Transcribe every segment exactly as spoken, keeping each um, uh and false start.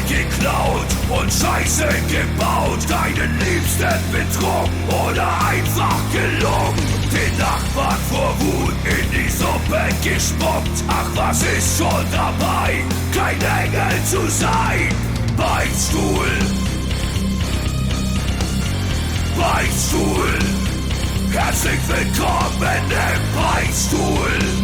geklaut und Scheiße gebaut, deinen Liebsten betrogen oder einfach gelogen, den Nachbarn vor Wut in die Suppe gespuckt. Ach, was ist schon dabei, kein Engel zu sein? Beichtstuhl, Beichtstuhl, herzlich willkommen im Beichtstuhl.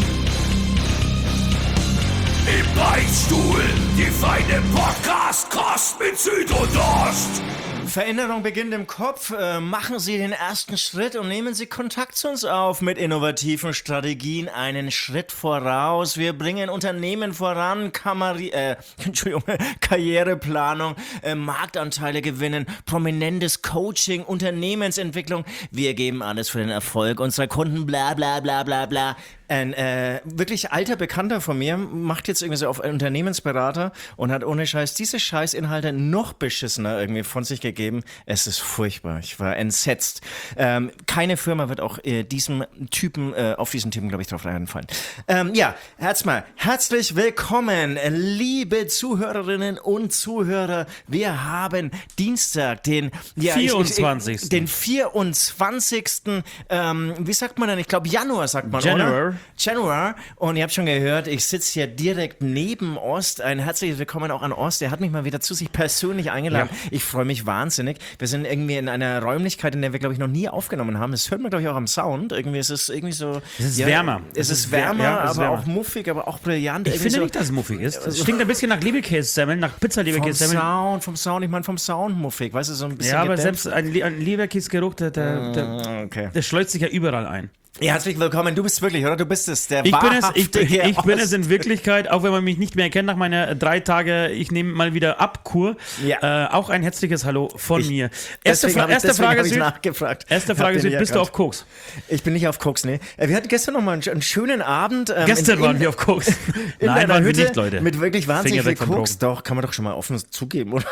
Im Beichtstuhl, die feine Podcast-Kost mit Süd und Ost. Veränderung beginnt im Kopf. Äh, machen Sie den ersten Schritt und nehmen Sie Kontakt zu uns auf mit innovativen Strategien. Einen Schritt voraus. Wir bringen Unternehmen voran, Kamari- äh, Entschuldigung, Karriereplanung, äh, Marktanteile gewinnen, prominentes Coaching, Unternehmensentwicklung. Wir geben alles für den Erfolg unserer Kunden, bla bla bla bla bla. Ein äh, wirklich alter Bekannter von mir macht jetzt irgendwie so auf Unternehmensberater und hat ohne Scheiß diese Scheißinhalte noch beschissener irgendwie von sich gegeben. Es ist furchtbar. Ich war entsetzt. Ähm, keine Firma wird auch äh, diesem Typen, äh, auf diesen Typen, glaube ich, drauf reinfallen. Ähm, ja, erstmal herzlich willkommen, liebe Zuhörerinnen und Zuhörer. Wir haben Dienstag, den ja, vierundzwanzigsten Ich, ich, den vierundzwanzigsten Ähm, wie sagt man denn? Ich glaube Januar sagt man, Januar. oder? Januar. Und ihr habt schon gehört, ich sitze hier direkt neben Ost. Ein herzliches Willkommen auch an Ost. Der hat mich mal wieder zu sich persönlich eingeladen. Ja. Ich freue mich wahnsinnig. Wir sind irgendwie in einer Räumlichkeit, in der wir, glaube ich, noch nie aufgenommen haben. Das hört man, glaube ich, auch am Sound. Irgendwie ist es irgendwie so... Es ist ja, wärmer. Es, es ist wärmer, ja, es aber wärmer. Auch muffig, aber auch brillant. Ich irgendwie finde so, nicht, dass es muffig ist. Es stinkt ein bisschen nach Leberkässemmeln, nach Pizza-Leberkässemmeln. Vom Sound, vom Sound. Ich meine vom Sound muffig. Weißt du, so ein bisschen Ja, aber gedämpft. selbst ein, Le- ein Leberkäsgeruch, der, der, der, okay. der schleust sich ja überall ein. Ja, herzlich willkommen. Du bist wirklich, oder? Du bist es, der Ich bin es, ich, wahrhaftige ich bin es Ost. in Wirklichkeit, auch wenn man mich nicht mehr kennt nach meiner drei Tage, ich nehme mal wieder Abkur. Ja. Äh, auch ein herzliches Hallo von Ich- mir. Erste, Deswegen Fra- hab ich- erste deswegen Frage, hab ich Süd. nachgefragt. Erste Ich hab Frage, den Süd, nicht bist du erkannt. auf Koks? Ich bin nicht auf Koks, nee. Wir hatten gestern noch mal einen, einen schönen Abend. Ähm, Gestern in, waren in, wir auf Koks. in Nein, einer waren wir Hütte nicht, Leute. mit wirklich wahnsinnig Finger viel weg vom Koks. Doch, kann man doch schon mal offen zugeben, oder?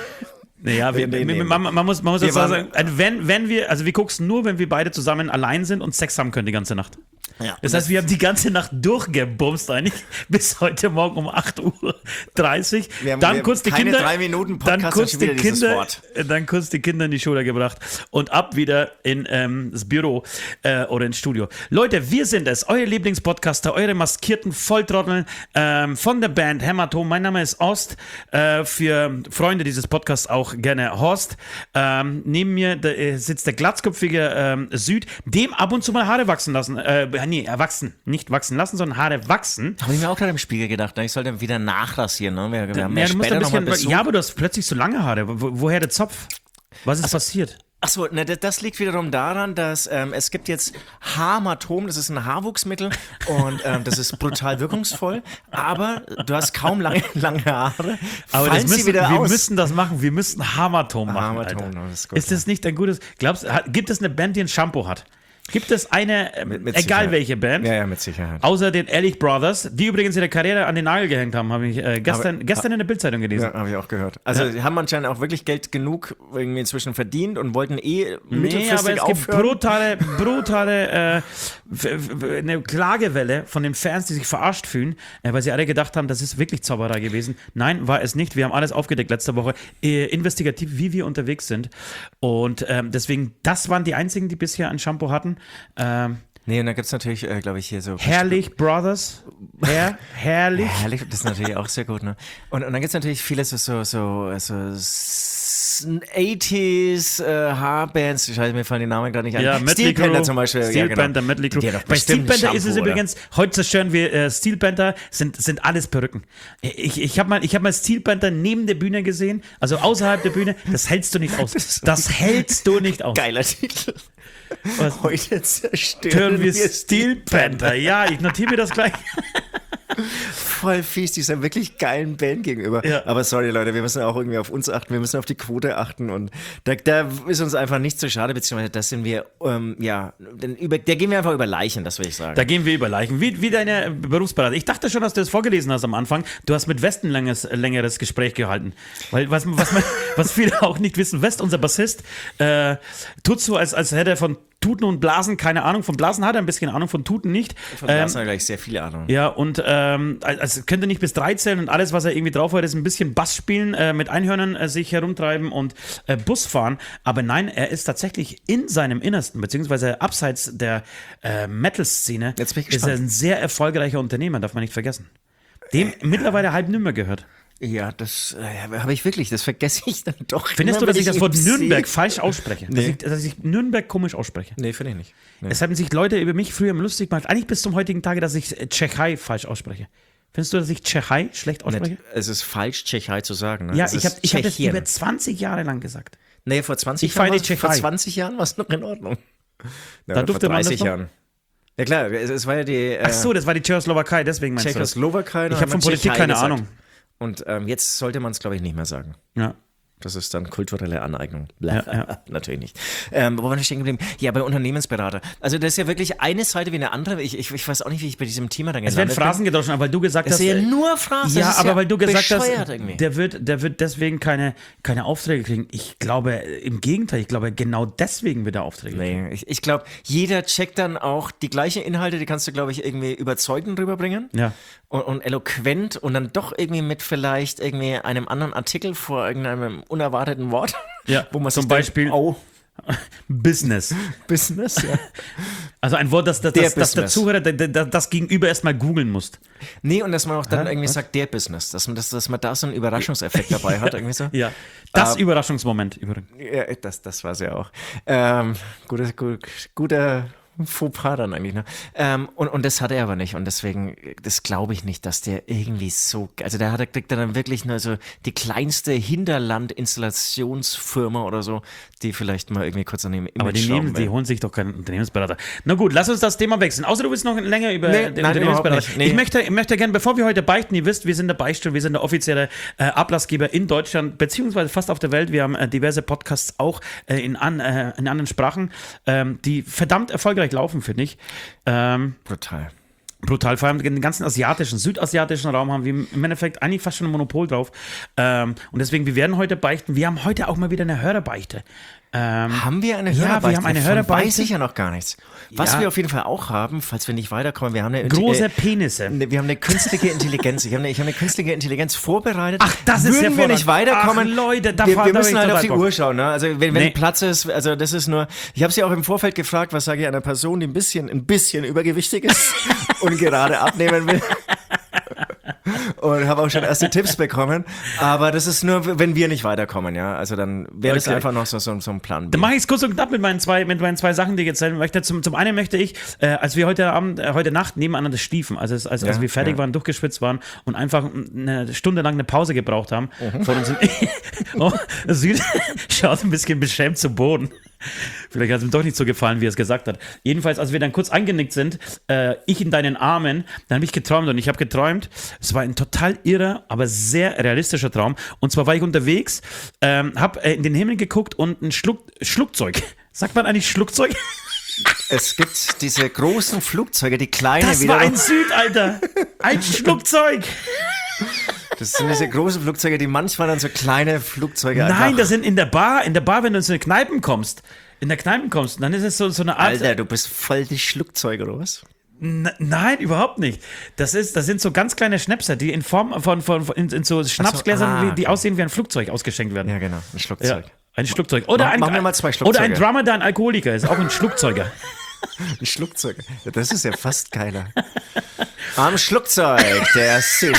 Naja, wir, Nee, nee, nee. man, man muss, man muss Wir jetzt waren- sagen, also wenn, wenn wir, also wir koksen nur, wenn wir beide zusammen allein sind und Sex haben können die ganze Nacht. Ja, Das heißt, wir haben die ganze Nacht durchgebumst eigentlich bis heute Morgen um acht Uhr dreißig. Wir haben- dann wir kurz die keine Kinder, drei Minuten Podcast dann und kurz schon die wieder dieses Kinder, Wort. dann kurz die Kinder in die Schule gebracht und ab wieder in ähm, das Büro äh, oder ins Studio. Leute, wir sind es, euer Lieblingspodcaster, eure maskierten Volltrotteln ähm, von der Band Hämatom. Mein Name ist Ost. Äh, für Freunde dieses Podcasts auch gerne Horst. Ähm, neben mir da, äh, sitzt der glatzköpfige ähm, Süd, dem ab und zu mal Haare wachsen lassen. Äh, nee, erwachsen. Nicht wachsen lassen, sondern Haare wachsen. Habe ich mir auch gerade im Spiegel gedacht, ne? Ich sollte wieder nachrasieren. Ne? Wir, wir haben ja, Ja, du musst später ein noch mal bisschen, Besuch. ja, aber du hast plötzlich so lange Haare. Wo, woher der Zopf? Was ist passiert? Achso, ne, das- das liegt wiederum daran, dass ähm, es gibt jetzt Hämatom, das ist ein Haarwuchsmittel und ähm, das ist brutal wirkungsvoll, aber du hast kaum lange, lange Haare. Aber Fallen das müssen, sie wieder wir aus. müssen das machen. Wir müssen Hämatom machen. Hämatom, Alter. das ist gut, ist das nicht ein gutes. Glaubst hat, gibt es eine Band, die ein Shampoo hat? Gibt es eine, äh, Mit- mit egal Sicherheit. welche Band, Ja, ja, mit Sicherheit. außer den Ehrlich Brothers, die übrigens ihre Karriere an den Nagel gehängt haben, habe ich äh, gestern, Aber- gestern in der Bildzeitung gelesen. Ja, habe ich auch gehört. Also sie haben anscheinend auch wirklich Geld genug irgendwie inzwischen verdient und wollten eh mittelfristig Nee, aber es aufhören. gibt brutale, brutale äh, f- f- eine Klagewelle von den Fans, die sich verarscht fühlen, äh, weil sie alle gedacht haben, das ist wirklich Zauberei gewesen. Nein, war es nicht. Wir haben alles aufgedeckt letzte Woche, äh, investigativ, wie wir unterwegs sind. Und ähm, deswegen, das waren die einzigen, die bisher ein Shampoo hatten. Ähm, Nee, und da gibt es natürlich, äh, glaube ich, hier so... Herrlich Brothers. Herr, herrlich. Herrlich, das ist natürlich auch sehr gut, ne? Und, und dann gibt es natürlich viele so, so, so, so s- achtziger äh, Haarbands, Scheiße, mir fallen die Namen gerade nicht ein. Ja, Mötley Steel Panther Crüe, zum Beispiel. Steel ja, genau. Panther, Mötley Crüe. Die hat doch Bei Steel bestimmt Panther ein ist es Shampoo, übrigens, heute zerstören wir äh, Steel Panther, sind, sind alles Perücken. Ich, ich habe mal, ich hab mal Steel Panther neben der Bühne gesehen, also außerhalb der Bühne, das hältst du nicht aus. Das hältst du nicht aus. Geiler Titel. Was? Heute zerstören Hören wir wir Steel Panther. Ja, ich notiere mir das gleich. Voll fies, dieser wirklich geilen Band gegenüber. Ja. Aber sorry, Leute, wir müssen auch irgendwie auf uns achten, wir müssen auf die Quote achten und da, da ist uns einfach nicht so schade, beziehungsweise das sind wir, ähm, ja, denn über, da gehen wir einfach über Leichen, das will ich sagen. Da gehen wir über Leichen. Wie, wie deine Berufsberater. Ich dachte schon, dass du das vorgelesen hast am Anfang. Du hast mit West ein längeres, längeres Gespräch gehalten. Weil was, was, man, was viele auch nicht wissen, West, unser Bassist, äh, tut so, als, als hätte er von Tuten und Blasen keine Ahnung. Von Blasen hat er ein bisschen Ahnung, von Tuten nicht. Von Blasen hat er gleich sehr viele Ahnung. Ja, und ähm, als es könnte nicht bis drei zählen und alles, was er irgendwie drauf hat, ist ein bisschen Bass spielen, äh, mit Einhörnern äh, sich herumtreiben und äh, Bus fahren. Aber nein, er ist tatsächlich in seinem Innersten, beziehungsweise abseits der äh, Metal-Szene, Jetzt bin ich ist er gespannt. ein sehr erfolgreicher Unternehmer, darf man nicht vergessen. Dem äh, mittlerweile halb nimmer gehört. Ja, das äh, habe ich wirklich, das vergesse ich dann doch. Findest immer, du, dass wenn ich das Wort ihn Nürnberg sehe? falsch ausspreche? Nee. Dass, ich, dass ich Nürnberg komisch ausspreche? Nee, finde ich nicht. Nee. Es haben sich Leute über mich früher lustig gemacht, eigentlich bis zum heutigen Tage, dass ich äh, Tschechei falsch ausspreche. Findest du, dass ich Tschechei schlecht ausspreche? Nicht, es ist falsch, Tschechei zu sagen. Ne? Ja, es ich ist habe ich hab das Tschechien. über zwanzig Jahre lang gesagt. Nee, vor zwanzig Ich fahre Jahren. in die war's- Vor Tschechei. zwanzig Jahren war es noch in Ordnung. Ja, Da oder durfte vor man das dreißig noch? Jahren. Ja klar, es, es war ja die äh, Ach so, das war die Tschechoslowakei, deswegen meinst du das. Tschechoslowakei. Ich habe von Politik keine gesagt. Ahnung. Und ähm, jetzt sollte man es, glaube ich, nicht mehr sagen. Ja. Das ist dann kulturelle Aneignung. Blah. Ja, ja. Natürlich nicht. Ähm, wo waren wir stehen geblieben? Ja, bei Unternehmensberater. Also das ist ja wirklich eine Seite wie eine andere. Ich, ich, ich weiß auch nicht, wie ich bei diesem Thema dann Es werden gelandet Phrasen gedroschen, aber weil du gesagt bin. Es hast. ist ja äh, nur Phrasen. Ja, Das ist aber ja weil du gesagt bescheuert hast, irgendwie. der wird, der wird deswegen keine, keine Aufträge kriegen. Ich glaube, äh, im Gegenteil, ich glaube, genau deswegen wird er Aufträge kriegen. Nee, ich, ich glaube, jeder checkt dann auch die gleichen Inhalte, die kannst du, glaube ich, irgendwie überzeugend rüberbringen. Ja. Und, und eloquent und dann doch irgendwie mit vielleicht irgendwie einem anderen Artikel vor irgendeinem unerwarteten Wort. Ja, wo man zum sich Beispiel- denkt, oh, Business. Business, ja. Also ein Wort, das, das, Der das, das der Business. Zuhörer, der, der, das Gegenüber erstmal googeln muss. Nee, und dass man auch dann Hä? irgendwie Was? sagt, der Business, dass man, das, dass man da so einen Überraschungseffekt dabei hat, irgendwie so. Ja. Das Ähm, Überraschungsmoment übrigens. Ja, das, das war es ja auch. Ähm, guter, gut, guter Fauxpas dann eigentlich, ne? Ähm, und, und das hat er aber nicht. Und deswegen, das glaube ich nicht, dass der irgendwie so. Also der hat, der kriegt dann wirklich nur so die kleinste Hinterland-Installationsfirma oder so, die vielleicht mal irgendwie kurz an dem Image Aber die, schrauben nehmen, die will. holen sich doch keinen Unternehmensberater. Na gut, lass uns das Thema wechseln. Außer du willst noch länger über Nee, den nein, Unternehmensberater. überhaupt nicht. Nee. Ich möchte, ich möchte gerne, bevor wir heute beichten, ihr wisst, wir sind der Beichtstuhl, wir sind der offizielle äh, Ablassgeber in Deutschland, beziehungsweise fast auf der Welt. Wir haben äh, diverse Podcasts auch äh, in, an, äh, in anderen Sprachen, ähm, die verdammt erfolgreich laufen, finde ich. Ähm, Brutal. Brutal, vor allem den ganzen asiatischen, südasiatischen Raum haben wir im Endeffekt eigentlich fast schon ein Monopol drauf. Ähm, und deswegen, wir werden heute beichten. Wir haben heute auch mal wieder eine Hörerbeichte. Ähm, Haben wir eine Ja, wir Hörerbeichte? haben eine Davon Hörerbeichte. weiß ich ja noch gar nichts. Was Ja. wir auf jeden Fall auch haben, falls wir nicht weiterkommen, wir haben eine große äh, Penisse. Ne, Wir haben eine künstliche Intelligenz. Ich habe eine, ich habe eine künstliche Intelligenz vorbereitet. Ach, das ist Würden wir hervorragend. nicht weiterkommen. Ach, Leute, da wir, fahr- wir da müssen hab ich halt auf die total Bock. Uhr schauen. Ne? Also wenn, wenn Nee. Platz ist, also das ist nur. Ich habe sie auch im Vorfeld gefragt, was sage ich einer Person, die ein bisschen, ein bisschen übergewichtig ist und gerade abnehmen will. Und habe auch schon erste Tipps bekommen. Aber das ist nur, wenn wir nicht weiterkommen, ja. Also dann wäre das Okay. einfach noch so, so, so ein Plan B. Dann mache ich es kurz und knapp mit meinen zwei, mit meinen zwei Sachen, die ich erzählen möchte. Zum, zum einen möchte ich, äh, als wir heute Abend, äh, heute Nacht nebeneinander stiefen, also als, als, als Ja, wir fertig ja. waren, durchgeschwitzt waren und einfach eine Stunde lang eine Pause gebraucht haben, Mhm. von uns oh, Süd schaut ein bisschen beschämt zu Boden. Vielleicht hat es ihm doch nicht so gefallen, wie er es gesagt hat. Jedenfalls, als wir dann kurz eingenickt sind, äh, ich in deinen Armen, dann habe ich geträumt und ich habe geträumt, es war ein total irrer, aber sehr realistischer Traum. Und zwar war ich unterwegs, ähm, habe äh, in den Himmel geguckt und ein Schluck, Schluckzeug. Sagt man eigentlich Schluckzeug? Es gibt diese großen Flugzeuge, die kleine Das wieder. war ein Süd, Alter. Ein Schluckzeug. Das sind diese großen Flugzeuge, die manchmal dann so kleine Flugzeuge Nein, einfach. das sind in der Bar, in der Bar, wenn du in so eine Kneipen kommst, in der Kneipen kommst, dann ist es so, so eine Art. Alter, du bist voll die Schlugzeuge, oder was? N- Nein, überhaupt nicht. Das, ist, das sind so ganz kleine Schnäpser, die in Form von, von, von in, in so Schnapsgläsern, ah, wie- die okay. aussehen wie ein Flugzeug ausgeschenkt werden. Ja, genau, ein Ja, Schlugzeug. ein Schlugzeug. Oder Mach- ein, machen wir mal zwei Oder ein Schlugzeuge. Drummer, der ein Alkoholiker ist, auch ein Schlugzeuger. Ein Schlugzeug. Ja, das ist ja fast geiler. Am Schlugzeug, der Süd.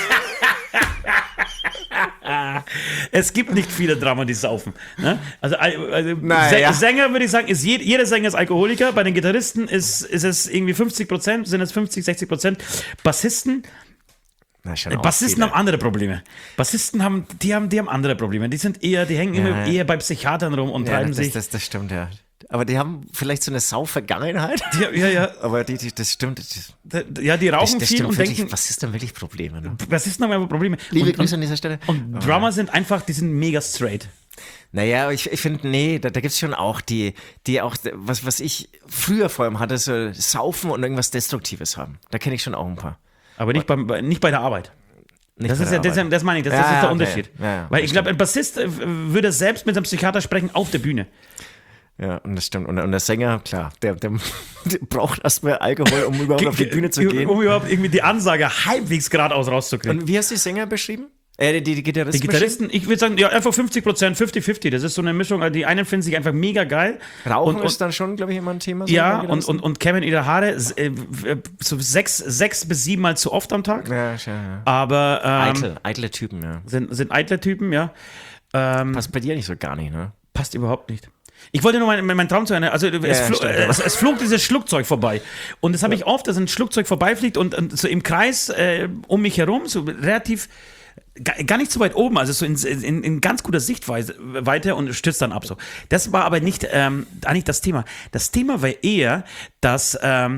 Es gibt nicht viele Drummer, die saufen. Ne? Also, also Na Sä- ja. Sänger würde ich sagen, ist jed, jeder Sänger ist Alkoholiker. Bei den Gitarristen ist, ist es irgendwie fünfzig Prozent, sind es fünfzig, sechzig Prozent. Bassisten, Na, schon auch Bassisten viele. haben andere Probleme. Bassisten haben, die haben, die haben andere Probleme. Die sind eher, die hängen Ja, immer ja. eher bei Psychiatern rum und Ja, treiben das, sich. das, das stimmt, ja. Aber die haben vielleicht so eine Sau-Vergangenheit. Ja, ja, ja. Aber die, die, das stimmt. Das, Ja, die rauchen das viel stimmt und wirklich. denken, Was ist denn wirklich Probleme? Ne? Bassisten haben einfach Probleme. Liebe und, Grüße und, an dieser Stelle. und Drummer sind einfach, die sind mega straight. Naja, ich, ich finde, nee, da, da gibt es schon auch die, die auch, was, was ich früher vor allem hatte, so Saufen und irgendwas Destruktives haben. Da kenne ich schon auch ein paar. Aber nicht, beim, bei- nicht bei der Arbeit. Nicht Das bei ist der ja, das, Arbeit. das meine ich, das, Ja, das ist ja, der okay. Unterschied. Ja, ja, Weil ich glaube, ein Bassist äh, würde selbst mit einem Psychiater sprechen auf der Bühne. Ja, und das stimmt. Und, und der Sänger, klar, der, der, der braucht erstmal Alkohol, um überhaupt auf die Bühne zu gehen. Um überhaupt irgendwie die Ansage halbwegs geradeaus rauszukriegen. Und wie hast du die Sänger beschrieben? Äh, die, die Gitarristen? Die Gitarristen, ich würde sagen, ja, einfach fünfzig Prozent, fünfzig fünfzig. Das ist so eine Mischung. Also die einen finden sich einfach mega geil. Rauchen und, und, ist dann schon, glaube ich, immer ein Thema. So ja, und, und, und kämmen ihre Haare äh, so sechs, sechs bis sieben Mal zu oft am Tag. Ja, ja, ja. Aber ähm, Eitel, eitle Typen, ja. Sind, sind eitle Typen, ja. Ähm, Passt bei dir nicht so gar nicht, ne? Passt überhaupt nicht. Ich wollte nur meinen mein Traum zu Ende. Also es, Ja, flo stimmt, äh, aber- es, es flog dieses Schlugzeug vorbei. Und das habe ich oft, dass ein Schlugzeug vorbeifliegt und, und so im Kreis äh, um mich herum, so relativ gar, gar nicht so weit oben, also so in, in, in ganz guter Sichtweise weiter und stürzt dann ab. So. Das war aber nicht ähm, eigentlich das Thema. Das Thema war eher, dass ähm,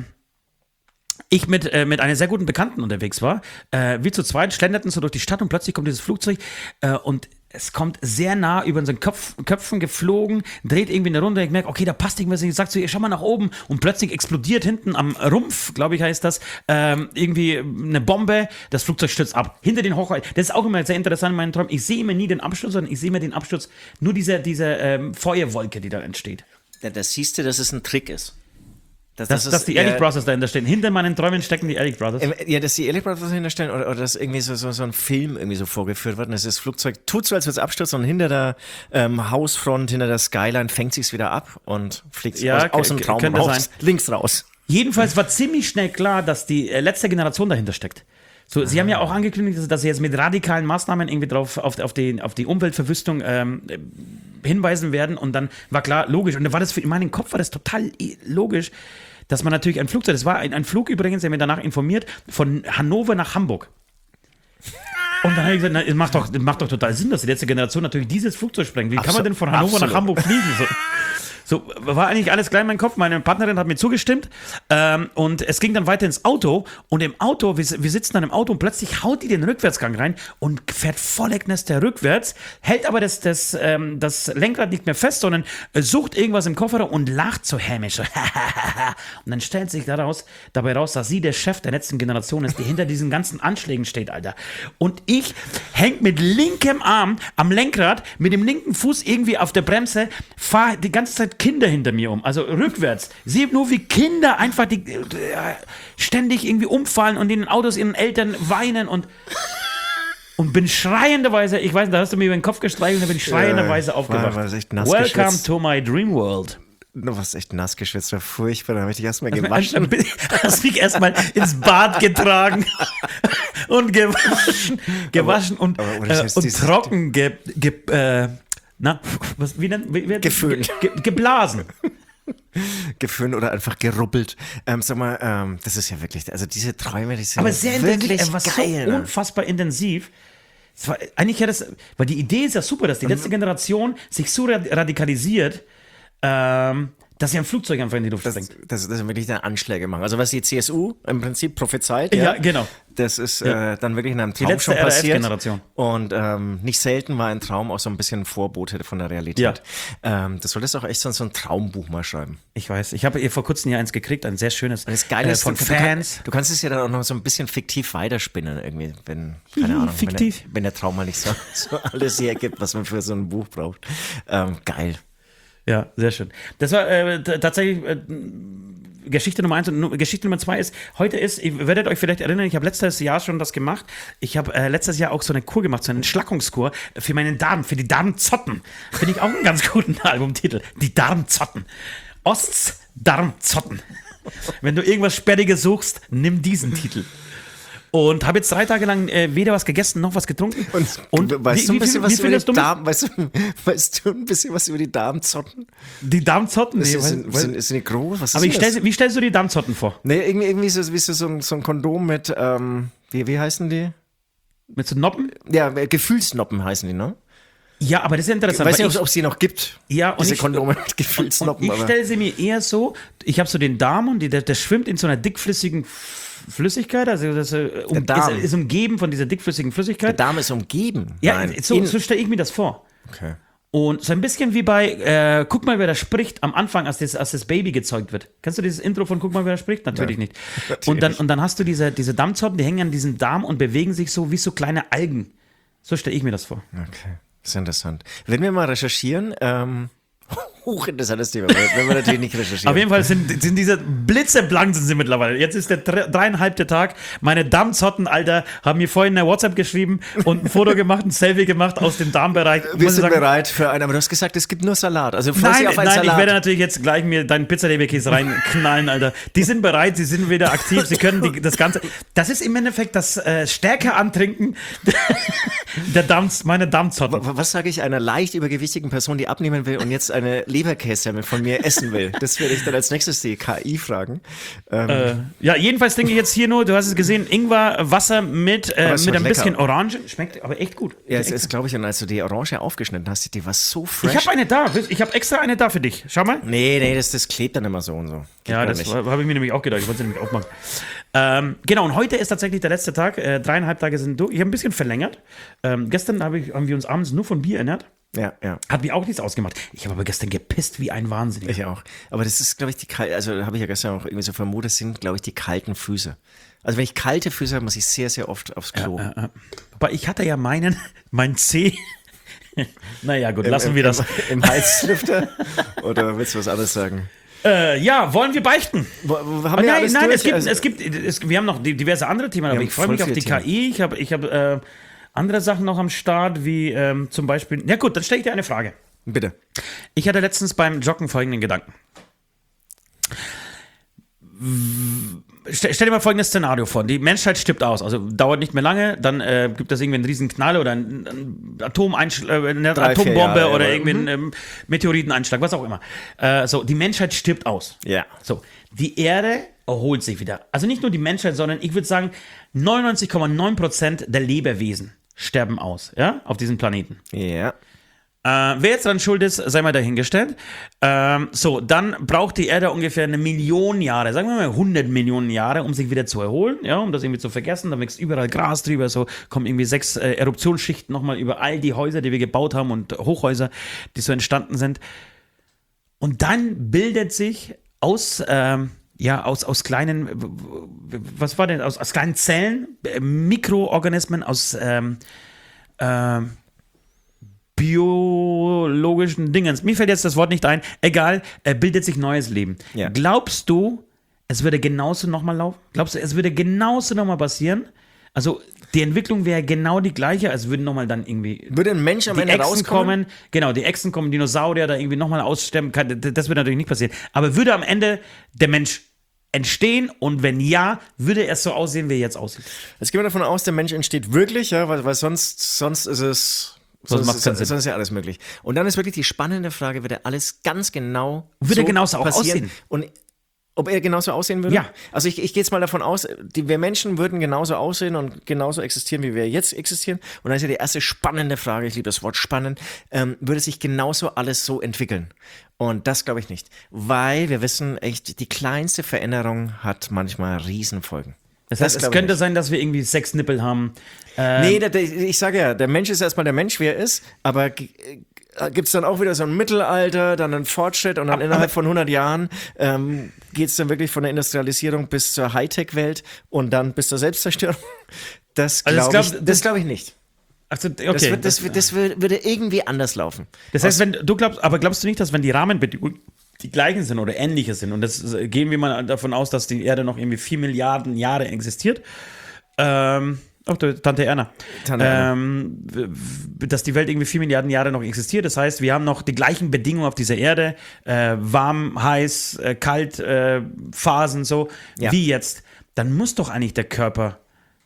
ich mit, äh, mit einer sehr guten Bekannten unterwegs war. Äh, wir zu zweit schlenderten so durch die Stadt und plötzlich kommt dieses Flugzeug äh, und es kommt sehr nah über unseren Kopf, Köpfen geflogen, dreht irgendwie eine Runde. Ich merke, okay, da passt irgendwas. Ich sage zu ihr, schau mal nach oben. Und plötzlich explodiert hinten am Rumpf, glaube ich, heißt das, ähm, irgendwie eine Bombe. Das Flugzeug stürzt ab. Hinter den Hochhäusern. Das ist auch immer sehr interessant in meinen Träumen. Ich sehe immer nie den Absturz, sondern ich sehe immer den Absturz, nur diese, diese ähm, Feuerwolke, die da entsteht. Ja, das siehst du, dass es ein Trick ist. Das, Dass, das dass ist, die Ehrlich ja, Brothers dahinter stehen. Hinter meinen Träumen stecken die Ehrlich Brothers. Ähm, Ja, dass die Ehrlich Brothers hinterstellen oder, oder dass irgendwie so, so, so ein Film irgendwie so vorgeführt wird und das Flugzeug tut so, als würde es abstürzen und hinter der ähm, Hausfront, hinter der Skyline fängt sich's wieder ab und fliegt Ja, aus, aus dem k- Traum könnte raus, sein. links raus. Jedenfalls war ziemlich schnell klar, dass die äh, letzte Generation dahinter steckt. So, sie haben ja auch angekündigt, dass, dass sie jetzt mit radikalen Maßnahmen irgendwie drauf auf, auf, die, auf die Umweltverwüstung ähm, äh, hinweisen werden. Und dann war klar, logisch. Und dann war das für in meinem Kopf war das total i- logisch, dass man natürlich ein Flugzeug, das war ein, ein Flug übrigens, der mir danach informiert, von Hannover nach Hamburg. Und dann habe ich gesagt, na, es macht doch, es macht doch total Sinn, dass die letzte Generation natürlich dieses Flugzeug sprengt. Wie kann man Absolut. denn von Hannover nach Absolut. Hamburg fliegen? So. So, war eigentlich alles klar in meinem Kopf. Meine Partnerin hat mir zugestimmt. Ähm, und es ging dann weiter ins Auto. Und im Auto, wir, wir sitzen dann im Auto und plötzlich haut die den Rückwärtsgang rein und fährt volle Kneste rückwärts, hält aber das, das, ähm, das Lenkrad nicht mehr fest, sondern äh, sucht irgendwas im Kofferraum und lacht so hämisch. So, und dann stellt sich daraus, dabei raus, dass sie der Chef der letzten Generation ist, die hinter diesen ganzen Anschlägen steht, Alter. Und ich häng mit linkem Arm am Lenkrad, mit dem linken Fuß irgendwie auf der Bremse, fahre die ganze Zeit Kinder hinter mir um, also rückwärts. Sehe nur, wie Kinder einfach die, äh, ständig irgendwie umfallen und in den Autos ihren Eltern weinen und und bin schreienderweise, ich weiß nicht, da hast du mir über den Kopf gestreichelt, da bin ich schreienderweise Ja, aufgewacht. war- war echt nass Welcome geschwitzt. to my dream world. Du warst echt nass geschwitzt, war furchtbar, da habe ich dich erstmal Dann gewaschen. bin- Hast mich erstmal ins Bad getragen und gewaschen, gewaschen und, aber ohne äh, Scheiß, und dieses- trocken ge, ge, äh, na, was, wie nennt, wie, wie, Geföhnt. Ge, geblasen. Geföhnt oder einfach gerubbelt. Ähm, sag mal, ähm, das ist ja wirklich, also diese Träume, die sind Aber ja sehr wirklich intensiv, er war geil. so ne? unfassbar intensiv. Es war, eigentlich ja das, weil die Idee ist ja super, dass die letzte Generation sich so rad- radikalisiert, ähm, dass sie ein Flugzeug einfach in die Luft Das, sprengt. das, das wirklich dann Anschläge machen. Also was die C S U im Prinzip prophezeit, Ja, ja, genau. das ist Ja. äh, dann wirklich in einem Traum letzte schon passiert. R A F-Generation. Und ähm, nicht selten war ein Traum auch so ein bisschen Vorbote von der Realität. Ähm, das solltest du auch echt so, so ein Traumbuch mal schreiben. Ich weiß, ich habe ihr vor kurzem hier eins gekriegt, ein sehr schönes Und das Geile äh, ist, von du, Fans. Du, du kannst es ja dann auch noch so ein bisschen fiktiv weiterspinnen irgendwie, wenn, keine Hihi, Ahnung, fiktiv. Wenn, der, wenn der Traum mal nicht so, so alles hergibt, was man für so ein Buch braucht. Ähm, geil. Ja, sehr schön. Das war äh, t- tatsächlich äh, Geschichte Nummer eins und Nu- Geschichte Nummer zwei ist, heute ist, ihr werdet euch vielleicht erinnern, ich habe letztes Jahr schon das gemacht. Ich habe äh, letztes Jahr auch so eine Kur gemacht, so eine Entschlackungskur für meinen Darm, für die Darmzotten. Finde ich auch einen ganz guten Albumtitel. Die Darmzotten. Osts Darmzotten. Wenn du irgendwas Sperriges suchst, nimm diesen Titel. Und habe jetzt drei Tage lang äh, weder was gegessen noch was getrunken. Und, weißt wie, du ein wie, bisschen wie, was wie über findest die du mich? Darm, weißt du, weißt du ein bisschen was über die Darmzotten? Die Darmzotten? Nee, Nee, weiß- sind, weiß- sind, sind die groß? Was ist aber wie denn das? stellst, wie stellst du die Darmzotten vor? Nee, irgendwie, irgendwie so, wie so, so, ein, so ein Kondom mit, ähm, wie, wie heißen die? Mit so Noppen? Ja, äh, Gefühlsnoppen heißen die, ne? Ja, aber das ist ja Ich interessant. weiß weil nicht, ob es die noch gibt. Ja, und Diese ich- Kondome mit Und Gefühlsnoppen. ich aber stelle sie mir eher so, ich habe so den Darm und die, der, der schwimmt in so einer dickflüssigen F- Flüssigkeit, also das äh, um, Der Darm. ist, ist umgeben von dieser dickflüssigen der Flüssigkeit. Darm ist umgeben. Ja, Nein, so, in- so stelle ich mir das vor. Okay. Und so ein bisschen wie bei, äh, guck mal, wer da spricht, am Anfang, als das, als das Baby gezeugt wird. Kennst du dieses Intro von Guck mal, wer da spricht? Natürlich Nein. nicht. Natürlich. Und, dann, und dann hast du diese, diese Darmzotten, die hängen an diesem Darm und bewegen sich so wie so kleine Algen. So stelle ich mir das vor. Okay, das ist interessant. Wenn wir mal recherchieren, ähm, hochinteressantes Thema, wenn wir natürlich nicht recherchieren. Auf jeden Fall sind, sind diese blitzeblank sind sie mittlerweile. Jetzt ist der dre- dreieinhalbte Tag. Meine Darmzotten, Alter, haben mir vorhin eine WhatsApp geschrieben und ein Foto gemacht, ein Selfie gemacht aus dem Darmbereich. Wir Muss ich sind sagen, bereit für einen, aber du hast gesagt, es gibt nur Salat. Also freust Nein, dich auf einen nein, Salat. ich werde natürlich jetzt gleich mir deinen Pizza-Leberkäse reinknallen, Alter. Die sind bereit, sie sind wieder aktiv, sie können die, das Ganze. Das ist im Endeffekt das äh, Stärke antrinken der Darm, meine Darmzotten. W- Was sage ich einer leicht übergewichtigen Person, die abnehmen will und jetzt eine Leberkässemmel von mir essen will? Das werde ich dann als nächstes die K I fragen. Ähm, Äh, ja, jedenfalls trinke ich jetzt hier nur, du hast es gesehen, Ingwer, Wasser mit, äh, Aber es mit schmeckt ein bisschen lecker. Orange. Schmeckt aber echt gut. ja, es ist, glaube ich, und als du die Orange aufgeschnitten hast, die war so fresh. Ich habe eine da. Ich habe extra eine da für dich. Schau mal. Nee, nee, das, das klebt dann immer so und so. Geht Ja, gar das nicht. habe ich mir nämlich auch gedacht. Ich wollte sie nämlich aufmachen. Ähm, genau, und heute ist tatsächlich der letzte Tag. Äh, dreieinhalb Tage sind durch. Ich habe ein bisschen verlängert. Ähm, gestern hab ich, haben wir uns abends nur von Bier ernährt. Ja, ja. Hat mir auch nichts ausgemacht. Ich habe aber gestern gepisst wie ein Wahnsinniger. Ich auch. Aber das ist, glaube ich, die kal- also habe ich ja gestern auch irgendwie so vermutet, sind, glaube ich, die kalten Füße. Also wenn ich kalte Füße habe, muss ich sehr, sehr oft aufs Klo. Äh, äh. Aber ich hatte ja meinen, mein Zeh. Naja, gut, lassen Im- wir das. Im, im Halslüfter? Oder willst du was anderes sagen? Äh, ja, wollen wir beichten? Wo, wo, haben Oh, wir nein, alles nein, durch? es gibt, Also- es gibt, es, wir haben noch die- diverse andere Themen, aber haben ich freue voll mich auf viele die K I. Ich habe ich hab, äh, andere Sachen noch am Start, wie ähm, zum Beispiel. Ja, gut, dann stelle ich dir eine Frage. Bitte. Ich hatte letztens beim Joggen folgenden Gedanken. Stell, stell dir mal folgendes Szenario vor. Die Menschheit stirbt aus, also dauert nicht mehr lange, dann äh, gibt es irgendwie einen riesen Knall oder einen, einen Atomeinschl- äh, eine Drei, vier Atombombe Jahre, oder aber- irgendwie einen ähm, Meteoriteneinschlag, was auch immer. Äh, so, die Menschheit stirbt aus. Ja. So, die Erde erholt sich wieder. Also nicht nur die Menschheit, sondern ich würde sagen, neunundneunzig Komma neun Prozent der Lebewesen sterben aus, ja, auf diesem Planeten. Ja. Äh, wer jetzt dran schuld ist, sei mal dahingestellt. Ähm, so, dann braucht die Erde ungefähr eine Million Jahre, sagen wir mal hundert Millionen Jahre, um sich wieder zu erholen, ja, um das irgendwie zu vergessen. Da wächst überall Gras drüber, so kommen irgendwie sechs äh, Eruptionsschichten nochmal über all die Häuser, die wir gebaut haben und Hochhäuser, die so entstanden sind. Und dann bildet sich aus, ähm, ja, aus, aus kleinen, was war denn, aus, aus kleinen Zellen, äh, Mikroorganismen, aus, ähm, ähm, biologischen Dingens. Mir fällt jetzt das Wort nicht ein. Egal, äh, bildet sich neues Leben. Ja. Glaubst du, es würde genauso nochmal laufen? Glaubst du, es würde genauso nochmal passieren? Also die Entwicklung wäre genau die gleiche, als würden nochmal dann irgendwie Würde ein Mensch am die Ende Echsen rauskommen? kommen. Genau, die Echsen kommen, Dinosaurier da irgendwie nochmal aussterben. Kann, das würde natürlich nicht passieren. Aber würde am Ende der Mensch entstehen und wenn ja, würde er so aussehen, wie er jetzt aussieht? Jetzt gehen wir davon aus, der Mensch entsteht wirklich, ja, weil, weil sonst, sonst ist es. Sonst Sonst, macht's keinen ist, Sinn. sonst ist ja alles möglich. Und dann ist wirklich die spannende Frage, wird er alles ganz genau Würde er genauso auch aussehen? Und ob er genauso aussehen würde? Ja. Also ich, ich gehe jetzt mal davon aus, die, wir Menschen würden genauso aussehen und genauso existieren, wie wir jetzt existieren. Und dann ist ja die erste spannende Frage, ich liebe das Wort spannend, ähm, würde sich genauso alles so entwickeln? Und das glaube ich nicht. Weil wir wissen echt, die kleinste Veränderung hat manchmal Riesenfolgen. Das heißt, es glaub ich könnte nicht. sein, dass wir irgendwie sechs Nippel haben. Ähm, Nee, der, der, ich sage ja, der Mensch ist erstmal der Mensch, wie er ist, aber g- äh, gibt es dann auch wieder so ein Mittelalter, dann einen Fortschritt und dann innerhalb von hundert Jahren ähm, geht es dann wirklich von der Industrialisierung bis zur Hightech-Welt und dann bis zur Selbstzerstörung. Das Also das glaube glaub- ich, das- das glaub ich nicht. Also, okay. Das, wird, das, wird, das wird, würde irgendwie anders laufen. Das heißt, wenn du glaubst, aber glaubst du nicht, dass wenn die Rahmenbedingungen die gleichen sind oder ähnliche sind und das äh, gehen wir mal davon aus, dass die Erde noch irgendwie vier Milliarden Jahre existiert, ähm, ach, du, Tante Erna, Tante Erna. ähm, w- w- dass die Welt irgendwie vier Milliarden Jahre noch existiert, das heißt, wir haben noch die gleichen Bedingungen auf dieser Erde, äh, warm, heiß, äh, kalt, äh, Phasen so, Ja. wie jetzt, dann muss doch eigentlich der Körper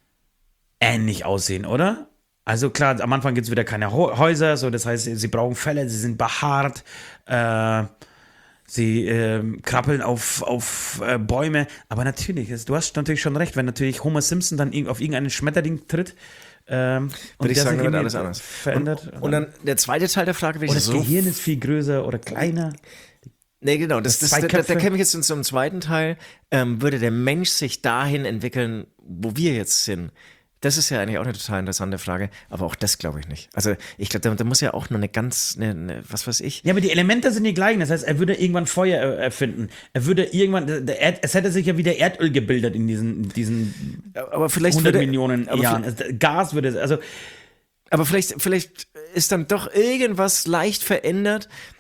ähnlich aussehen, oder? Also klar, am Anfang gibt es wieder keine Ho- Häuser, so das heißt, sie brauchen Felle, sie sind behaart, äh, sie äh, krabbeln auf, auf äh, Bäume. Aber natürlich, es- du hast natürlich schon recht, wenn natürlich Homer Simpson dann irg- auf irgendeinen Schmetterling tritt, ähm, und Würde ich der sagen, sich wird irgendwie alles anders. verändert. Und, und dann der zweite Teil der Frage, will oder ich das so. Gehirn ist viel größer oder kleiner. Nee, genau, das, das, zwei da, da, da Köpfe. käme ich jetzt zum zweiten Teil. Ähm, würde der Mensch sich dahin entwickeln, wo wir jetzt sind? Das ist ja eigentlich auch eine total interessante Frage, aber auch das glaube ich nicht. Also ich glaube, da, da muss ja auch nur eine ganz, eine, eine, was weiß ich. Ja, aber die Elemente sind die gleichen. Das heißt, er würde irgendwann Feuer er- erfinden. Er würde irgendwann, der- der Erd, es hätte sich ja wieder Erdöl gebildet in diesen, in diesen Aber vielleicht hundert würde, Millionen aber Jahren. Es- Gas würde, also Aber vielleicht, vielleicht ist dann doch irgendwas leicht verändert,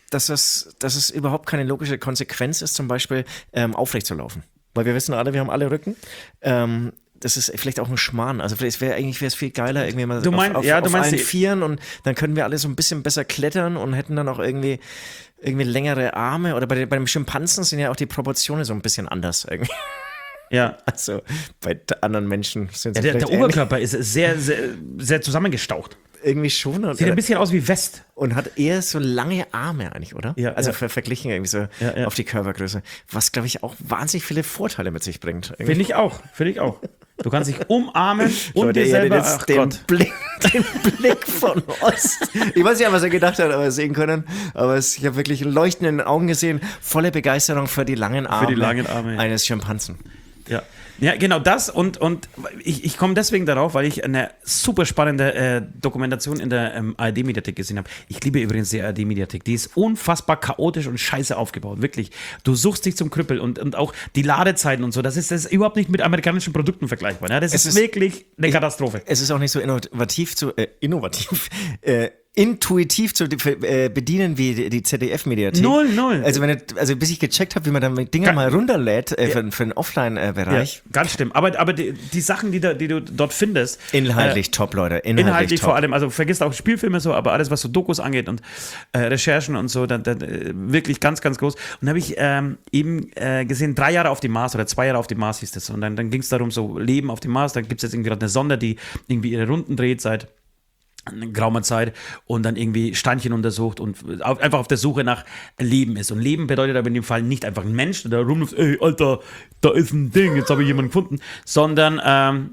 dass es, dass es überhaupt keine logische Konsequenz ist, zum Beispiel ähm, aufrecht zu laufen. Weil wir wissen alle, wir haben alle Rücken. Ähm, das ist vielleicht auch ein Schmarrn. Also vielleicht wäre eigentlich wäre es viel geiler, irgendwie mal du mein, auf, auf, ja, du auf meinst allen die, Vieren und dann können wir alle so ein bisschen besser klettern und hätten dann auch irgendwie, irgendwie längere Arme. Oder bei, den, bei dem Schimpansen sind ja auch die Proportionen so ein bisschen anders irgendwie. Ja. Also bei anderen Menschen sind sie ja, der, vielleicht der Oberkörper ist sehr, sehr, sehr zusammengestaucht. irgendwie schon. Und, Sieht ein bisschen aus wie West. Und hat eher so lange Arme eigentlich, oder? Ja, also ja. ver verglichen irgendwie so Ja, ja. auf die Körpergröße. Was, glaube ich, auch wahnsinnig viele Vorteile mit sich bringt. Irgendwie. Finde ich auch, finde ich auch. Du kannst dich umarmen und Leute, dir ihr selber, hättet ach jetzt den Gott. Blick, den Blick von Ost. Ich weiß nicht, was er gedacht hat, aber sehen können. Aber es, ich habe wirklich Leuchten in den Augen gesehen, volle Begeisterung für die langen Arme, die langen Arme, ja. eines Schimpansen. Ja. Ja, genau das und, und ich, ich komme deswegen darauf, weil ich eine super spannende äh, Dokumentation in der ähm, A R D-Mediathek gesehen habe. Ich liebe übrigens die A R D-Mediathek, die ist unfassbar chaotisch und scheiße aufgebaut, wirklich. Du suchst dich zum Krüppel und, und auch die Ladezeiten und so, das ist, das ist überhaupt nicht mit amerikanischen Produkten vergleichbar. Ja? Das ist, ist wirklich eine Katastrophe. Es ist auch nicht so innovativ zu, äh, innovativ, äh, intuitiv zu äh, bedienen wie die, die Z D F-Mediathek. Null, null. Also, wenn ich, also bis ich gecheckt habe, wie man dann Dinger Ga- mal runterlädt äh, für, für den Ja, Offline-Bereich. ganz schlimm. Aber, aber die, die Sachen, die, da, die du dort findest. Inhaltlich äh, top, Leute. Inhaltlich, Inhaltlich top. vor allem, also vergisst auch Spielfilme so, aber alles, was so Dokus angeht und äh, Recherchen und so, dann, dann äh, wirklich ganz, ganz groß. Und dann habe ich ähm, eben äh, gesehen, drei Jahre auf dem Mars oder zwei Jahre auf dem Mars hieß das. Und dann, dann ging es darum, so Leben auf dem Mars. Da gibt es jetzt irgendwie gerade eine Sonde, die irgendwie ihre Runden dreht seit eine geraumer Zeit und dann irgendwie Steinchen untersucht und auf, einfach auf der Suche nach Leben ist. Und Leben bedeutet aber in dem Fall nicht einfach ein Mensch, der rumläuft, ey, Alter, da ist ein Ding, jetzt habe ich jemanden gefunden, sondern ähm,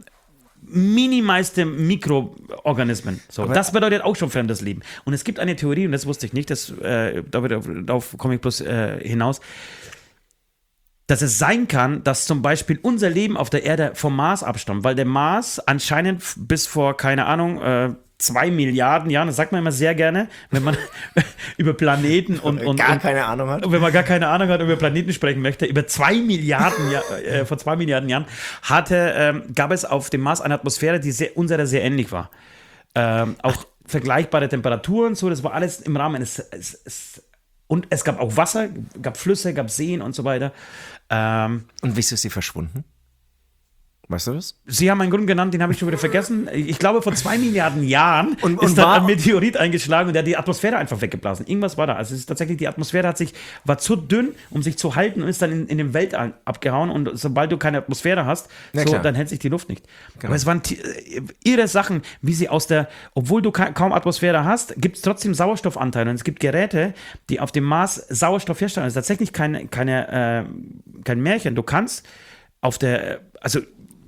minimalste Mikroorganismen. So, das bedeutet auch schon fremdes Leben. Und es gibt eine Theorie, und das wusste ich nicht, das, äh, darauf komme ich bloß äh, hinaus, dass es sein kann, dass zum Beispiel unser Leben auf der Erde vom Mars abstammt, weil der Mars anscheinend bis vor, keine Ahnung, äh, zwei Milliarden Jahren, das sagt man immer sehr gerne, wenn man über Planeten und, und, gar und keine Ahnung hat. wenn man gar keine Ahnung hat und über Planeten sprechen möchte, über zwei Milliarden, Jahr, äh, vor zwei Milliarden Jahren hatte, ähm, gab es auf dem Mars eine Atmosphäre, die sehr, unserer sehr ähnlich war. Ähm, auch vergleichbare Temperaturen, so, das war alles im Rahmen eines, es, es, und es gab auch Wasser, gab Flüsse, gab Seen und so weiter. Ähm, Und wieso ist sie verschwunden? Weißt du das? Sie haben einen Grund genannt, den habe ich schon wieder vergessen. Ich glaube, vor zwei Milliarden Jahren Und- und ist da war- ein Meteorit eingeschlagen und der hat die Atmosphäre einfach weggeblasen. Irgendwas war da. Also es ist tatsächlich, die Atmosphäre hat sich, war zu dünn, um sich zu halten und ist dann in, in den Weltall abgehauen. Und sobald du keine Atmosphäre hast, Na so, klar. dann hält sich die Luft nicht. Aber es waren t- äh, irre Sachen, wie sie aus der, obwohl du ka kaum Atmosphäre hast, gibt es trotzdem Sauerstoffanteile. Und es gibt Geräte, die auf dem Mars Sauerstoff herstellen. Das ist tatsächlich keine, keine, äh, kein Märchen. Du kannst auf der, also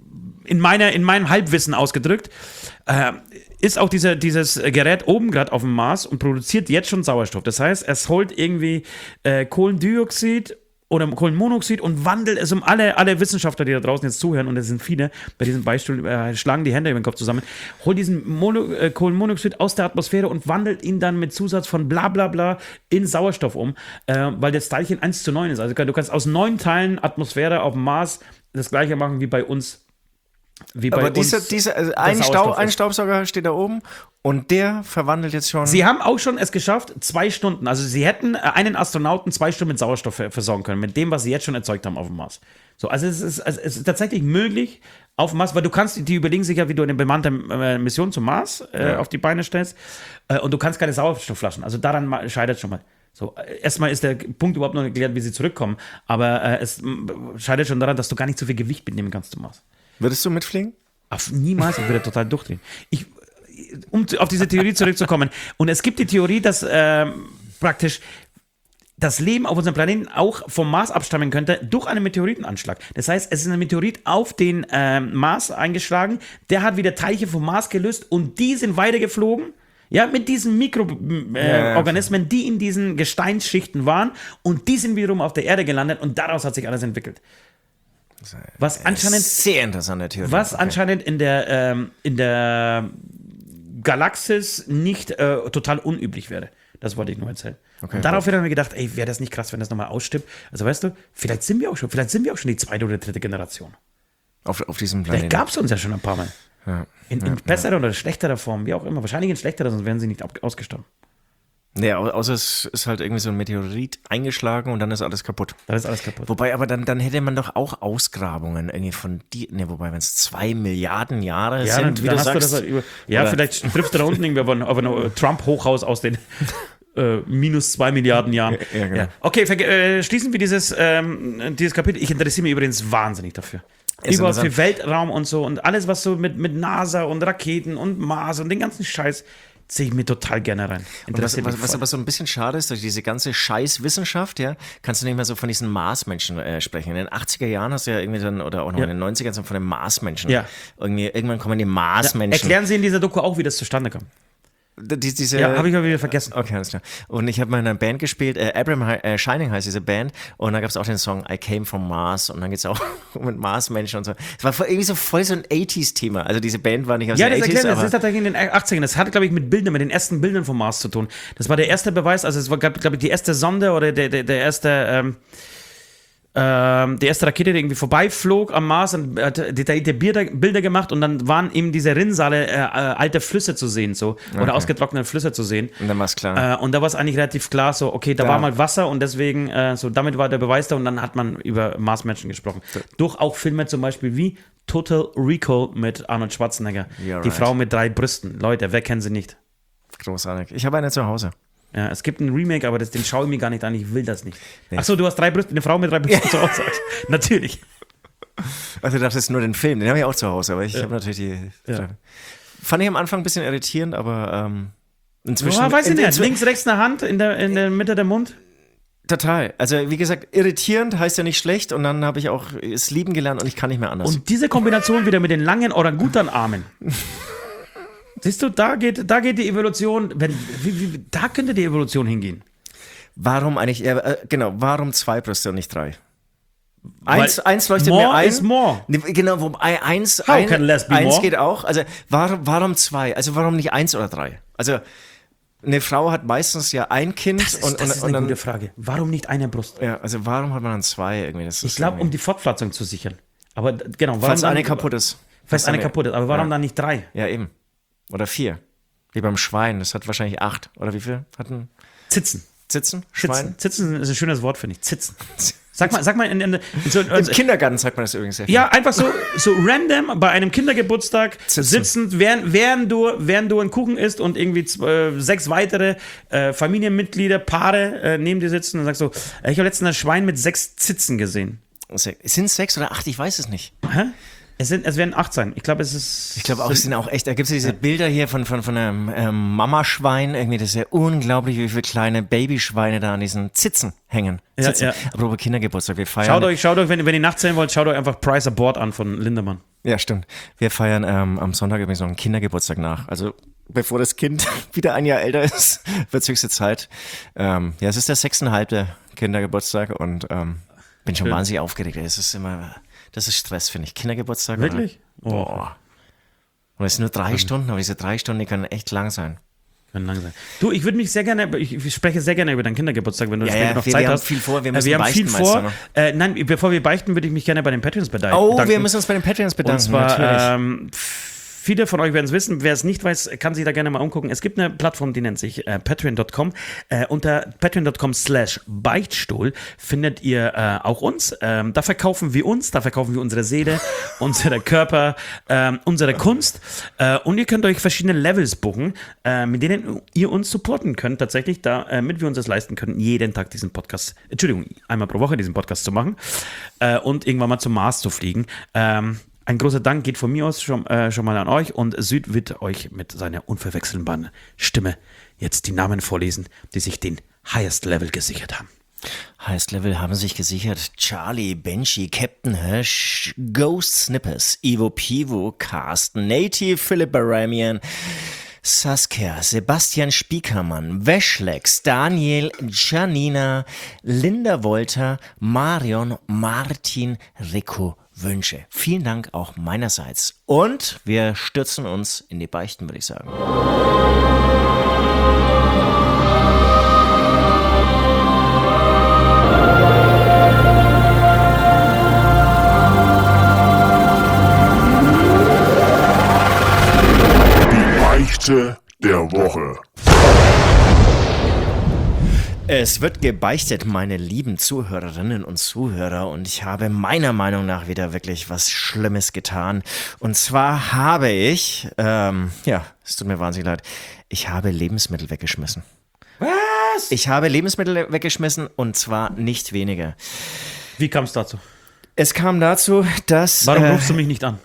in, meiner, in meinem Halbwissen ausgedrückt, äh, ist auch dieser, dieses Gerät oben gerade auf dem Mars und produziert jetzt schon Sauerstoff. Das heißt, es holt irgendwie äh, Kohlendioxid oder Kohlenmonoxid und wandelt es um alle, alle Wissenschaftler, die da draußen jetzt zuhören, und es sind viele, bei diesem Beispiel äh, schlagen die Hände über den Kopf zusammen, holt diesen Mono, äh, Kohlenmonoxid aus der Atmosphäre und wandelt ihn dann mit Zusatz von bla bla bla in Sauerstoff um, äh, weil das Teilchen eins zu neun ist. Also du kannst aus neun Teilen Atmosphäre auf dem Mars das gleiche machen wie bei uns. Wie bei Aber uns dieser, dieser, also der ein, Staub, Sauerstoff ein ist. Staubsauger steht da oben und der verwandelt jetzt schon. Sie haben auch schon es geschafft, zwei Stunden, also sie hätten äh, einen Astronauten zwei Stunden mit Sauerstoff ver- versorgen können, mit dem, was sie jetzt schon erzeugt haben auf dem Mars. So, also es ist, also es ist tatsächlich möglich auf dem Mars, weil du kannst, die überlegen sich ja, wie du eine bemannte äh, Mission zum Mars äh, Ja. auf die Beine stellst, äh, und du kannst keine Sauerstoffflaschen, also daran ma- scheitert schon mal. So, äh, erstmal ist der Punkt überhaupt noch nicht geklärt, wie sie zurückkommen, aber äh, es m, scheitert schon daran, dass du gar nicht so viel Gewicht mitnehmen kannst zum Mars. Würdest du mitfliegen? Auf, niemals, ich würde total durchdrehen. Ich, um zu- auf diese Theorie zurückzukommen. Und es gibt die Theorie, dass ähm, praktisch das Leben auf unserem Planeten auch vom Mars abstammen könnte durch einen Meteoritenanschlag. Das heißt, es ist ein Meteorit auf den ähm, Mars eingeschlagen, der hat wieder Teilchen vom Mars gelöst und die sind weitergeflogen. Ja, mit diesen Mikroorganismen, äh, Ja, ja. Organismen, die in diesen Gesteinsschichten waren, und die sind wiederum auf der Erde gelandet und daraus hat sich alles entwickelt. Was anscheinend Sehr interessante Theorie. was Okay. anscheinend in der, ähm, in der Galaxis nicht äh, total unüblich wäre. Das wollte ich nur erzählen. Okay, und daraufhin haben wir gedacht, ey, wäre das nicht krass, wenn das nochmal ausstirbt? Also weißt du, vielleicht sind wir auch schon, vielleicht sind wir auch schon die zweite oder dritte Generation. Auf, auf diesem Vielleicht Planeten. gab es uns ja schon ein paar Mal. Ja. In, in besserer oder schlechterer Form, wie auch immer. Wahrscheinlich in schlechterer, sonst wären sie nicht ab, ausgestorben. Nee, au- außer es ist halt irgendwie so ein Meteorit eingeschlagen und dann ist alles kaputt. Da ist alles kaputt. Wobei, aber dann, dann hätte man doch auch Ausgrabungen irgendwie von die, ne, wobei, wenn es zwei Milliarden Jahre Ja, sind, dann, wie dann du hast sagst. du das halt über, ja, Oder- vielleicht trifft er da unten irgendwie auf ein, auf ein Trump-Hochhaus aus den äh, minus zwei Milliarden Jahren. Ja, genau. Okay, verge- äh, schließen wir dieses, ähm, dieses Kapitel. Ich interessiere mich übrigens wahnsinnig dafür. Ist Überhaupt für interessant. Weltraum und so und alles, was so mit, mit NASA und Raketen und Mars und den ganzen Scheiß, ziehe ich mir total gerne rein. Und was, Interessiert was, mich was voll. aber so ein bisschen schade ist, durch diese ganze Scheißwissenschaft, ja, kannst du nicht mehr so von diesen Marsmenschen äh, sprechen. In den achtziger Jahren hast du ja irgendwie dann, oder auch noch Ja. in den neunzigern so von den Marsmenschen. Ja. Irgendwie, irgendwann kommen die Marsmenschen. Erklären Sie in dieser Doku auch, wie das zustande kam. Die, diese, Ja, habe ich aber wieder vergessen. Okay, alles klar. Und ich habe mal in einer Band gespielt, äh, Abraham Hi- äh, Shining heißt diese Band, und da gab es auch den Song I Came from Mars, und dann geht es auch um Marsmenschen und so. Es war voll, irgendwie so voll so ein achtziger-Thema. Also diese Band war nicht aus Ja, den das achtziger, erklärt, das aber ist tatsächlich in den achtzigern. Das hatte, glaube ich, mit Bildern, mit den ersten Bildern vom Mars zu tun. Das war der erste Beweis, also es war, glaube ich, die erste Sonde oder der, der, der erste, ähm, ähm, die erste Rakete, die irgendwie vorbeiflog am Mars und hat detaillierte Bilder, Bilder gemacht und dann waren eben diese Rinnsale äh, äh, alte Flüsse zu sehen, so, oder Okay. ausgetrocknete Flüsse zu sehen. und dann war es klar. Äh, und da war es eigentlich relativ klar, so, okay, da Ja. war mal Wasser und deswegen, äh, so, damit war der Beweis da und dann hat man über Marsmenschen gesprochen. Durch auch Filme zum Beispiel wie Total Recall mit Arnold Schwarzenegger. Ja, Die right. Frau mit drei Brüsten. Leute, wer kennt sie nicht? Großartig. Ich habe eine zu Hause. Ja, es gibt ein Remake, aber das, den schaue ich mir gar nicht an, ich will das nicht. Achso, du hast drei Brüste, eine Frau mit drei Brüsten zu Hause. Natürlich. Also du dachtest nur den Film, den habe ich auch zu Hause, aber ich habe natürlich die. Ja. Fand ich am Anfang ein bisschen irritierend, aber ähm, inzwischen. Oh, weiß ich in- nicht. inzwi- Links, rechts eine Hand in der, in der Mitte der Mund. Total. Also wie gesagt, irritierend heißt ja nicht schlecht, und dann habe ich auch es lieben gelernt und ich kann nicht mehr anders. Und diese Kombination wieder mit den langen Orangutan-Armen. Siehst du, da geht, da geht die Evolution, wenn, wie, wie, da könnte die Evolution hingehen. Warum eigentlich, äh, äh, genau, warum zwei Brüste und nicht drei? Eins, Weil eins leuchtet more mir ein. is more. Nee, genau, wobei eins, How ein, can less be eins more? geht auch. Also warum, warum zwei? Also warum nicht eins oder drei? Also eine Frau hat meistens ja ein Kind Das ist, und, das und, ist und eine dann. gute Frage. Warum nicht eine Brust? Ja, also warum hat man dann zwei irgendwie? Das Ich glaube, um die Fortpflanzung zu sichern. Aber d- genau, warum falls dann, eine kaputt ist. Falls eine dann- kaputt ist. Aber warum ja. dann nicht drei? Ja, eben. Oder vier. Wie beim Schwein. Das hat wahrscheinlich acht. Oder wie viel hatten Zitzen. Zitzen? Zitzen. Schwein? Zitzen ist ein schönes Wort, finde ich. Zitzen. Sag mal, sag mal in, in, in so, Im Kindergarten sagt man das übrigens sehr viel. ja, einfach so, so random bei einem Kindergeburtstag Sitzen. sitzend, während, während, du, während du einen Kuchen isst und irgendwie z- äh, sechs weitere äh, Familienmitglieder, Paare äh, neben dir sitzen und sagst so, äh, ich habe letztens ein Schwein mit sechs Zitzen gesehen. Sind es sechs oder acht? Ich weiß es nicht. Hä? Es, sind, es werden acht sein. Ich glaube, es ist. Ich glaube auch, es sind auch echt, da gibt es diese Bilder hier von, von, von einem ähm, Mamaschwein, irgendwie, das ist ja unglaublich, wie viele kleine Babyschweine da an diesen Zitzen hängen. Ja, Zitzen. ja. Apropos Kindergeburtstag, wir feiern. Schaut euch, schaut euch, wenn, wenn ihr nachzählen wollt, schaut euch einfach Price Aboard an von Lindemann. Ja, stimmt. Wir feiern ähm, am Sonntag übrigens noch einen Kindergeburtstag nach. Also bevor das Kind wieder ein Jahr älter ist, wird es höchste Zeit. Ähm, ja, es ist der sechseinhalbte Kindergeburtstag und ähm, bin schon Schön. wahnsinnig aufgeregt. Es ist immer, das ist Stress, finde ich. Kindergeburtstag. Wirklich? Oder? Oh. Boah. Und es sind nur drei Stunden, aber diese drei Stunden, die können echt lang sein. Kann lang sein. Du, ich würde mich sehr gerne, ich, ich spreche sehr gerne über deinen Kindergeburtstag, wenn du Ja, später ja, noch wir- Zeit wir haben hast. viel vor, wir Äh, müssen wir haben viel beichten, weißt vor. du noch. Äh, nein, bevor wir beichten, würde ich mich gerne bei den Patreons bedanken. Oh, wir müssen uns bei den Patreons bedanken. Und zwar, natürlich. ähm, viele von euch werden es wissen. Wer es nicht weiß, kann sich da gerne mal umgucken. Es gibt eine Plattform, die nennt sich äh, patreon punkt com. Äh, unter patreon punkt com slash Beichtstuhl findet ihr äh, auch uns. Ähm, da verkaufen wir uns, da verkaufen wir unsere Seele, unsere Körper, ähm, unsere Kunst. Äh, und ihr könnt euch verschiedene Levels buchen, äh, mit denen ihr uns supporten könnt, tatsächlich, damit äh, wir uns das leisten können, jeden Tag diesen Podcast, Entschuldigung, einmal pro Woche diesen Podcast zu machen äh, und irgendwann mal zum Mars zu fliegen. Ähm, Ein großer Dank geht von mir aus schon, äh, schon mal an euch, und Süd wird euch mit seiner unverwechselbaren Stimme jetzt die Namen vorlesen, die sich den Highest Level gesichert haben. Highest Level haben sich gesichert Charlie, Benji, Captain Hirsch, Ghost Snippers, Ivo Pivo, Carsten, Native, Philipp Baramian, Saskia, Sebastian Spiekermann, Weschlex, Daniel, Janina, Linda Wolter, Marion, Martin, Rico, Wünsche. Vielen Dank auch meinerseits. Und wir stürzen uns in die Beichten, würde ich sagen. Die Beichte der Woche. Es wird gebeichtet, meine lieben Zuhörerinnen und Zuhörer, und ich habe meiner Meinung nach wieder wirklich was Schlimmes getan. Und zwar habe ich, ähm, ja, es tut mir wahnsinnig leid, ich habe Lebensmittel weggeschmissen. Was? Ich habe Lebensmittel weggeschmissen und zwar nicht wenige. Wie kam es dazu? Es kam dazu, dass... Warum äh, rufst du mich nicht an?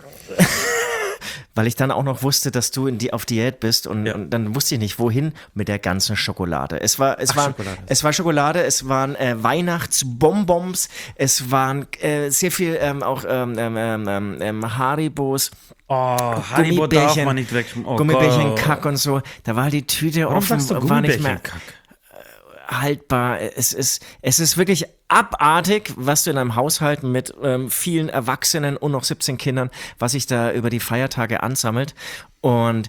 Weil ich dann auch noch wusste, dass du in die, auf Diät bist und, Ja. und dann wusste ich nicht, wohin mit der ganzen Schokolade. Es war, es Ach, waren, Schokolade. es war Schokolade, es waren äh, Weihnachtsbonbons, es waren äh, sehr viel ähm, auch ähm, ähm, ähm, ähm, Haribos. Oh, Haribo darf man nicht weg. Oh Gummibärchen, Gott. Kack und so. Da war die Tüte Warum offen, sagst du war nicht mehr Gummibärchen-Kack? haltbar. Es ist, es ist wirklich abartig, was du in einem Haushalt mit ähm, vielen Erwachsenen und noch siebzehn Kindern, was sich da über die Feiertage ansammelt. Und,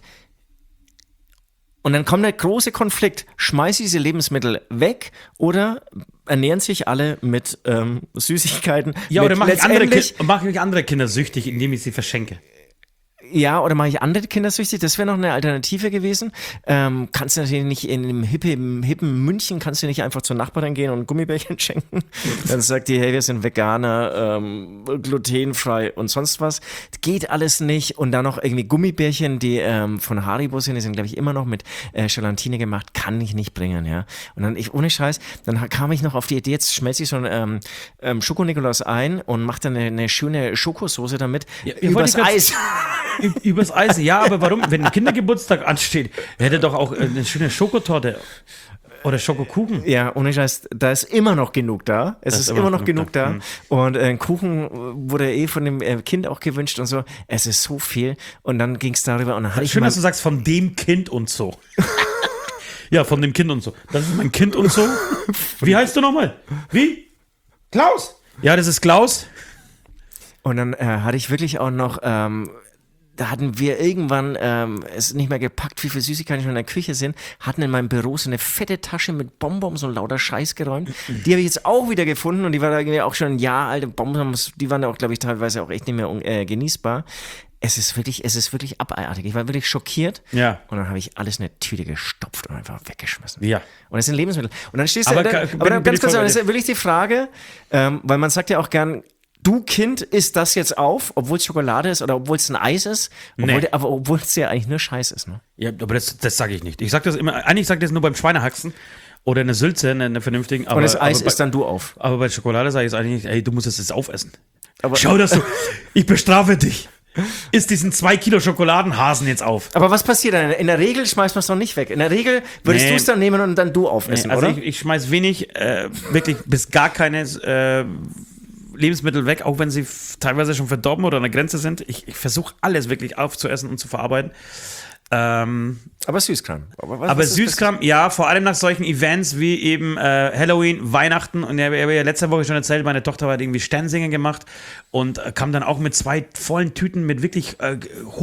und dann kommt der große Konflikt. Schmeiß diese Lebensmittel weg oder ernähren sich alle mit ähm, Süßigkeiten? Ja, mit oder mache ich, andere letztendlich- Ki- mach ich andere Kinder süchtig, indem ich sie verschenke? Ja, oder mache ich andere Kinder süchtig? Das wäre noch eine Alternative gewesen. Ähm, kannst du natürlich nicht in einem hippen, hippen München, kannst du nicht einfach zur Nachbarin gehen und Gummibärchen schenken. Dann sagt die, hey, wir sind Veganer, ähm, glutenfrei und sonst was. Geht alles nicht. Und dann noch irgendwie Gummibärchen, die ähm, von Haribo sind, die sind, glaube ich, immer noch mit äh, Gelatine gemacht, kann ich nicht bringen, ja. Und dann, ich, ohne Scheiß, dann kam ich noch auf die Idee, jetzt schmelze ich so einen ähm, ähm, Schoko-Nikolaus ein und mache dann eine, eine schöne Schokosoße damit Ja, ja, übers wollte ich Eis. Ü- Übers Eis, ja, aber warum? Wenn ein Kindergeburtstag ansteht, hätte doch auch äh, eine schöne Schokotorte oder Schokokuchen. Ja, ohne Scheiß, da ist immer noch genug da. Es Da ist, immer noch genug da. Hm. Und äh, ein Kuchen wurde eh von dem äh, Kind auch gewünscht und so. Es ist so viel. Und dann ging es darüber und dann hatte ich Schön, mal, dass du sagst, von dem Kind und so. Ja, von dem Kind und so. Das ist mein Kind und so. Wie heißt du nochmal? Wie? Klaus. Ja, das ist Klaus. und dann äh, hatte ich wirklich auch noch, ähm, da hatten wir irgendwann ähm, es nicht mehr gepackt, wie viele Süßigkeiten schon in der Küche sind, hatten in meinem Büro so eine fette Tasche mit Bonbons und lauter Scheiß geräumt. Die habe ich jetzt auch wieder gefunden und die war da irgendwie auch schon ein Jahr alte Bonbons, die waren auch, glaube ich, teilweise auch echt nicht mehr äh, genießbar. Es ist wirklich, es ist wirklich abartig. Ich war wirklich schockiert. Ja. Und dann habe ich alles in eine Tüte gestopft und einfach weggeschmissen. Ja. Und das sind Lebensmittel. Und dann stehst du Aber da, ka- aber bin- dann bin ganz ich kurz, voll bei das dir. ist wirklich die Frage, ähm, weil man sagt ja auch gern, du Kind isst das jetzt auf, obwohl es Schokolade ist oder obwohl es ein Eis ist, obwohl, Nee. aber obwohl es ja eigentlich nur Scheiß ist. Ne? Ja, aber das, das sage ich nicht. Ich sage das immer, eigentlich sage ich das nur beim Schweinehaxen oder eine Sülze, eine, eine vernünftigen. Aber, Und das Eis aber bei, isst dann du auf. Aber bei Schokolade sage ich es eigentlich nicht, ey, du musst es jetzt aufessen. Aber, Schau, dass du, ich bestrafe dich. Iss diesen zwei Kilo Schokoladenhasen jetzt auf. aber was passiert dann? In der Regel schmeißt man es doch nicht weg. In der Regel würdest Nee. du es dann nehmen und dann du aufessen, also oder? ich, ich schmeiß wenig, äh, wirklich bis gar keine äh, Lebensmittel weg, auch wenn sie f- teilweise schon verdorben oder an der Grenze sind. Ich, ich versuche alles wirklich aufzuessen und zu verarbeiten. Ähm, aber Süßkram. Aber, was, aber was ist Süßkram, ja, vor allem nach solchen Events wie eben äh, Halloween, Weihnachten. Und ich habe ja letzte Woche schon erzählt, meine Tochter hat irgendwie Sternsingen gemacht und äh, kam dann auch mit zwei vollen Tüten mit wirklich äh,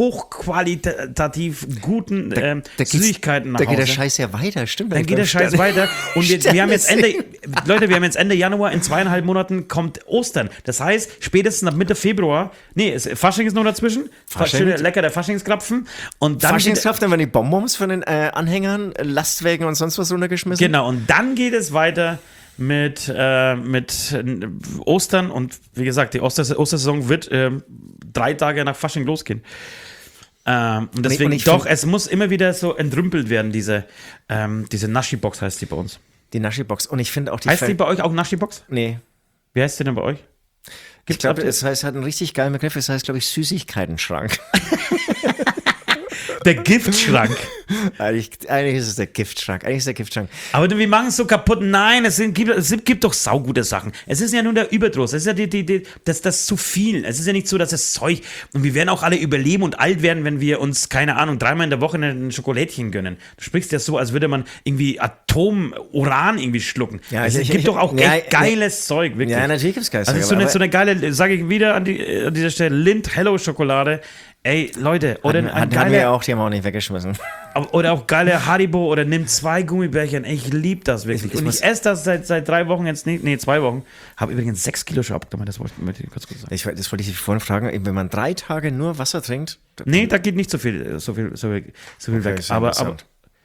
hochqualitativ guten ähm, da geht's- Süßigkeiten nach Da geht der Hause. Scheiß ja weiter, stimmt. Dann geht der Scheiß weiter. Und wir, wir haben jetzt Ende, Leute, wir haben jetzt Ende Januar, in zweieinhalb Monaten kommt Ostern. Das heißt, spätestens ab Mitte Februar, nee, es, Fasching ist noch dazwischen. Fasching. Schön lecker der Faschingskrapfen. Und dann geht, Faschingskraft, dann werden die Bonbons von den äh, Anhängern, Lastwagen und sonst was runtergeschmissen. genau, und dann geht es weiter mit, äh, mit äh, Ostern. Und wie gesagt, die Oster, Ostersaison wird äh, drei Tage nach Fasching losgehen. Ähm, und deswegen, und ich doch, find- es muss immer wieder so entrümpelt werden, diese, ähm, diese Naschi-Box heißt die bei uns. Die Naschi-Box. Und ich finde auch die... Heißt die Fel- bei euch auch Naschi-Box? Nee. Wie heißt die denn bei euch? Ich glaube, es heißt, hat einen richtig geilen Begriff. Es heißt, glaube ich, Süßigkeitenschrank. Der Giftschrank. eigentlich, eigentlich ist es der Giftschrank. Eigentlich ist der Giftschrank. Aber wir machen es so kaputt. Nein, es, sind, gibt, es gibt doch saugute Sachen. Es ist ja nur der Überdruss. Es ist ja die, die, die, das, das zu viel. Es ist ja nicht so, dass das Zeug. Und wir werden auch alle überleben und alt werden, wenn wir uns, keine Ahnung, dreimal in der Woche ein Schokolädchen gönnen. Du sprichst ja so, als würde man irgendwie Atom-Uran irgendwie schlucken. Ja, es ich- gibt ich- doch auch ja, echt geiles Zeug, wirklich. Ja, natürlich gibt es geiles Also Zeug, so eine, aber- so eine geile, sage ich wieder an, die, an dieser Stelle, Lind Hello Schokolade. Ey, Leute, oder Hatten, ein hatten geiler, wir ja auch, die haben wir auch nicht weggeschmissen. oder auch geile Haribo oder nimm zwei Gummibärchen. Ich liebe das wirklich. Ich- ich und muss- ich esse das seit, seit drei Wochen jetzt nicht, nee, zwei Wochen. Habe übrigens sechs Kilo schon abgenommen, das wollte ich kurz kurz sagen. Ich, das wollte ich dich vorhin fragen. Wenn man drei Tage nur Wasser trinkt, Nee, da geht nicht so viel, so viel, so viel, so viel Okay, weg. ist ja Aber, aber interessant.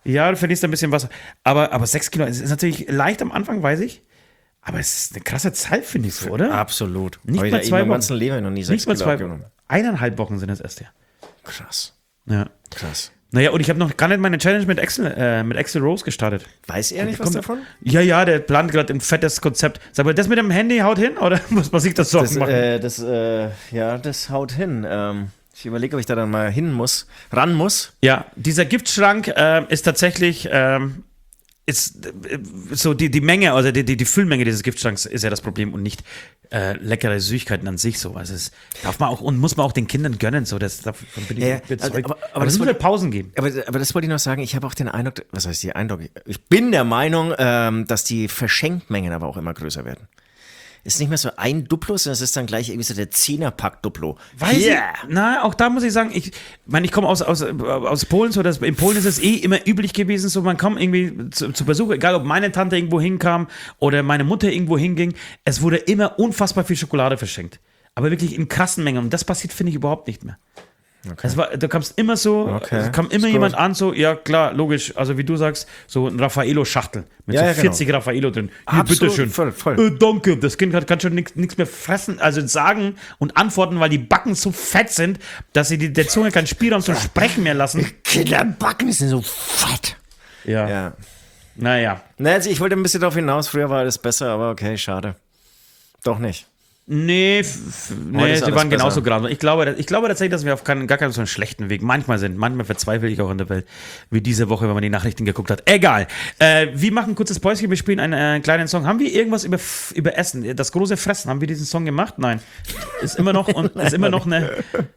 Ja, du verlierst ein bisschen Wasser. Aber, aber sechs Kilo, es ist natürlich leicht am Anfang, weiß ich. Aber es ist eine krasse Zeit, finde ich so, oder? Absolut. Nicht Hab mal ich da zwei in meinem Wochen. ganzen Leben noch nie sechs Nicht mal Kilo zwei abgenommen. Wochen. Eineinhalb Wochen sind es erst, ja. Krass. Ja. Krass. Naja, und ich habe noch gar nicht meine Challenge mit Axel, äh, mit Axel Rose gestartet. Weiß er nicht was Kommt- davon? Ja, ja, der plant gerade ein fettes Konzept. Sag mal, das mit dem Handy haut hin, oder muss man sich das Sorgen Das, machen? äh, das, äh, ja, das haut hin. Ähm, ich überlege, ob ich da dann mal hin muss, ran muss. Ja, dieser Giftschrank äh, ist tatsächlich, ähm, ist äh, so die, die Menge, also die, die, die Füllmenge dieses Giftschranks ist ja das Problem und nicht äh, leckere Süßigkeiten an sich so. Also es darf man auch und muss man auch den Kindern gönnen, so das davon bin ich Ja, ja, überzeugt. aber- aber aber das es muss wollte- ja Pausen geben. Aber, aber das wollte ich noch sagen, ich habe auch den Eindruck, was heißt die Eindruck? Ich bin der Meinung, ähm, dass die Verschenkmengen aber auch immer größer werden. Ist nicht mehr so ein Duplo, sondern es ist dann gleich irgendwie so der Zehnerpack Duplo. Weiß Yeah. ich, na, auch da muss ich sagen, ich meine, ich komme aus, aus, aus Polen, so dass in Polen ist es eh immer üblich gewesen, so man kam irgendwie zu, zu Besuch, egal ob meine Tante irgendwo hinkam oder meine Mutter irgendwo hinging, es wurde immer unfassbar viel Schokolade verschenkt. Aber wirklich in krassen Mengen und das passiert, finde ich, überhaupt nicht mehr. Es war, du kamst immer so, Okay. es kam immer Ist jemand gut. an, so, ja klar, logisch, also wie du sagst, so ein Raffaello-Schachtel mit Ja, so ja, genau. vierzig Raffaello drin. Hier, Absolut, bitteschön. voll, voll. Äh, danke, das Kind hat, kann schon nichts mehr fressen, also sagen und antworten, weil die Backen so fett sind, dass sie die, der Zunge keinen Spielraum zum Sprechen mehr lassen. Kinderbacken sind so fett. Ja, Ja. naja. Na, also ich wollte ein bisschen darauf hinaus, früher war alles besser, aber okay, schade. Doch nicht. Nee, f- f- nee ist sie alles waren genauso besser. grausam. Ich glaube, ich glaube tatsächlich, dass wir auf keinen, gar keinen so einen schlechten Weg manchmal sind. Manchmal verzweifle ich auch in der Welt, wie diese Woche, wenn man die Nachrichten geguckt hat. Egal. Äh, wir machen ein kurzes Päuschen, wir spielen einen äh, kleinen Song. Haben wir irgendwas über, F- über Essen, das große Fressen, haben wir diesen Song gemacht? Nein. Ist immer noch, und, ist immer noch eine,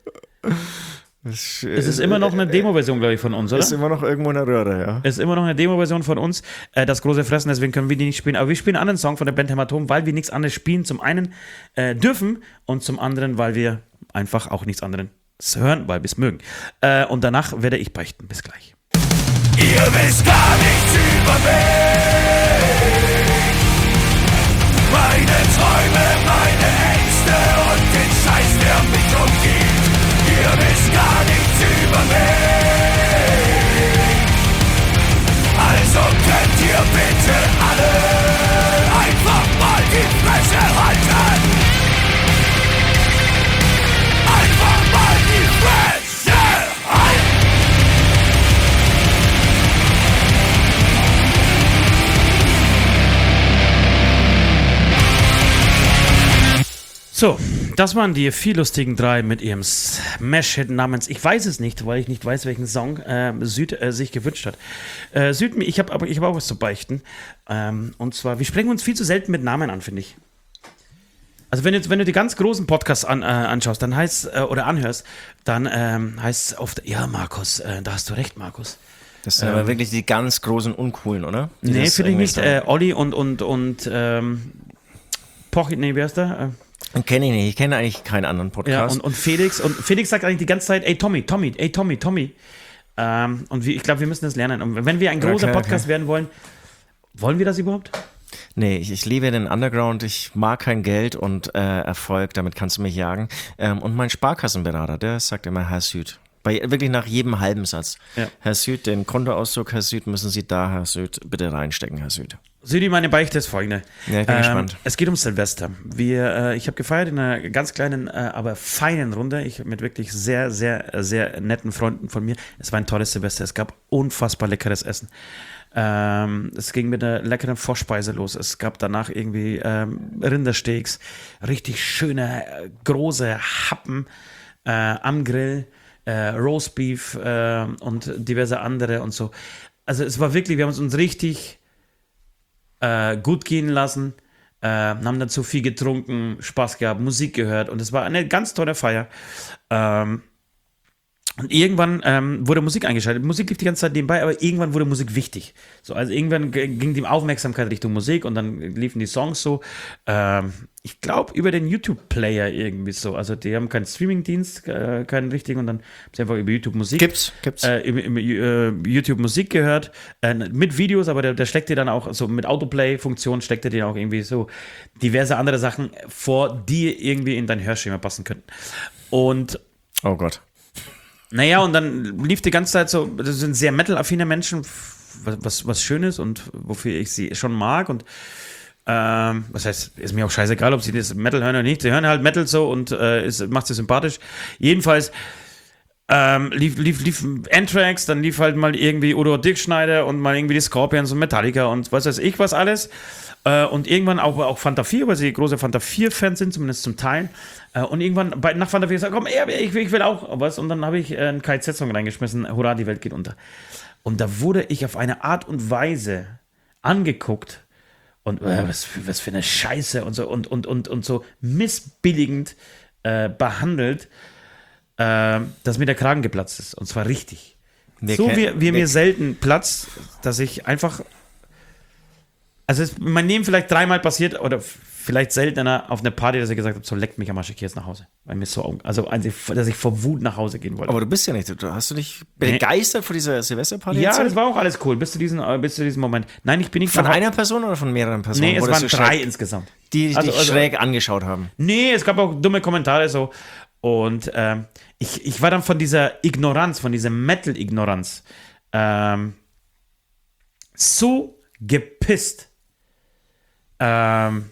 Es es ist immer noch eine Demo-Version, glaube ich, von uns, oder? Ist immer noch irgendwo in der Röhre, ja. Es ist immer noch eine Demo-Version von uns, äh, das große Fressen, deswegen können wir die nicht spielen. Aber wir spielen einen anderen Song von der Band Hämatom, weil wir nichts anderes spielen. Zum einen äh, dürfen und zum anderen, weil wir einfach auch nichts anderes hören, weil wir es mögen. Äh, und danach werde ich beichten. Bis gleich. Ihr wisst gar nichts über mich. Meine Träume, meine Ängste und den Scheiß, der mich umgibt. Ihr wisst gar nichts über mich. Also könnt ihr bitte alle einfach mal die Fresse halten. Einfach mal die Fresse halten. So, das waren die vier lustigen drei mit ihrem Smash-Hit namens Ich weiß es nicht, weil ich nicht weiß, welchen Song äh, Süd äh, sich gewünscht hat. Äh, Süd, ich habe aber ich hab auch was zu beichten. Ähm, und zwar, wir sprechen uns viel zu selten mit Namen an, finde ich. Also wenn du, wenn du die ganz großen Podcasts an, äh, anschaust, dann heißt äh, oder anhörst, dann ähm, heißt es oft, ja Markus, äh, da hast du recht, Markus. Das sind aber wirklich die ganz großen Uncoolen, oder? Die Nee, das finde ich irgendwie nicht. so- Äh, Olli und und und ähm, Poch, nee, wer ist der? Äh, Kenne ich nicht. Ich kenne eigentlich keinen anderen Ja, Podcast. und, und Felix. Und Felix sagt eigentlich die ganze Zeit, ey Tommy, Tommy, ey Tommy, Tommy. Ähm, und wir, ich glaube, wir müssen das lernen. Und wenn wir ein großer Okay, Podcast okay. werden wollen, wollen wir das überhaupt? Nee, ich, ich liebe den Underground, ich mag kein Geld und äh, Erfolg, damit kannst du mich jagen. Ähm, und mein Sparkassenberater, der sagt immer, Herr Süd. Bei, wirklich nach jedem halben Satz. Ja. Herr Süd, den Kontoauszug, Herr Süd, müssen Sie da, Herr Süd, bitte reinstecken, Herr Süd. Südi, meine Beichte ist folgende. Ja, ich bin gespannt. Es geht um Silvester. Wir, äh, ich habe gefeiert in einer ganz kleinen, äh, aber feinen Runde. Ich mit wirklich sehr, sehr, sehr netten Freunden von mir. Es war ein tolles Silvester. Es gab unfassbar leckeres Essen. Ähm, es ging mit einer leckeren Vorspeise los. Es gab danach irgendwie ähm, Rindersteaks, richtig schöne, äh, große Happen äh, am Grill, äh, Roastbeef äh, und diverse andere und so. Also es war wirklich, wir haben es uns richtig äh, gut gehen lassen, äh, haben dazu viel getrunken, Spaß gehabt, Musik gehört und es war eine ganz tolle Feier. Ähm, und irgendwann ähm, wurde Musik eingeschaltet. Musik lief die ganze Zeit nebenbei, aber irgendwann wurde Musik wichtig. So, also irgendwann g- ging die Aufmerksamkeit Richtung Musik und dann liefen die Songs so. Ähm, ich glaube, über den YouTube-Player irgendwie so. Also die haben keinen Streaming-Dienst, äh, keinen richtigen und dann haben sie einfach über YouTube Musik. Gibt's, gibt's. Äh, über, über äh, YouTube Musik gehört, äh, mit Videos, aber der, der steckt dir dann auch so mit Autoplay-Funktion, steckt dir auch irgendwie so diverse andere Sachen vor, die irgendwie in dein Hörschema passen könnten. Und Oh Gott. naja, und dann lief die ganze Zeit so, das sind sehr metal-affine Menschen, was, was, was Schönes und wofür ich sie schon mag und ähm, was heißt, ist mir auch scheißegal, ob sie das Metal hören oder nicht. Sie hören halt Metal so und äh, ist, macht sie sympathisch. Jedenfalls ähm, lief, lief, lief Anthrax, dann lief halt mal irgendwie Udo Dirkschneider und mal irgendwie die Scorpions und Metallica und was weiß ich was alles. Äh, und irgendwann auch, auch Fanta vier, weil sie große Fanta vier Fans sind, zumindest zum Teil. Äh, und irgendwann bei, nach Fanta vier gesagt, komm, ich, ich will auch was. Und dann habe ich äh, einen K Z-Song reingeschmissen, Hurra, die Welt geht unter. Und da wurde ich auf eine Art und Weise angeguckt, und äh, was, für, was für eine Scheiße und so und, und, und, und so missbilligend äh, behandelt, äh, dass mir der Kragen geplatzt ist. Und zwar richtig. Wir so wie, wie mir selten platzt, dass ich einfach. Also es ist mein Leben vielleicht dreimal passiert oder vielleicht seltener auf einer Party, dass ich gesagt habe, so leckt mich am Arsch, ich gehe jetzt nach Hause. Weil mir so, also dass ich vor Wut nach Hause gehen wollte. Aber du bist ja nicht, du hast du dich begeistert nee. vor dieser Silvesterparty? Ja, erzählt? Das war auch alles cool, bis zu diesem, bis zu diesem Moment. Nein, ich bin nicht von einer Person oder von mehreren Personen? Nee, es waren drei schräg, insgesamt. Die dich also, also, schräg angeschaut haben? Nee, es gab auch dumme Kommentare so. Und ähm, ich, ich war dann von dieser Ignoranz, von dieser Metal-Ignoranz ähm, so gepisst, ähm,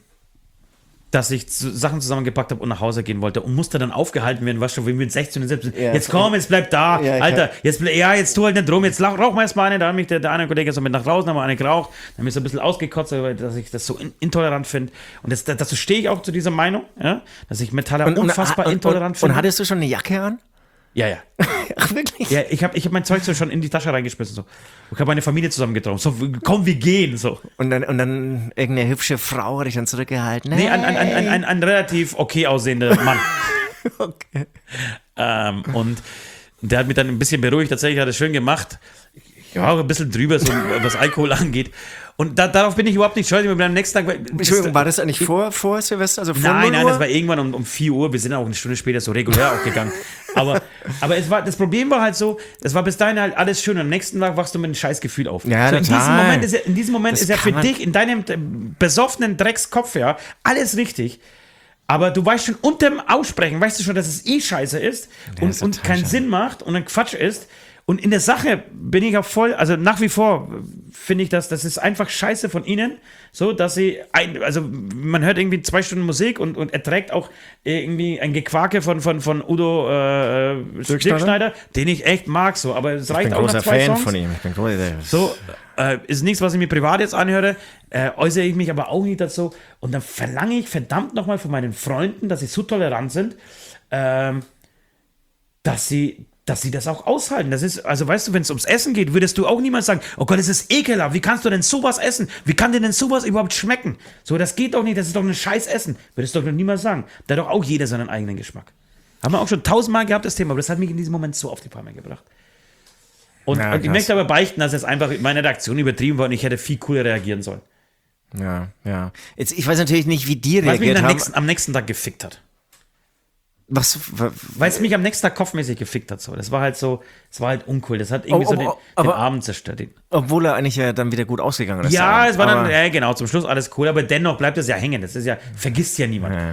dass ich Sachen zusammengepackt habe und nach Hause gehen wollte und musste dann aufgehalten werden, was schon wie mit sechzehn und siebzehn. Ja, jetzt komm, jetzt bleib da, ja, Alter, jetzt, ja, jetzt tu halt nicht rum, jetzt rauch mal erstmal eine, da hat mich der, der eine Kollege so mit nach draußen, haben wir eine geraucht, dann bin ich so ein bisschen ausgekotzt, dass ich das so intolerant finde und das, dazu stehe ich auch zu dieser Meinung, ja, dass ich Metaller und, unfassbar und, intolerant finde. Und hattest du schon eine Jacke an? Ja, ja. Ach, wirklich? Ja, ich habe ich hab mein Zeug so schon in die Tasche reingeschmissen. So. Ich habe meine Familie zusammengetragen. So, komm, wir gehen. So. Und, dann, und dann irgendeine hübsche Frau hat dich dann zurückgehalten. Nee, ein, ein, ein, ein, ein, ein relativ okay aussehender Mann. Okay. Ähm, und der hat mich dann ein bisschen beruhigt. Tatsächlich hat er schön gemacht. Ich war auch ein bisschen drüber, so, was Alkohol angeht. Und da, darauf bin ich überhaupt nicht stolz. Am nächsten Tag. Entschuldigung, war das eigentlich vor, vor Silvester? Also vor nein, nein, das war irgendwann um, um vier Uhr. Wir sind auch eine Stunde später so regulär auch gegangen. Aber, aber es war, das Problem war halt so, das war bis dahin halt alles schön. Und am nächsten Tag wachst du mit einem scheiß Gefühl auf. Ja, so, in total. diesem Moment ist ja, in diesem Moment ist ja für dich, in deinem besoffenen Dreckskopf, ja, alles richtig. Aber du weißt schon, unterm Aussprechen, weißt du schon, dass es eh scheiße ist ja, und, und keinen scheiße. Sinn macht und ein Quatsch ist. Und in der Sache bin ich auch voll, also nach wie vor finde ich das, das ist einfach scheiße von ihnen, so, dass sie, ein, also man hört irgendwie zwei Stunden Musik und, und erträgt auch irgendwie ein Gequake von, von, von Udo äh, Dirkschneider, den ich echt mag, so, aber es reicht auch nach zwei Fan Songs. Von ihm. Ich bin großer Fan. So, äh, ist nichts, was ich mir privat jetzt anhöre, äh, äußere ich mich aber auch nicht dazu und dann verlange ich verdammt nochmal von meinen Freunden, dass sie so tolerant sind, ähm, dass sie dass sie das auch aushalten. Das ist, also weißt du, wenn es ums Essen geht, würdest du auch niemals sagen, oh Gott, das ist ekelhaft, wie kannst du denn sowas essen? Wie kann dir denn sowas überhaupt schmecken? So, das geht doch nicht, das ist doch ein scheiß Essen. Würdest du doch niemals sagen. Da hat doch auch jeder seinen eigenen Geschmack. Haben wir auch schon tausendmal gehabt, das Thema, aber das hat mich in diesem Moment so auf die Palme gebracht. Und, ja, und ich möchte aber beichten, dass es einfach meine Reaktion übertrieben war und ich hätte viel cooler reagieren sollen. Ja, ja. Jetzt, ich weiß natürlich nicht, wie die reagiert Was mich haben. Nächsten, am nächsten Tag gefickt hat. Was? Weil es mich am nächsten Tag kopfmäßig gefickt hat. So. Das war halt so, das war halt uncool. Das hat irgendwie oh, oh, so den, aber, den Abend zerstört. Obwohl er eigentlich ja dann wieder gut ausgegangen ist. Ja, es war dann, ja, genau, zum Schluss alles cool, aber dennoch bleibt es ja hängen. Das ist ja, vergisst ja niemand. Ja.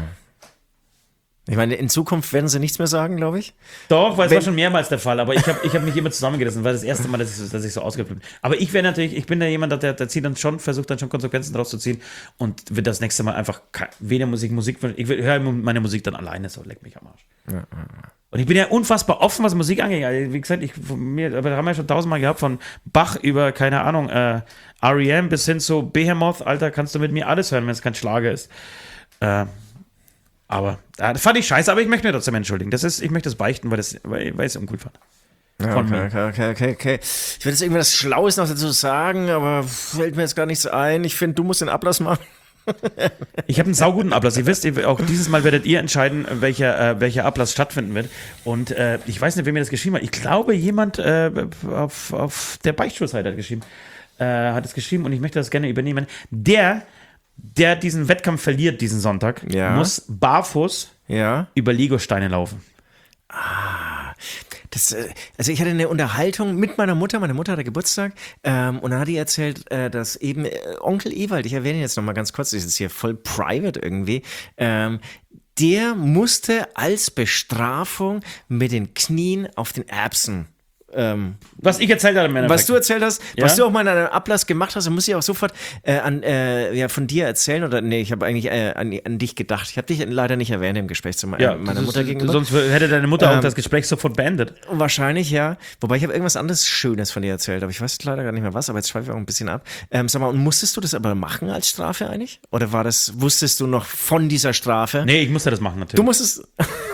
Ich meine, in Zukunft werden sie nichts mehr sagen, glaube ich. Doch, weil es war schon mehrmals der Fall, aber ich habe ich hab mich immer zusammengerissen. Das war das erste Mal, dass ich so, dass ich so ausgeflippt bin. Aber ich wäre natürlich, ich bin da jemand, der, der zieht dann schon, versucht dann schon Konsequenzen draus zu ziehen und wird das nächste Mal einfach weder Musik, Musik, ich höre meine Musik dann alleine, so leck mich am Arsch. Ja, ja, ja. Und ich bin ja unfassbar offen, was Musik angeht. Also, wie gesagt, ich, mir, aber da haben wir ja schon tausendmal gehabt, von Bach über, keine Ahnung, äh, R E M bis hin zu Behemoth, Alter, kannst du mit mir alles hören, wenn es kein Schlager ist. Äh, Aber ja, das fand ich scheiße, aber ich möchte mir trotzdem entschuldigen. Das ist, ich möchte das beichten, weil, das, weil, weil ich es uncool fand. Ja, okay, okay, okay, okay, okay. Ich würde jetzt irgendwas Schlaues noch dazu sagen, aber fällt mir jetzt gar nichts ein. Ich finde, du musst den Ablass machen. Ich habe einen sauguten Ablass. Ihr wisst, auch dieses Mal werdet ihr entscheiden, welcher, äh, welcher Ablass stattfinden wird. Und äh, ich weiß nicht, wer mir das geschrieben hat. Ich glaube, jemand äh, auf, auf der Beichtstuhlseite hat geschrieben, äh, hat es geschrieben und ich möchte das gerne übernehmen. Der Der diesen Wettkampf verliert diesen Sonntag, ja. muss barfuß ja. über Legosteine laufen. Ah, das, also ich hatte eine Unterhaltung mit meiner Mutter, meine Mutter hatte Geburtstag ähm, und dann hat die erzählt, äh, dass eben äh, Onkel Ewald, ich erwähne ihn jetzt nochmal ganz kurz, das ist hier voll private irgendwie, ähm, der musste als Bestrafung mit den Knien auf den Erbsen Ähm, was ich erzählt habe, im Endeffekt. Was du erzählt hast, Ja? was du auch mal in einem Ablass gemacht hast, dann muss ich auch sofort äh, an, äh, ja, von dir erzählen. Oder nee, ich habe eigentlich äh, an, an dich gedacht. Ich habe dich leider nicht erwähnt im Gespräch zu me Ja, meiner das Mutter ist, gegenüber. sonst hätte deine Mutter Ähm, auch das Gespräch sofort beendet. Wahrscheinlich, ja. Wobei ich habe irgendwas anderes Schönes von dir erzählt, aber ich weiß leider gar nicht mehr was, aber jetzt schweife ich auch ein bisschen ab. Ähm, sag mal, und musstest du das aber machen als Strafe eigentlich? Oder war das, wusstest du noch von dieser Strafe? Nee, ich musste das machen, natürlich. Du musstest.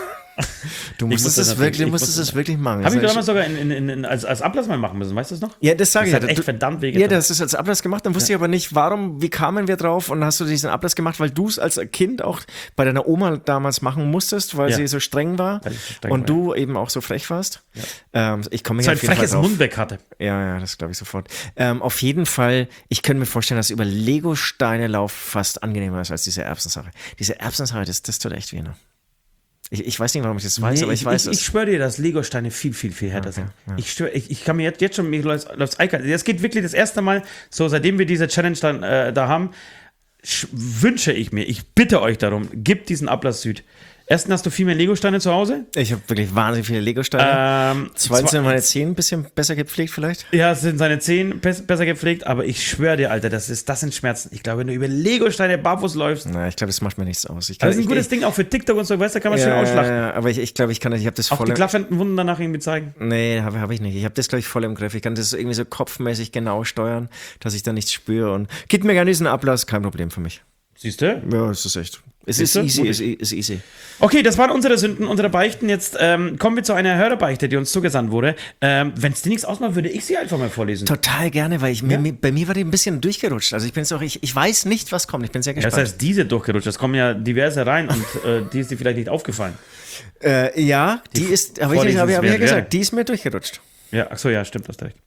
Du musstest musste es das wirklich, wirklich- ich musstest musste es wirklich machen. Habe ich Das damals ist- sogar in, in, in, als, als Ablass mal machen müssen, weißt du das noch? Ja, das sage ich Das ja. hat echt Du- verdammt Ja, wehgetan. das ist als Ablass gemacht. Dann wusste ich aber nicht, warum, wie kamen wir drauf und hast du diesen Ablass gemacht, weil du es als Kind auch bei deiner Oma damals machen musstest, weil Ja. sie so streng war Weil ich so streng und war, du eben auch so frech warst. Ähm, ich komme so hier ein auf jeden Fall freches drauf. Mundwerk hatte. Ja, ja, das glaube ich sofort. Ähm, auf jeden Fall, ich könnte mir vorstellen, dass über Lego-Steine Lauf fast angenehmer ist als diese Erbsensache. Diese Erbsensache, das, das tut echt weh, ne? Ich, ich weiß nicht, warum ich das weiß, Nee, aber ich, weiß ich, es. ich schwöre dir, dass Lego-Steine viel, viel, viel härter sind. Ich, schwör, ich, ich kann mir jetzt, jetzt schon, mir läuft läuft's eiskalt. Es geht wirklich das erste Mal, so seitdem wir diese Challenge dann äh, da haben, sch- wünsche ich mir, ich bitte euch darum, gebt diesen Ablass Süd. Erstens hast du viel mehr Lego-Steine zu Hause. Ich habe wirklich wahnsinnig viele Lego-Steine. Ähm, Zweitens zwei- sind meine Zehen ein bisschen besser gepflegt vielleicht. Ja, es sind seine Zehen bes- besser gepflegt, aber ich schwöre dir, Alter, das, ist, das sind Schmerzen. Ich glaube, wenn du über Lego-Steine barfuß läufst, Na, ich glaube, das macht mir nichts aus. Ich das ist glaub, ein gutes ich, Ding auch für TikTok und so, weißt du, da kann man ich, schön ja, ausschlachten. ja, aber ich, ich glaube, ich kann das, ich habe das Auch voll die im, klaffenden Wunden danach irgendwie zeigen. Nee, habe hab ich nicht. Ich habe das, glaube ich, voll im Griff. Ich kann das irgendwie so kopfmäßig genau steuern, dass ich da nichts spüre. Und gib mir gerne diesen Ablass, kein Problem für mich. Siehst du? Ja, es ist echt. Es Siehst ist du? easy, Mutig. es ist easy. Okay, das waren unsere Sünden, unsere Beichten. Jetzt ähm, kommen wir zu einer Hörerbeichte, die uns zugesandt wurde. Ähm, Wenn es dir nichts ausmacht, würde ich sie einfach mal vorlesen. Total gerne, weil ich, mir, mir, bei mir war die ein bisschen durchgerutscht. Also ich bin jetzt auch, ich, ich weiß nicht, was kommt. Ich bin sehr Das gespannt. heißt, diese durchgerutscht. Es kommen ja diverse rein und äh, die ist dir vielleicht nicht aufgefallen. äh, ja, die, ist, habe ich, hab ich, hab ich ja vorlesenswert gesagt, wäre. die ist mir durchgerutscht. Ja, ach so, ja, stimmt, hast recht.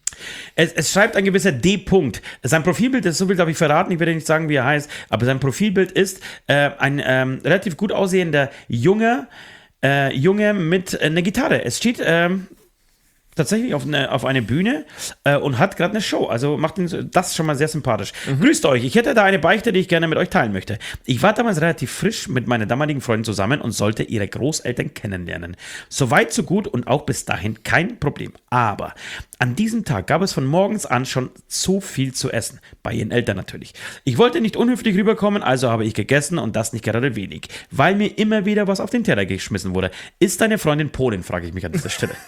Es, es schreibt ein gewisser D. -Punkt. Sein Profilbild ist, so viel darf ich verraten, ich werde nicht sagen, wie er heißt, aber sein Profilbild ist äh, ein ähm, relativ gut aussehender Junge, äh, Junge mit äh, einer Gitarre. Es steht ähm, tatsächlich auf eine, auf eine Bühne äh, und hat gerade eine Show. Also macht ihn das schon mal sehr sympathisch. Grüßt euch, ich hätte da eine Beichte, die ich gerne mit euch teilen möchte. Ich war damals relativ frisch mit meiner damaligen Freundin zusammen und sollte ihre Großeltern kennenlernen. Soweit, so gut und auch bis dahin kein Problem. Aber an diesem Tag gab es von morgens an schon so viel zu essen. Bei ihren Eltern natürlich. Ich wollte nicht unhöflich rüberkommen, also habe ich gegessen und das nicht gerade wenig. Weil mir immer wieder was auf den Teller geschmissen wurde. Ist deine Freundin Polin, frage ich mich an dieser Stelle.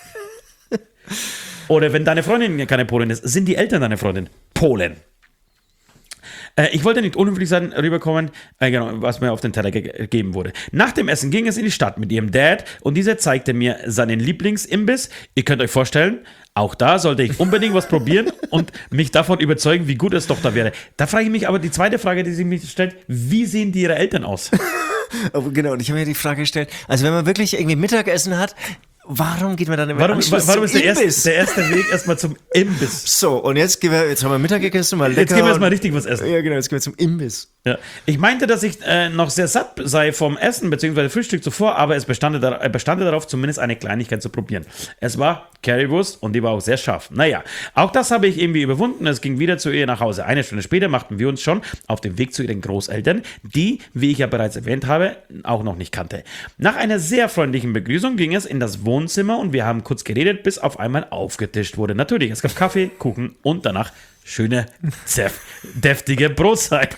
Oder wenn deine Freundin keine Polin ist, sind die Eltern deiner Freundin Polen? Äh, ich wollte nicht unhöflich sein, rüberkommen, äh, genau, was mir auf den Teller ge gegeben wurde. Nach dem Essen ging es in die Stadt mit ihrem Dad und dieser zeigte mir seinen Lieblingsimbiss. Ihr könnt euch vorstellen, auch da sollte ich unbedingt was probieren und mich davon überzeugen, wie gut es doch da wäre. Da frage ich mich aber, die zweite Frage, die sich mir stellt, wie sehen die ihre Eltern aus? Aber genau, und ich habe mir die Frage gestellt, also wenn man wirklich irgendwie Mittagessen hat, warum geht man dann im Warum, Anschluss warum zum ist der erste, Imbiss? der erste Weg erstmal zum Imbiss? So, und jetzt, gehen wir, jetzt haben wir Mittag gegessen, mal lecker. Jetzt gehen wir erstmal und- richtig was essen. Ja, genau, jetzt gehen wir zum Imbiss. Ja. Ich meinte, dass ich äh, noch sehr satt sei vom Essen bzw. Frühstück zuvor, aber es bestand, dar äh, bestand darauf, zumindest eine Kleinigkeit zu probieren. Es war Currywurst und die war auch sehr scharf. Naja, auch das habe ich irgendwie überwunden. Es ging wieder zu ihr nach Hause. Eine Stunde später machten wir uns schon auf den Weg zu ihren Großeltern, die, wie ich ja bereits erwähnt habe, auch noch nicht kannte. Nach einer sehr freundlichen Begrüßung ging es in das Wohnzimmer und wir haben kurz geredet, bis auf einmal aufgetischt wurde. Natürlich, es gab Kaffee, Kuchen und danach schöne, deftige Brotzeit.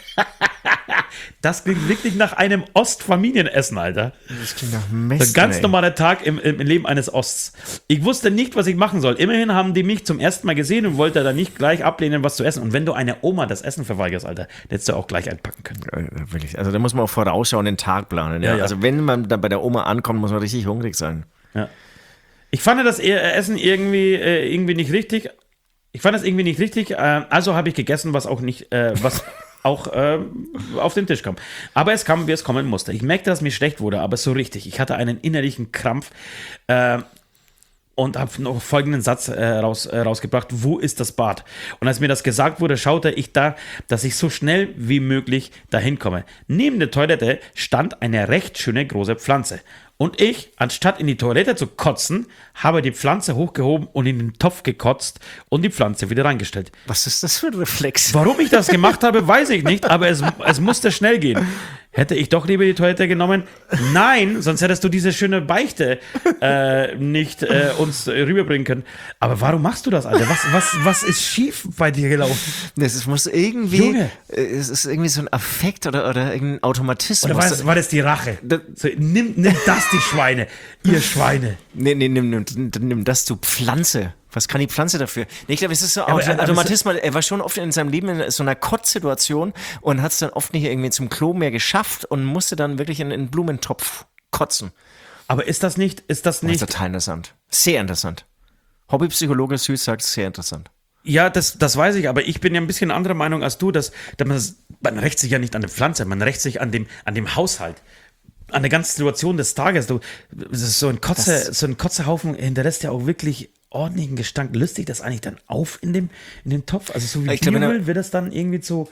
Das klingt wirklich nach einem Ostfamilienessen, Alter. Das klingt nach Ein Mist. ganz ey. normaler Tag im, im Leben eines Osts. Ich wusste nicht, was ich machen soll. Immerhin haben die mich zum ersten Mal gesehen und wollte dann nicht gleich ablehnen, was zu essen. Und wenn du einer Oma das Essen verweigerst, Alter, hättest du auch gleich einpacken können. Äh, Wirklich. Also da muss man auch vorausschauen, den Tag planen. Ja? Ja, ja. Also wenn man dann bei der Oma ankommt, muss man richtig hungrig sein. Ja. Ich fand das Essen irgendwie, äh, irgendwie nicht richtig. Ich fand das irgendwie nicht richtig. Äh, also habe ich gegessen, was auch nicht, äh, was auch äh, auf den Tisch kam. Aber es kam, wie es kommen musste. Ich merkte, dass mir schlecht wurde, aber so richtig. Ich hatte einen innerlichen Krampf äh, und habe noch folgenden Satz äh, raus, äh, rausgebracht. Wo ist das Bad? Und als mir das gesagt wurde, schaute ich da, dass ich so schnell wie möglich dahin komme. Neben der Toilette stand eine recht schöne große Pflanze. Und ich, anstatt in die Toilette zu kotzen, habe die Pflanze hochgehoben und in den Topf gekotzt und die Pflanze wieder reingestellt. Was ist das für ein Reflex? Warum ich das gemacht habe, weiß ich nicht, aber es, es musste schnell gehen. hätte ich doch lieber die Toilette genommen. Nein, sonst hättest du diese schöne Beichte äh, nicht äh, uns rüberbringen können. Aber warum machst du das, Alter? Was, was, was ist schief bei dir gelaufen? Das ist, muss irgendwie, Junge. es ist irgendwie so ein Affekt oder, oder irgendein Automatismus. Oder war das, war das die Rache? So, nimm, nimm das, die Schweine, ihr Schweine. Nee, nee, nimm, nimm, nimm, nimm das, du Pflanze. Was kann die Pflanze dafür? Nee, ich glaube, es ist so aber- Auto- aber- Automatismus. Er war schon oft in seinem Leben in so einer Kotzsituation und hat es dann oft nicht irgendwie zum Klo mehr geschafft und musste dann wirklich in, in einen Blumentopf kotzen. Aber ist das nicht, ist das Das nicht, ist total interessant. Sehr interessant. Hobbypsychologe Süß sagt, sehr interessant. ja, das, das weiß ich, aber ich bin ja ein bisschen anderer Meinung als du, dass, dass man, man rächt sich ja nicht an der Pflanze, man rächt sich an dem, an dem Haushalt. An der ganzen Situation des Tages. Du, das ist so ein Kotze, Das- so ein Kotzehaufen hinterlässt ja auch wirklich ordentlichen Gestank. Löst sich das eigentlich dann auf in dem, in dem Topf? Also so wie Ich glaub, in der- Biomüll wird das dann irgendwie zu,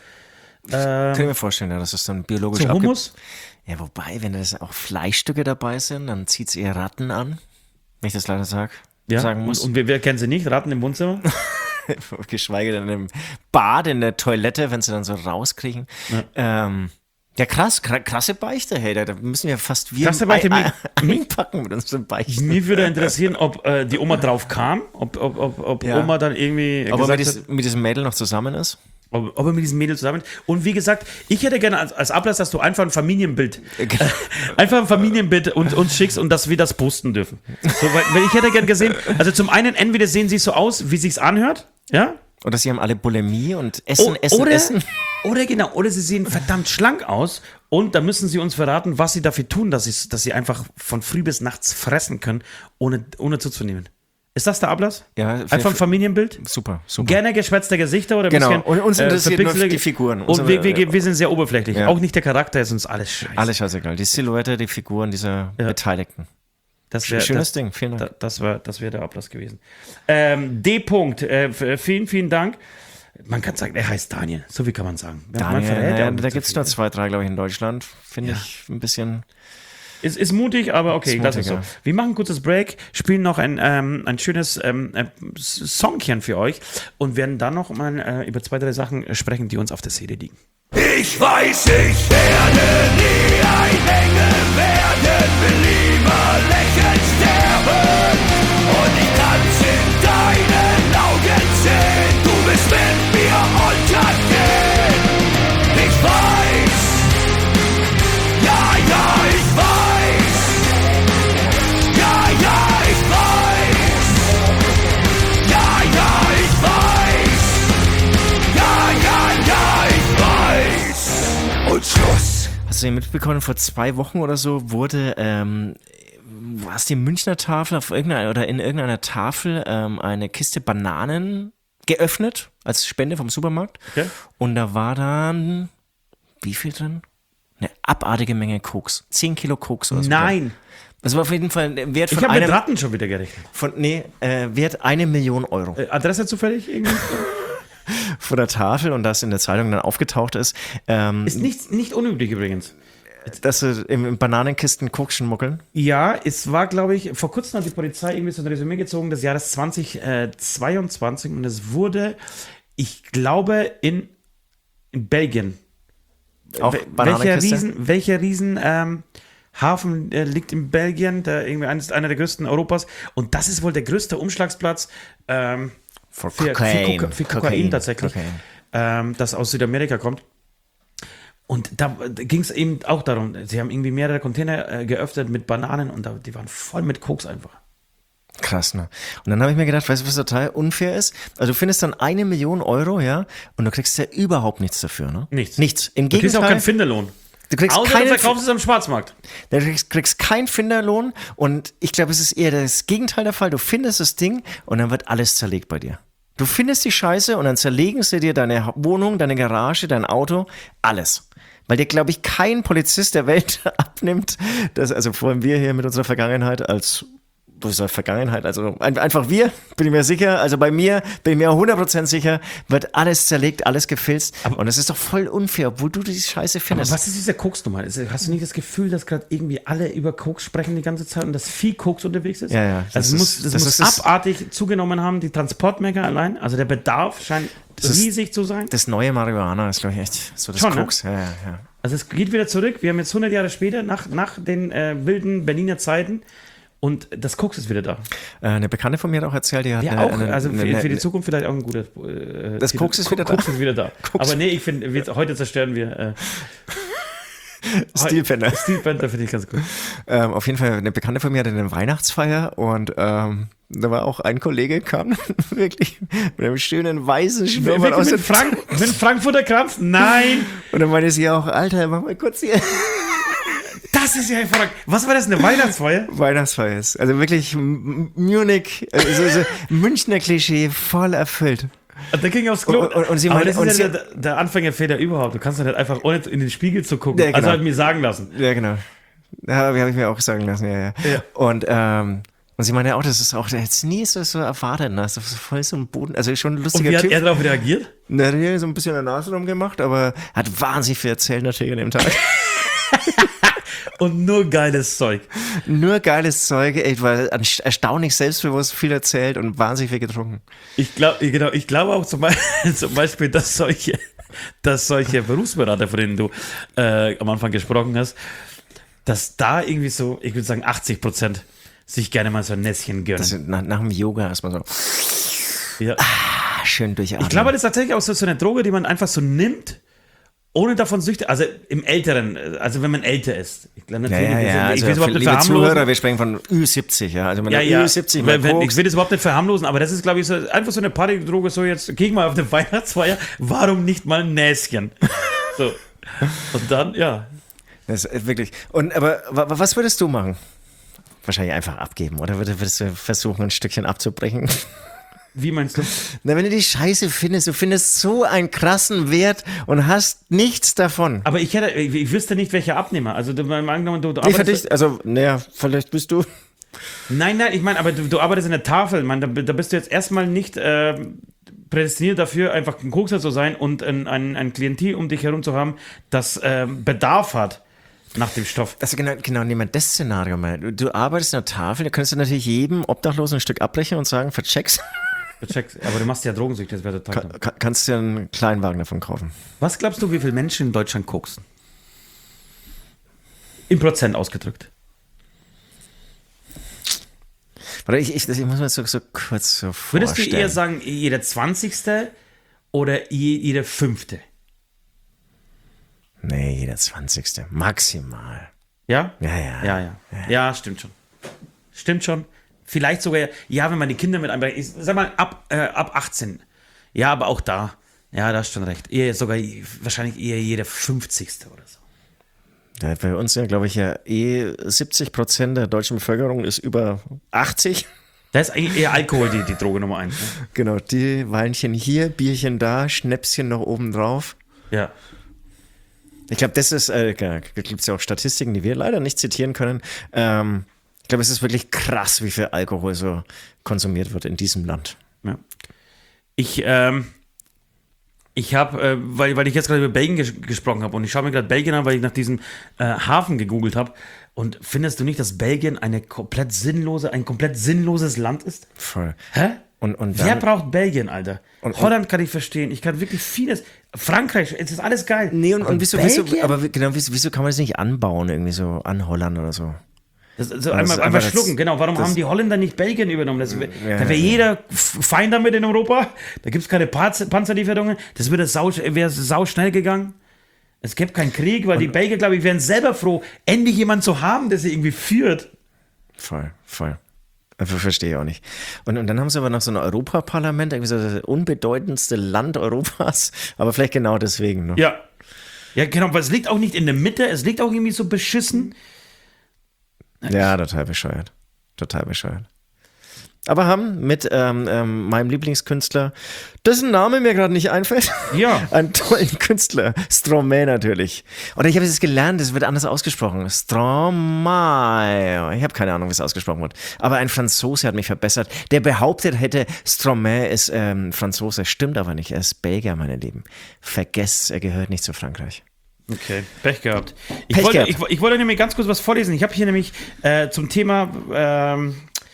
Kann ich mir vorstellen, ja, dass es dann biologisch zu abge- Hummus? Ja, wobei, wenn da auch Fleischstücke dabei sind, dann zieht es eher Ratten an. Wenn ich das leider sag, Ja, sagen und, muss. und wer, wer kennt sie nicht? Ratten im Wohnzimmer? Geschweige denn im Bad, in der Toilette, wenn sie dann so rauskriegen. Ja, ähm, ja krass, kr- krasse Beichte, hey, da, da müssen wir fast wir Krasse Beichte, ein, ein, mi- einpacken mit unseren Beichten. Mich würde interessieren, ob äh, die Oma drauf kam, ob, ob, ob, ob Ja. Oma dann irgendwie Ob er mit, gesagt hat, dies, mit diesem Mädel noch zusammen ist? ob, ob er mit diesem Mädel zusammen. Und wie gesagt, ich hätte gerne als, als Ablass, dass du einfach ein Familienbild, äh, einfach ein Familienbild uns, uns schickst und dass wir das posten dürfen. So, weil, weil ich hätte gerne gesehen, also zum einen, entweder sehen sie so aus, wie sich's anhört, ja? Oder sie haben alle Bulimie und essen, O- essen, oder, essen. oder genau, oder sie sehen verdammt schlank aus und da müssen sie uns verraten, was sie dafür tun, dass sie, dass sie einfach von früh bis nachts fressen können, ohne, ohne zuzunehmen. Ist das der Ablass? Ja, für- Einfach ein Familienbild? Super, super. Gerne geschwätzte Gesichter oder ein Genau. bisschen. Und uns interessiert nur verpixelige- die Figuren. Und Unsere- wir, wir, wir sind sehr oberflächlich. Ja. Auch nicht der Charakter, ist uns alles scheiße. Alles scheißegal. Die Silhouette, die Figuren dieser Beteiligten. Das wär, Schönes das, Ding, vielen Dank. Da, das wäre das wär der Ablass gewesen. Ähm, D. -Punkt, äh, f- vielen, vielen Dank. Man kann sagen, er heißt Daniel. So viel kann man sagen. Ja, man Daniel, verrät naja, auch nicht da so gibt es viel. nur zwei, drei, glaube ich, in Deutschland. Finde Ja. ich ein bisschen. Ist, ist mutig, aber okay, Ist das mutig, ist so. ja. Wir machen ein kurzes Break, spielen noch ein, ähm, ein schönes ähm, äh, Songchen für euch und werden dann noch mal äh, über zwei, drei Sachen sprechen, die uns auf der Seele liegen. Ich weiß, ich werde nie ein Engel werden, will lieber lächelnd sterben. Und ich kann's in deinen Augen sehen, du bist mit mir untergehen. Ich weiß, ja, ja, ich weiß. Ja, ja, ich weiß. Ja, ja, ich weiß. Ja, ja, ja, ich weiß. Und Schluss. Hast du ja mitbekommen, vor zwei Wochen oder so wurde, ähm, war es die Münchner Tafel auf irgendeiner oder in irgendeiner Tafel ähm, eine Kiste Bananen geöffnet als Spende vom Supermarkt. Okay. Und da war dann, wie viel drin? Eine abartige Menge Koks. Zehn Kilo Koks oder so. Nein, Das war auf jeden Fall ein Wert ich von habe mit einem, Ratten schon wieder gerechnet. von, nee, äh, Wert eine Million Euro. Äh, Adresse zufällig irgendwie? Vor der Tafel und das in der Zeitung dann aufgetaucht ist, ähm, Ist nicht, nicht unüblich übrigens. dass sie im, im Bananenkisten Koks schmuggeln. Ja, es war, glaube ich, vor kurzem hat die Polizei irgendwie so ein Resümee gezogen des Jahres zwanzig zweiundzwanzig und es wurde, ich glaube, in, in Belgien. Auch Wel- welcher Bananenkiste? Riesen, welcher Riesen ähm, Hafen äh, liegt in Belgien, der irgendwie eines, einer der größten Europas und das ist wohl der größte Umschlagsplatz ähm, For für, Cocaine. für, Koka für Kokain, Kokain. tatsächlich, Kokain. Ähm, das aus Südamerika kommt. Und da, da ging es eben auch darum, sie haben irgendwie mehrere Container äh, geöffnet mit Bananen und da, die waren voll mit Koks einfach. Krass, ne? Und dann habe ich mir gedacht, weißt du, was total unfair ist? Also du findest dann eine Million Euro, ja, und du kriegst ja überhaupt nichts dafür, ne? Nichts. Nichts. Im Du kriegst auch Gegenteil, keinen Finderlohn. du kriegst Außer keinen, du verkaufst es am Schwarzmarkt. du kriegst, kriegst keinen Finderlohn und ich glaube, es ist eher das Gegenteil der Fall. Du findest das Ding und dann wird alles zerlegt bei dir. Du findest die Scheiße und dann zerlegen sie dir deine Wohnung, deine Garage, dein Auto, alles. Weil dir, glaube ich, kein Polizist der Welt abnimmt, dass, also vor allem wir hier mit unserer Vergangenheit als, was ist Vergangenheit, also ein, einfach wir, bin ich mir sicher, also bei mir bin ich mir hundert Prozent sicher, wird alles zerlegt, alles gefilzt und das ist doch voll unfair, obwohl du die Scheiße Aber findest. was ist diese Koksnummer? Ist- Hast du nicht das Gefühl, dass gerade irgendwie alle über Koks sprechen die ganze Zeit und dass viel Koks unterwegs ist? Ja, ja, das Also es muss, ist- das das muss ist das- abartig zugenommen haben, die Transportmenge allein. Also der Bedarf scheint ist- riesig zu sein. Das neue Marihuana ist, glaube ich, echt so das Schon, ne? Koks. Ja, ja, ja. Also es geht wieder zurück. Wir haben jetzt hundert Jahre später, nach, nach den äh, wilden Berliner Zeiten. Und das Koks ist wieder da. Äh, eine Bekannte von mir hat auch erzählt, die hat Ja, eine, auch. eine, Also für, eine, für die Zukunft vielleicht auch ein guter. Äh, Das Titel. Koks ist wieder Koks da. ist wieder da. Koks. Aber nee, ich finde, wir- heute zerstören wir. Äh, Steel Panther. Steel Panther finde ich ganz gut. Ähm, auf jeden Fall, eine Bekannte von mir hatte eine Weihnachtsfeier und ähm, da war auch ein Kollege, kam wirklich mit einem schönen weißen Schnurrbart aus Mit, dem Frank, mit Frankfurter Krampf? Nein! Und dann meinte sie auch, Alter, mach mal kurz hier. Das ist ja hervorragend. Was war das, eine Weihnachtsfeier? Weihnachtsfeier ist. Also wirklich M- Munich, also so Münchner Klischee voll erfüllt. Und der ging aufs Klo. Und- und- und sie Aber meinte- das und ist ja sie- der, der Anfängerfehler überhaupt. Du kannst doch nicht einfach, ohne in den Spiegel zu gucken. Ja, genau. Also hat mir sagen lassen. Ja, genau. Ja, habe ich mir auch sagen lassen, ja, ja. Ja. Und, ähm, und sie meinte auch, das ist auch jetzt nie so, so erwartet, ne? Das ist voll so ein Boden, also schon ein Und lustiger wie hat Typ. er darauf reagiert? Na, der hat so ein bisschen an der Nase rumgemacht, aber hat wahnsinnig viel erzählt natürlich an dem Tag. Und nur geiles Zeug. Nur geiles Zeug, ey, weil erstaunlich selbstbewusst viel erzählt und wahnsinnig viel getrunken. Ich glaube genau, ich glaube auch zum Beispiel, zum Beispiel, dass solche, dass solche Berufsberater, von denen du äh, am Anfang gesprochen hast, dass da irgendwie so, ich würde sagen, achtzig Prozent sich gerne mal so ein Nässchen gönnen. Das ist nach, nach dem Yoga erstmal so Ja. ah, schön durchatmen. Ich glaube, das ist tatsächlich auch so, so eine Droge, die man einfach so nimmt, ohne davon süchtig, also im Älteren, also wenn man älter ist. Ich glaube ja, natürlich, ja, ja, ich also will es überhaupt für nicht liebe verharmlosen. Zuhörer, wir sprechen von Ü siebzig, ja, also wenn Ja, der ja, Ü siebzig mal wenn, wenn, ich kokst, will das überhaupt nicht verharmlosen, aber das ist, glaube ich, so, einfach so eine Partydroge, so jetzt, geh mal auf eine Weihnachtsfeier, warum nicht mal ein Näschen? So. Und dann, ja. das ist wirklich, und, aber wa- was würdest du machen? Wahrscheinlich einfach abgeben, oder würdest würdest du versuchen, ein Stückchen abzubrechen? Wie meinst du? Na, wenn du die Scheiße findest, du findest so einen krassen Wert und hast nichts davon. Aber ich hätte, ich, ich wüsste nicht, welcher Abnehmer. Also, du, mal angenommen, du, du Nee, für arbeitest. dich, also, naja, vielleicht bist du. Nein, nein, ich meine, aber du, du arbeitest in der Tafel, man, da, da bist du jetzt erstmal nicht äh, prädestiniert dafür, einfach ein Kokser zu sein und ein, ein, ein Klientel um dich herum zu haben, das äh, Bedarf hat nach dem Stoff. Also genau, genau, nehmen wir das Szenario mal. Du, du arbeitest in der Tafel, da könntest du natürlich jedem Obdachlosen ein Stück abbrechen und sagen, vercheck's. Check's. Aber du machst ja Drogensüchte, das wäre total Ka- klar. ka- kannst du dir einen Kleinwagen davon kaufen. Was glaubst du, wie viele Menschen in Deutschland koksen? In Prozent ausgedrückt. Warte, ich, ich, ich muss mir das so, so kurz so Würdest vorstellen. du eher sagen, jeder Zwanzigste oder je- jeder Fünfte? Nee, jeder zwanzigste Maximal. Ja? Ja, ja. Ja, ja. Ja, stimmt schon. Stimmt schon. Vielleicht sogar, ja, wenn man die Kinder mit einbringt. Ich sag mal, ab, äh, ab achtzehn. Ja, aber auch da. Ja, da hast du schon recht. Eher sogar, wahrscheinlich eher jeder fünfzigste oder so. Ja, bei uns sind, glaube ich, ja eh siebzig Prozent der deutschen Bevölkerung ist über achtzig. Da ist eigentlich eher Alkohol die, die Droge Nummer eins. Ne? Genau, die Weinchen hier, Bierchen da, Schnäpschen noch oben drauf. Ja. Ich glaube, das ist, äh, da gibt es ja auch Statistiken, die wir leider nicht zitieren können. Ähm, ich glaube, es ist wirklich krass, wie viel Alkohol so konsumiert wird in diesem Land. Ja. Ich, ähm, ich habe, äh, weil, weil ich jetzt gerade über Belgien ges gesprochen habe und ich schaue mir gerade Belgien an, weil ich nach diesem äh, Hafen gegoogelt habe. Und findest du nicht, dass Belgien eine komplett sinnlose, ein komplett sinnloses Land ist? Voll. Hä? Und, und Wer dann, braucht Belgien, Alter? Und- und- Holland kann ich verstehen. Ich kann wirklich vieles. Frankreich, es ist alles geil. nee, und, Aber und wieso, wieso, Belgien? aber genau, wieso, wieso kann man das nicht anbauen, irgendwie so an Holland oder so? Das, so Das einmal, ist einfach einfach das- schlucken, genau. Warum das- haben die Holländer nicht Belgien übernommen? Das, wär- Ja, da wäre ja. jeder f- fein damit in Europa. Da gibt es keine Panzer Panzerlieferungen. Das wäre sau, wär sau schnell gegangen. Es gäbe keinen Krieg, weil die Belgier, glaube ich, wären selber froh, endlich jemanden zu haben, der sie irgendwie führt. Voll, voll. Also, verstehe ich auch nicht. Und, und dann haben sie aber noch so ein Europaparlament, irgendwie so das unbedeutendste Land Europas, aber vielleicht genau deswegen. Ne? Ja. Ja, genau, aber es liegt auch nicht in der Mitte, es liegt auch irgendwie so beschissen. Ja, total bescheuert. Total bescheuert. Aber haben mit ähm, ähm, meinem Lieblingskünstler, dessen Name mir gerade nicht einfällt, Ja. einen tollen Künstler, Stromae natürlich. Oder ich habe es gelernt, es wird anders ausgesprochen. Stromae. Ich habe keine Ahnung, wie es ausgesprochen wird. Aber ein Franzose hat mich verbessert, der behauptet hätte, Stromae ist ähm, Franzose. Stimmt aber nicht, er ist Belgier, meine Lieben. Vergesst, er gehört nicht zu Frankreich. Okay, Pech gehabt. Ich, Pech wollte, gehabt. Ich, ich wollte nämlich ganz kurz was vorlesen. Ich habe hier nämlich äh, zum Thema, ähm,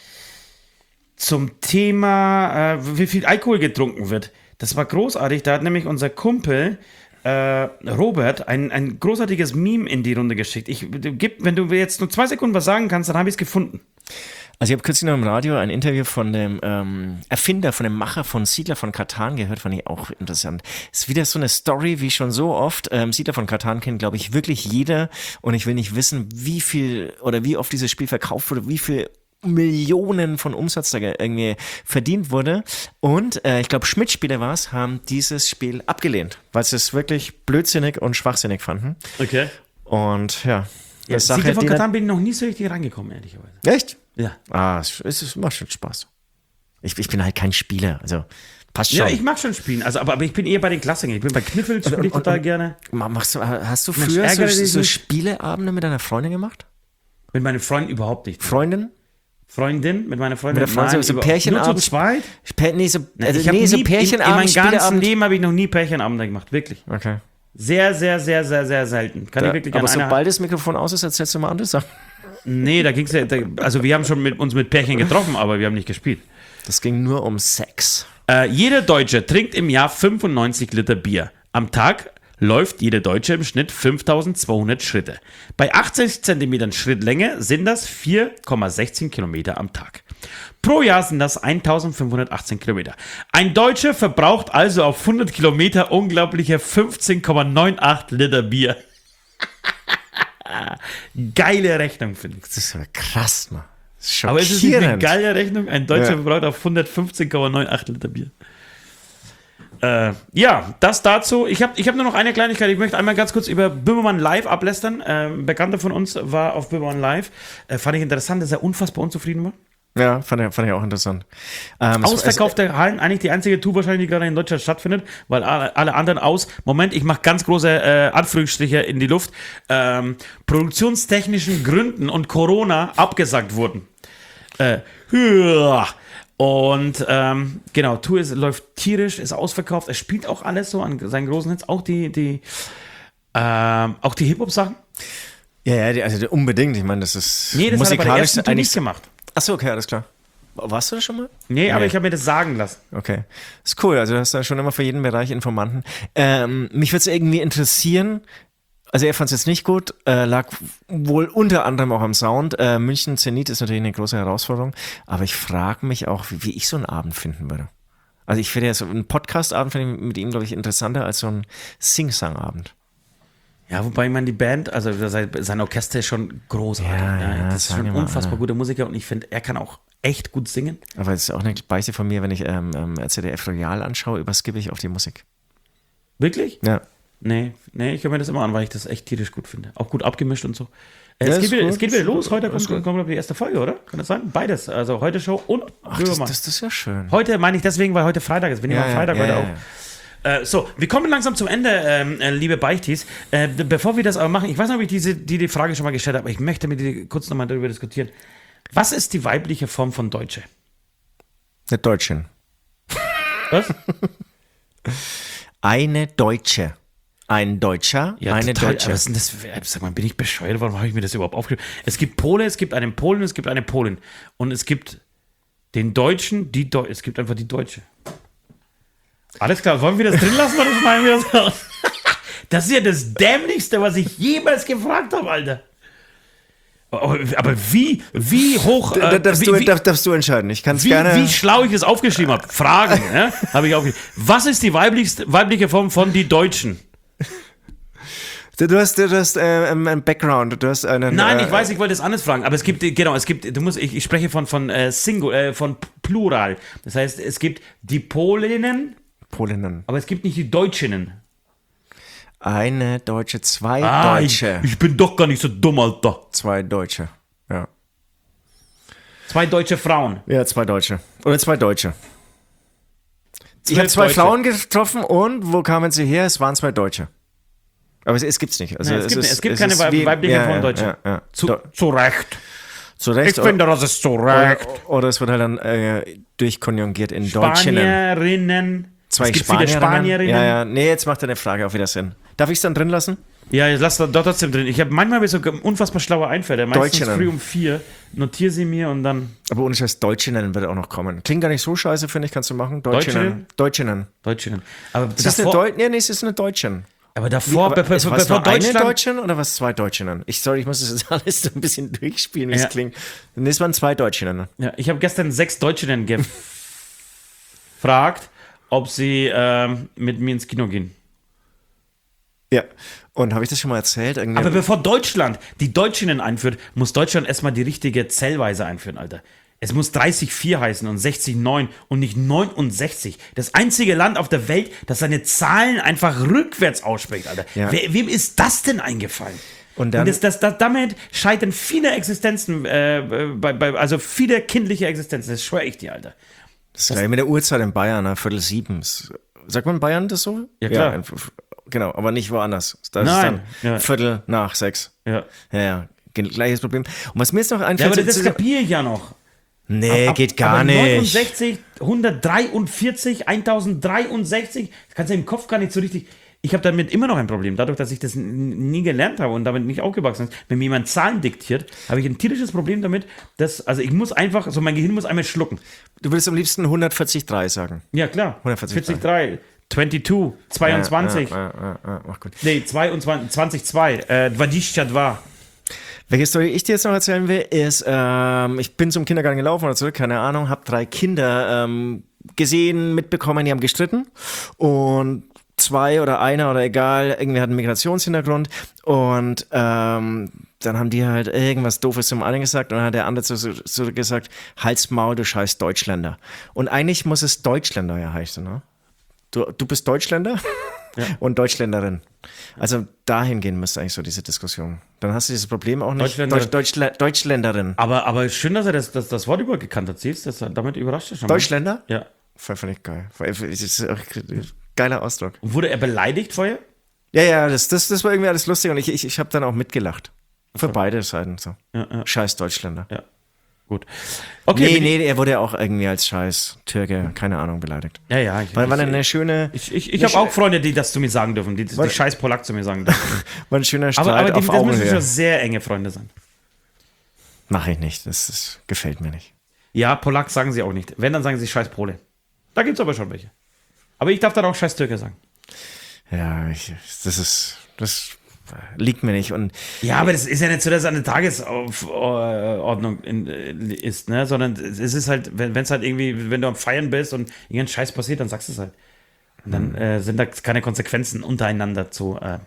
zum Thema, äh, wie viel Alkohol getrunken wird. Das war großartig. Da hat nämlich unser Kumpel äh, Robert ein, ein großartiges Meme in die Runde geschickt. Ich, gib, wenn du jetzt nur zwei Sekunden was sagen kannst, dann habe ich es gefunden. Also ich habe kürzlich noch im Radio ein Interview von dem ähm, Erfinder, von dem Macher von Siedler von Catan gehört, fand ich auch interessant. Ist wieder so eine Story wie schon so oft. Ähm, Siedler von Catan kennt, glaube ich, wirklich jeder und ich will nicht wissen, wie viel oder wie oft dieses Spiel verkauft wurde, wie viel Millionen von Umsatz da irgendwie verdient wurde. Und äh, ich glaube, Schmidt-Spieler war es, haben dieses Spiel abgelehnt, weil sie es wirklich blödsinnig und schwachsinnig fanden. Okay. Und ja. Ja, Sache, Siedler von die Catan bin ich noch nie so richtig reingekommen, ehrlicherweise. Echt? Ja. Ah, es, es, es macht schon Spaß. Ich, ich bin halt kein Spieler, also passt schon. Ja, ich mag schon spielen, also, aber, aber ich bin eher bei den Klassikern. Ich bin bei Kniffel, spiele ich und, total und, gerne. Machst du, hast du Mensch, früher ärgere so, dich so nicht. Spieleabende mit deiner Freundin gemacht? Mit meinen Freunden überhaupt nicht. Freundin? Freundin, mit meiner Freundin. Mit der Freundin, Nein, so über- Pärchenabend? Nur zu zweit? Pär, nee, so, also, ich hab nee, so nie, in, in Pärchenabend, meinem ganzen Spieleabend. Leben habe ich noch nie Pärchenabende gemacht, wirklich. Okay. Sehr, sehr, sehr, sehr, sehr selten. Kann Da, ich wirklich aber an einer- sobald das Mikrofon aus ist, erzählst du mal andere Sachen. Nee, da ging es ja, da, also wir haben schon mit, uns mit Pärchen getroffen, aber wir haben nicht gespielt. Das ging nur um Sex. Äh, jeder Deutsche trinkt im Jahr fünfundneunzig Liter Bier. Am Tag läuft jeder Deutsche im Schnitt fünftausendzweihundert Schritte. Bei achtzig Zentimetern Schrittlänge sind das vier Komma sechzehn Kilometer am Tag. Pro Jahr sind das eintausendfünfhundertachtzehn Kilometer. Ein Deutscher verbraucht also auf hundert Kilometer unglaubliche fünfzehn Komma achtundneunzig Liter Bier. Geile Rechnung, finde ich. Das ist ja krass, Mann. Das ist Aber ist es nicht eine schockierend. geile Rechnung? Ein Deutscher Ja. verbraucht auf hundertfünfzehn Komma achtundneunzig Liter Bier. Äh, ja, das dazu. Ich habe ich hab nur noch eine Kleinigkeit. Ich möchte einmal ganz kurz über Böhmermann Live ablästern. Äh, ein Bekannter von uns war auf Böhmermann Live. Äh, fand ich interessant, dass er unfassbar unzufrieden war. Ja, fand ich, fand ich auch interessant. Ähm, es- Ausverkaufte Hallen, eigentlich die einzige Tour wahrscheinlich, die gerade in Deutschland stattfindet, weil alle, alle anderen aus, Moment, ich mache ganz große äh, Anführungsstriche in die Luft, ähm, produktionstechnischen Gründen und Corona abgesagt wurden. Äh, ja. Und ähm, genau, Tour ist, läuft tierisch, ist ausverkauft, es spielt auch alles so an seinen großen Hits, auch die, die, ähm, auch die Hip-Hop-Sachen. Ja, ja, die- also unbedingt. Ich meine, das ist Nee, das hat er bei der musikalisch ersten Tour eigentlich. nicht gemacht. Achso, okay, alles klar. Warst du das schon mal? Nee, aber Nee. ich habe mir das sagen lassen. Okay. Ist cool. Also, du hast da schon immer für jeden Bereich Informanten. Ähm, mich würde es irgendwie interessieren. Also, er fand es jetzt nicht gut. Äh, lag wohl unter anderem auch am Sound. Äh, München Zenit ist natürlich eine große Herausforderung. Aber ich frage mich auch, wie, wie ich so einen Abend finden würde. Also, ich finde ja so einen Podcast-Abend finde ich mit ihm, glaube ich, interessanter als so einen Sing-Sang-Abend. Ja, wobei man die Band, also sein, sein Orchester ist schon großartig. Ja, ne? ja, das ist sag schon ein mal, unfassbar ja. guter Musiker und ich finde, er kann auch echt gut singen. Aber es ist auch eine Beichte von mir, wenn ich ähm, ähm, Z D F Royal anschaue, überskippe ich auf die Musik. Wirklich? Ja. Nee, nee, ich höre mir das immer an, weil ich das echt tierisch gut finde. Auch gut abgemischt und so. Äh, Ja, es, ist geht wieder, gut, es geht wieder ist los. gut, Heute ist kommt, gut. kommt, kommt die erste Folge, oder? Kann das sein? Beides. Also heute Show und Ach, das, Böhmermann. das, das ist ja schön. Heute meine ich deswegen, weil heute Freitag ist. Wir nehmen Ja, am ja, Freitag ja, heute ja, auf. Äh, so, wir kommen langsam zum Ende, ähm, äh, liebe Beichtis. Äh, b- bevor wir das aber machen, ich weiß nicht, ob ich diese, die, die Frage schon mal gestellt habe, aber ich möchte mit dir kurz nochmal darüber diskutieren. Was ist die weibliche Form von Deutsche? Eine Deutschin. Was? Eine Deutsche. Ein Deutscher, eine total. Deutsche. Aber was ist denn das für, sag mal, bin ich bescheuert? Warum habe ich mir das überhaupt aufgeschrieben? Es gibt Pole, es gibt einen Polen, es gibt eine Polin. Und es gibt den Deutschen, die Deu es gibt einfach die Deutsche. Alles klar, wollen wir das drin lassen oder schneiden wir das raus? Das ist ja das Dämlichste, was ich jemals gefragt habe, Alter. Aber, aber wie, wie hoch. Da- Äh, darfst, wie, du, wie, darf, darfst du entscheiden. Ich kann es wie, gerne. wie schlau ich es aufgeschrieben habe. Fragen, ja, habe ich aufgeschrieben. Was ist die weiblichste, weibliche Form von die Deutschen? Du, du hast, du hast äh, ein Background. Du hast einen. Nein, äh, ich weiß, ich wollte es anders fragen, aber es gibt, genau, es gibt, du musst, ich, ich spreche von, von äh, Single, äh, von Plural. Das heißt, es gibt die Polinnen, Polinnen. aber es gibt nicht die Deutschinnen. Eine Deutsche, zwei Ah, ich, Deutsche. ich bin doch gar nicht so dumm, Alter. Zwei Deutsche. Ja. Zwei deutsche Frauen. Ja, zwei Deutsche. Oder zwei Deutsche. Ich Zwölf habe zwei Deutsche. Frauen getroffen und wo kamen sie her? Es waren zwei Deutsche. Aber es, es gibt's nicht. Also Nein, es, gibt, ist- es gibt es keine ist Weib- wie- weibliche ja, Form ja, Deutsche. Ja, ja. Zu, Do- zu Recht. zu Recht. Ich finde, das ist zu Recht. oder, oder es wird halt dann äh, durchkonjugiert in Deutschinnen. Spanierinnen. Zwei es gibt viele Spanierinnen. Spanierinnen. Ja, ja. Nee, jetzt macht er eine Frage auf wieder Sinn. Darf ich es dann drin lassen? Ja, jetzt lass das doch trotzdem drin. Ich habe manchmal habe ich so unfassbar schlaue Einfälle. Meistens Deutschinnen. früh um vier. Notiere sie mir und dann Aber ohne Scheiß, Deutschinnen wird auch noch kommen. Klingt gar nicht so scheiße, finde ich, kannst du machen. Deutschinnen. Deutschinnen. Deutschinnen. Aber Es ist eine davor, Deu nee, nee, es ist eine Deutschin. Aber davor, Aber be- be- es war bevor nur eine Deutschland... Deutsche oder was zwei Deutsche dann? Ich, sorry, ich muss das jetzt alles so ein bisschen durchspielen, wie Ja. es klingt. Und es waren zwei Deutsche dann. Ja, ich habe gestern sechs Deutschinnen gefragt, ob sie ähm, mit mir ins Kino gehen. Ja. Und habe ich das schon mal erzählt? Irgendwie Aber bevor Deutschland die Deutschinnen einführt, muss Deutschland erstmal die richtige Zählweise einführen, Alter. Es muss dreißig Komma vier heißen und sechzig Komma neun und nicht neunundsechzig. Das einzige Land auf der Welt, das seine Zahlen einfach rückwärts ausspricht, Alter. Ja. We- wem ist das denn eingefallen? Und dann- und das, das, das, damit scheitern viele Existenzen, äh, bei, bei, also viele kindliche Existenzen, das schwöre ich dir, Alter. das ist gleich mit der Uhrzeit in Bayern, ne? Viertel sieben. Sagt man in Bayern das so? Ja, klar. Ja, genau, aber nicht woanders. Da ist Nein, es dann ja. Viertel nach sechs. Ja, Ja, ja, ge- gleiches Problem. Und was mir jetzt noch ja einfällt... aber das zu- kapiere ich ja noch. nee, Ab- geht gar aber nicht. neunundsechzig, hundertdreiundvierzig, tausenddreiundsechzig, das kannst du im Kopf gar nicht so richtig. Ich habe damit immer noch ein Problem. Dadurch, dass ich das n- nie gelernt habe und damit nicht aufgewachsen ist, wenn mir jemand Zahlen diktiert, habe ich ein tierisches Problem damit, dass, also ich muss einfach, so mein Gehirn muss einmal schlucken. Du würdest am liebsten hundertvierzig Komma drei sagen. Ja, klar. hundertvierzig vierzig Komma drei, zweiundzwanzig, zweiundzwanzig, Ja, ja, ja, ja, mach gut. nee, zweiundzwanzig, zwanzig Komma zwei, äh, dwadzieścia dwa. Welche Story ich dir jetzt noch erzählen will, ist, ähm, ich bin zum Kindergarten gelaufen oder zurück, keine Ahnung, habe drei Kinder ähm, gesehen, mitbekommen, die haben gestritten und zwei oder einer oder egal, irgendwie hat einen Migrationshintergrund und ähm, dann haben die halt irgendwas Doofes zum einen gesagt und dann hat der andere so, so, so gesagt, Halt's Maul, du scheiß Deutschländer. Und eigentlich muss es Deutschländer ja heißen, ne? Du, du bist Deutschländer und Deutschländerin. Also dahin gehen müsste eigentlich so diese Diskussion. Dann hast du dieses Problem auch nicht. Deutschländer- Deutsch, Deutschlä Deutschländerin. Aber, aber schön, dass er das, das, das Wort übergekannt hat, siehst du? Das- Damit überrascht er schon mal. Deutschländer? Ja. Voll, Fand ich geil. Voll- Das ist auch ein geiler Ausdruck. Und wurde er beleidigt vorher? Ja, ja, das, das, das war irgendwie alles lustig und ich, ich, ich habe dann auch mitgelacht. Für beide Seiten so. Ja, ja. Scheiß Deutschländer. Ja. Gut. Okay. Nee, bin nee, er wurde ja auch irgendwie als Scheiß Türke, keine Ahnung, beleidigt. Ich, ja, ja. Ich, War, war ich, eine schöne, ich, ich, ich habe auch Freunde, die das zu mir sagen dürfen, die, die War- scheiß Polak zu mir sagen dürfen. war ein schöner Streit Aber, aber die, auf das müssen Augenhöhe. schon sehr enge Freunde sein. Mache ich nicht, das, das gefällt mir nicht. Ja, Polak sagen sie auch nicht. Wenn, dann sagen sie scheiß Pole. Da gibt es aber schon welche. Aber ich darf dann auch scheiß Türke sagen. Ja, ich, das ist, das liegt mir nicht und Ja, aber das ist ja nicht so, dass es eine Tagesordnung in, äh, ist, ne? Sondern es ist halt, wenn es halt irgendwie, wenn du am Feiern bist und irgendein Scheiß passiert, dann sagst du es halt. Und dann äh, sind da keine Konsequenzen untereinander zu, äh,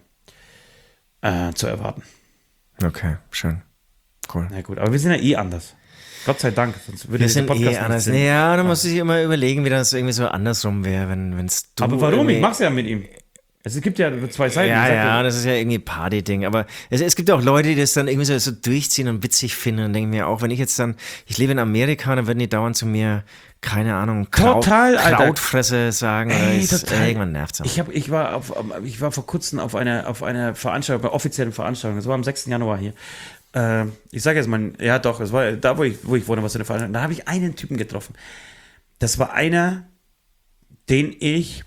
äh, zu erwarten. okay, schön. Cool. Na gut, aber wir sind ja eh anders. Gott sei Dank, sonst würde Wir dieser sind Podcast eh nicht anders. Sinn. Ja, da muss ich immer überlegen, wie das irgendwie so andersrum wäre, wenn es du. Aber warum? irgendwie- Ich mach's ja mit ihm. Es gibt ja zwei Seiten. Ja, Ich sag ja, dir- das ist ja irgendwie ein Party-Ding. Aber es, es gibt auch Leute, die das dann irgendwie so, so durchziehen und witzig finden und denken mir auch, wenn ich jetzt dann, ich lebe in Amerika, dann würden die dauernd zu mir, keine Ahnung, Kraut, Total, Alter. Krautfresse sagen. oder Ey, ich, total. Irgendwann nervt's auch. Ich, hab, ich, war auf, ich war vor kurzem auf einer auf einer Veranstaltung, bei offiziellen Veranstaltung, das war am sechsten Januar hier. Äh, ich sage jetzt mal, ja doch, es war da, wo ich, wo ich wohne, was in der Veranstaltung. Da habe ich einen Typen getroffen. Das war einer, den ich,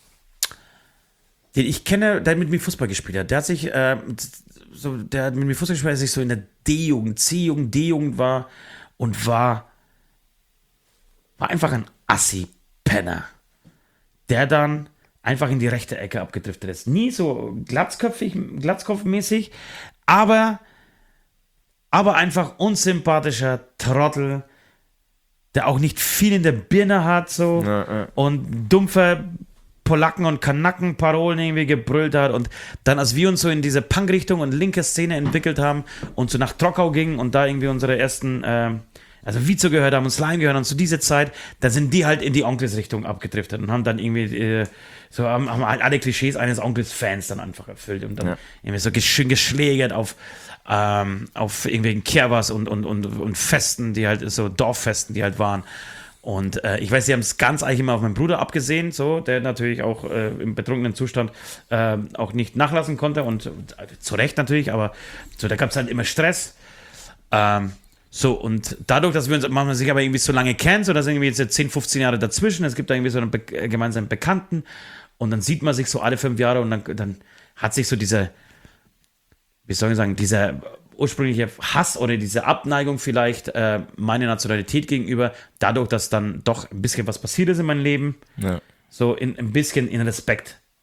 den ich kenne, der mit mir Fußball gespielt hat. Der hat sich, äh, so, der hat mit mir Fußball gespielt, der sich so in der D-Jugend, C-Jugend, D-Jugend war und war, war einfach ein Assi-Penner, der dann einfach in die rechte Ecke abgedriftet ist. Nie so glatzköpfig, glatzkopfmäßig, aber, aber einfach unsympathischer Trottel, der auch nicht viel in der Birne hat, so, Ja, ja. und dumpfe Polacken- und Kanaken-Parolen irgendwie gebrüllt hat und dann, als wir uns so in diese Punk-Richtung und linke Szene entwickelt haben und so nach Trockau gingen und da irgendwie unsere ersten, äh, also Vizo gehört haben und Slime gehört und zu dieser Zeit, da sind die halt in die Onkels-Richtung abgedriftet und haben dann irgendwie äh, so, haben, haben halt alle Klischees eines Onkels-Fans dann einfach erfüllt und dann Ja. irgendwie so schön geschlägert auf ähm, auf irgendwelchen Kerbers und, und, und, und Festen, die halt so Dorffesten, die halt waren. Und äh, ich weiß, sie haben es ganz eigentlich immer auf meinen Bruder abgesehen, so, der natürlich auch äh, im betrunkenen Zustand äh, auch nicht nachlassen konnte und äh, zu Recht natürlich, aber so, da gab es halt immer Stress. Ähm, so, und dadurch, dass wir uns manchmal sich aber irgendwie so lange kennen, so, da sind irgendwie jetzt zehn, fünfzehn Jahre dazwischen, es gibt da irgendwie so einen be äh, gemeinsamen Bekannten und dann sieht man sich so alle fünf Jahre und dann, dann hat sich so diese, wie soll ich sagen, dieser ursprüngliche Hass oder diese Abneigung vielleicht äh, meiner Nationalität gegenüber, dadurch, dass dann doch ein bisschen was passiert ist in meinem Leben, Ja. so in, ein bisschen in Respekt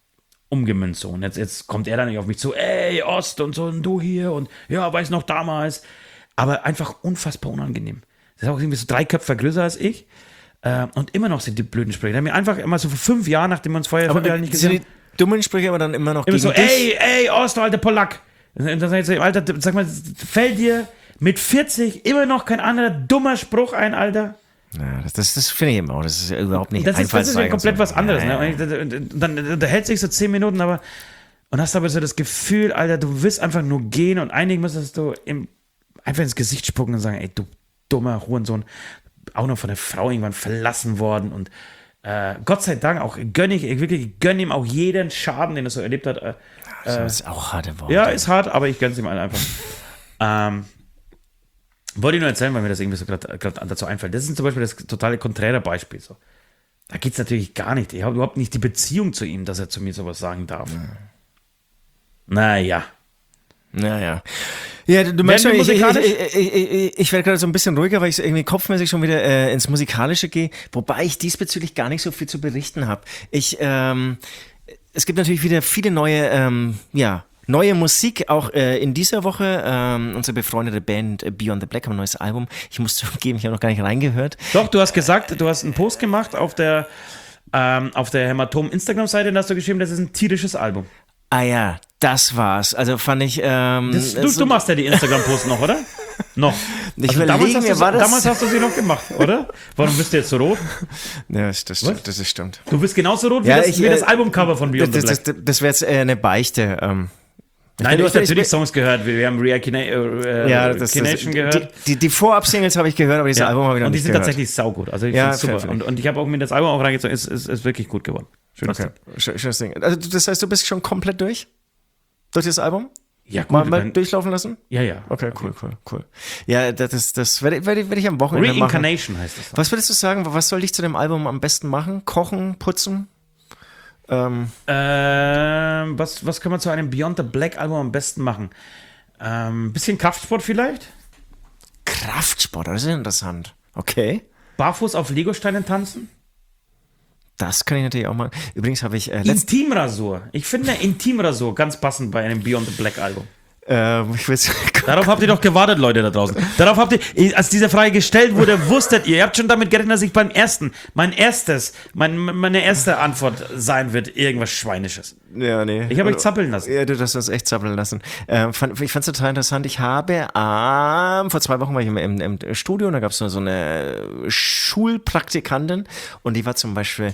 umgemünzt. So. Und jetzt, jetzt kommt er dann nicht auf mich zu, ey, Ost und so, und du hier und ja, weiß noch damals. Aber einfach unfassbar unangenehm. Das ist auch irgendwie so drei Köpfe größer als ich. Äh, und immer noch sind die blöden Sprüche. Da haben wir einfach immer so vor fünf Jahren, nachdem wir uns vorher Aber fünf Jahre nicht sind gesehen die dummen Sprüche aber dann immer noch immer gegen so, dich? ey, ey, Ost, du alter Polack. Und dann sag ich so, Alter, sag mal, fällt dir mit vierzig immer noch kein anderer dummer Spruch ein, Alter? Ja, das, das, das finde ich eben auch. Das ist ja überhaupt nicht Das ist, das ist ja einfallsreich komplett und so. was anderes. Ja, Ne? ja. Und dann, dann, dann, dann hält sich so zehn Minuten, aber und hast aber so das Gefühl, Alter, du willst einfach nur gehen und eigentlich müsstest du im, einfach ins Gesicht spucken und sagen, ey, du dummer Hurensohn, auch noch von der Frau irgendwann verlassen worden und äh, Gott sei Dank auch gönne ich, ich wirklich gönne ihm auch jeden Schaden, den er so erlebt hat. Äh, Das ist auch harte Worte. ja, ist hart, aber ich gönn's ihm halt einfach. ähm, wollte ich nur erzählen, weil mir das irgendwie so gerade dazu einfällt. Das ist zum Beispiel das totale konträre Beispiel. So. Da geht's natürlich gar nicht. Ich habe überhaupt nicht die Beziehung zu ihm, dass er zu mir sowas sagen darf. Ja. Naja. Naja. Ja, du, du merkst schon, wir ich, ich, musikalisch? ich, ich, ich, ich werde gerade so ein bisschen ruhiger, weil ich so irgendwie kopfmäßig schon wieder äh, ins Musikalische gehe, wobei ich diesbezüglich gar nicht so viel zu berichten habe. Ich, ähm, es gibt natürlich wieder viele neue, ähm, ja, neue Musik, auch äh, in dieser Woche. Ähm, unsere befreundete Band äh, Beyond the Black haben ein neues Album. Ich muss zugeben, ich habe noch gar nicht reingehört. Doch, du hast gesagt, du hast einen Post gemacht auf der, ähm, auf der Hämatom-Instagram-Seite und hast du geschrieben, das ist ein tierisches Album. Ah ja, das war's. Also fand ich... Ähm, Das, du, so, du machst ja die Instagram-Posts noch, oder? Noch. Ich Also überlege damals, hast mir, du, war das- damals hast du sie noch gemacht, oder? Warum bist du jetzt so rot? Ja, das, das, stimmt, das ist stimmt. Du bist genauso rot wie, Ja, das, ich, wie das äh, Albumcover von Beyond Das, the das, Black. das, das wäre jetzt äh, eine Beichte. Ähm. Nein, Ich du hast bin- ich natürlich bin- Songs gehört. Wir haben Reaction äh, Ja, das, das, Reaction die, gehört. die, die Vorab-Singles habe ich gehört, aber dieses Ja. Album habe ich noch und die nicht sind gehört. tatsächlich saugut. Also ich Ja, finde es super. fair, fair. Und, und ich habe auch mir das Album auch reingezogen. Es ist, ist, ist wirklich gut geworden. Schönes Okay, Ding. Sch- schönes Ding. Also das heißt, du bist schon komplett durch? Durch das Album? Ja, gut. Mal, wir mal können- durchlaufen lassen? ja, ja. Okay, cool, cool, cool. Ja, das, das, das werde ich, werde ich, werde ich am Wochenende machen. Reincarnation heißt das. Was würdest du sagen, was soll ich zu dem Album am besten machen? Kochen, putzen? Ähm, Ähm, was, was können wir zu einem Beyond the Black Album am besten machen? Ähm, bisschen Kraftsport vielleicht? Kraftsport, das ist interessant. Okay. Barfuß auf Legosteinen tanzen? Das kann ich natürlich auch machen. Übrigens habe ich äh, letzt, Intimrasur. Ich finde Intimrasur ganz passend bei einem Beyond the Black Album. ähm, ich will's, Darauf habt ihr doch gewartet, Leute da draußen. Darauf habt ihr, als diese Frage gestellt wurde, wusstet ihr, ihr habt schon damit gerechnet, dass ich beim ersten, mein erstes, mein, meine erste Antwort sein wird, irgendwas Schweinisches. Ja, nee. Ich habe euch zappeln lassen. Ja, du hast uns echt zappeln lassen. Ähm, fand, ich fand es total interessant. Ich habe ähm, vor zwei Wochen war ich im, im, im Studio und da gab es so, so eine Schulpraktikantin und die war zum Beispiel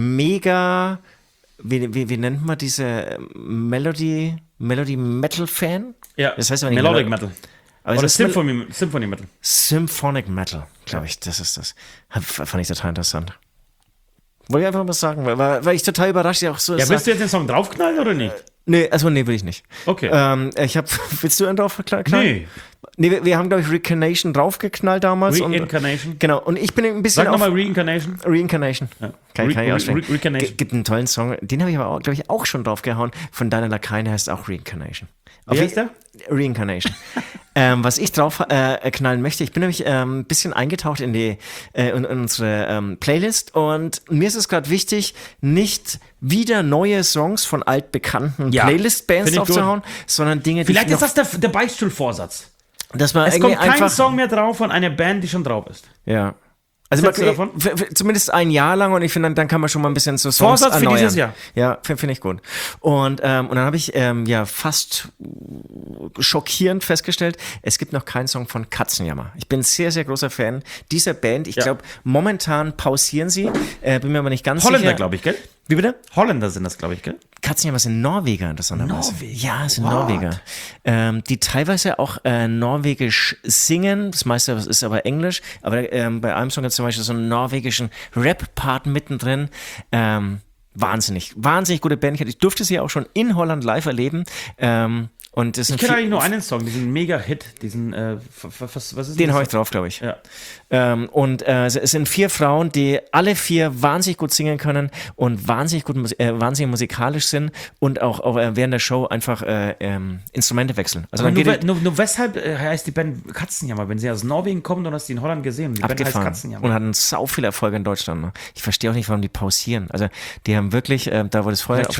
mega, wie, wie, wie nennt man diese Melody, Melody Metal Fan? Ja, Das heißt aber nicht Melodic Melo- Metal. Aber es Oder ist Symphony, Symphony Metal. Symphonic Metal, glaube ich, das ist das. Hab, fand ich total interessant. Wollte ich einfach mal sagen, weil, weil weil ich total überrascht auch so. Ja, es willst du war- jetzt den Song draufknallen oder nicht? Nee, also nee, will ich nicht. Okay. Ähm, ich hab, willst du einen drauf knallen? Nee. Nee, wir, wir haben, glaube ich, Reincarnation draufgeknallt damals. Reincarnation. Und, genau, und ich bin ein bisschen Sag auf... nochmal Reincarnation. Reincarnation. Ja. Kann, Re- kann ich Re- aussprechen. Re- Reincarnation. G- Gibt einen tollen Song, den habe ich aber, glaube ich, auch schon draufgehauen. Von Daniel Lakaine heißt auch Reincarnation. Wie heißt der? Reincarnation. ähm, was ich drauf äh, knallen möchte, ich bin nämlich ähm, ein bisschen eingetaucht in die äh, in, in unsere ähm, Playlist und mir ist es gerade wichtig, nicht wieder neue Songs von altbekannten Ja, Playlist-Bands find ich aufzuhauen, sondern Dinge, die Vielleicht ich ist das der, der Beichtstuhlvorsatz. dass man Es irgendwie kommt kein einfach Song mehr drauf von einer Band, die schon drauf ist. ja. Also Was man, hältst du davon? f- f- zumindest ein Jahr lang und ich finde, dann, dann kann man schon mal ein bisschen so Songs Vorsatz für erneuern. dieses Jahr. Ja, finde find ich gut. Und, ähm, und dann habe ich ähm, ja fast schockierend festgestellt, es gibt noch keinen Song von Katzenjammer. Ich bin ein sehr, sehr großer Fan dieser Band. Ich Ja. glaube, momentan pausieren sie, äh, bin mir aber nicht ganz Holländer, sicher. glaube ich, gell? Wie bitte? Holländer sind das, glaube ich, gell? Katzenjammer sind Norweger, interessanterweise. Norweger? Ja, es sind What? Norweger. Ähm, die teilweise auch äh, norwegisch singen. Das meiste ist aber Englisch. Aber ähm, bei einem Song gibt es zum Beispiel so einen norwegischen Rap-Part mittendrin. Ähm, wahnsinnig, wahnsinnig gute Band. Ich durfte sie auch schon in Holland live erleben. Ähm, und das Ich sind kenne vier- eigentlich nur einen Song, diesen Mega-Hit, diesen, äh, was, was, was ist Den das? habe ich drauf, glaube ich. Ja. Ähm, und äh, es es sind vier Frauen, die alle vier wahnsinnig gut singen können und wahnsinnig gut mus- äh, wahnsinnig musikalisch sind und auch, auch äh, während der Show einfach äh, ähm, Instrumente wechseln. Also Aber dann nur, geht we- nur, nur weshalb äh, heißt die Band Katzenjammer? Wenn sie aus Norwegen kommt und hast die in Holland gesehen. Die Band heißt abgefahren Katzenjammer. und hatten sau viel Erfolg in Deutschland. Ne? Ich verstehe auch nicht, warum die pausieren. Also die haben wirklich, äh, da wurde es vorher... Vielleicht schwanger?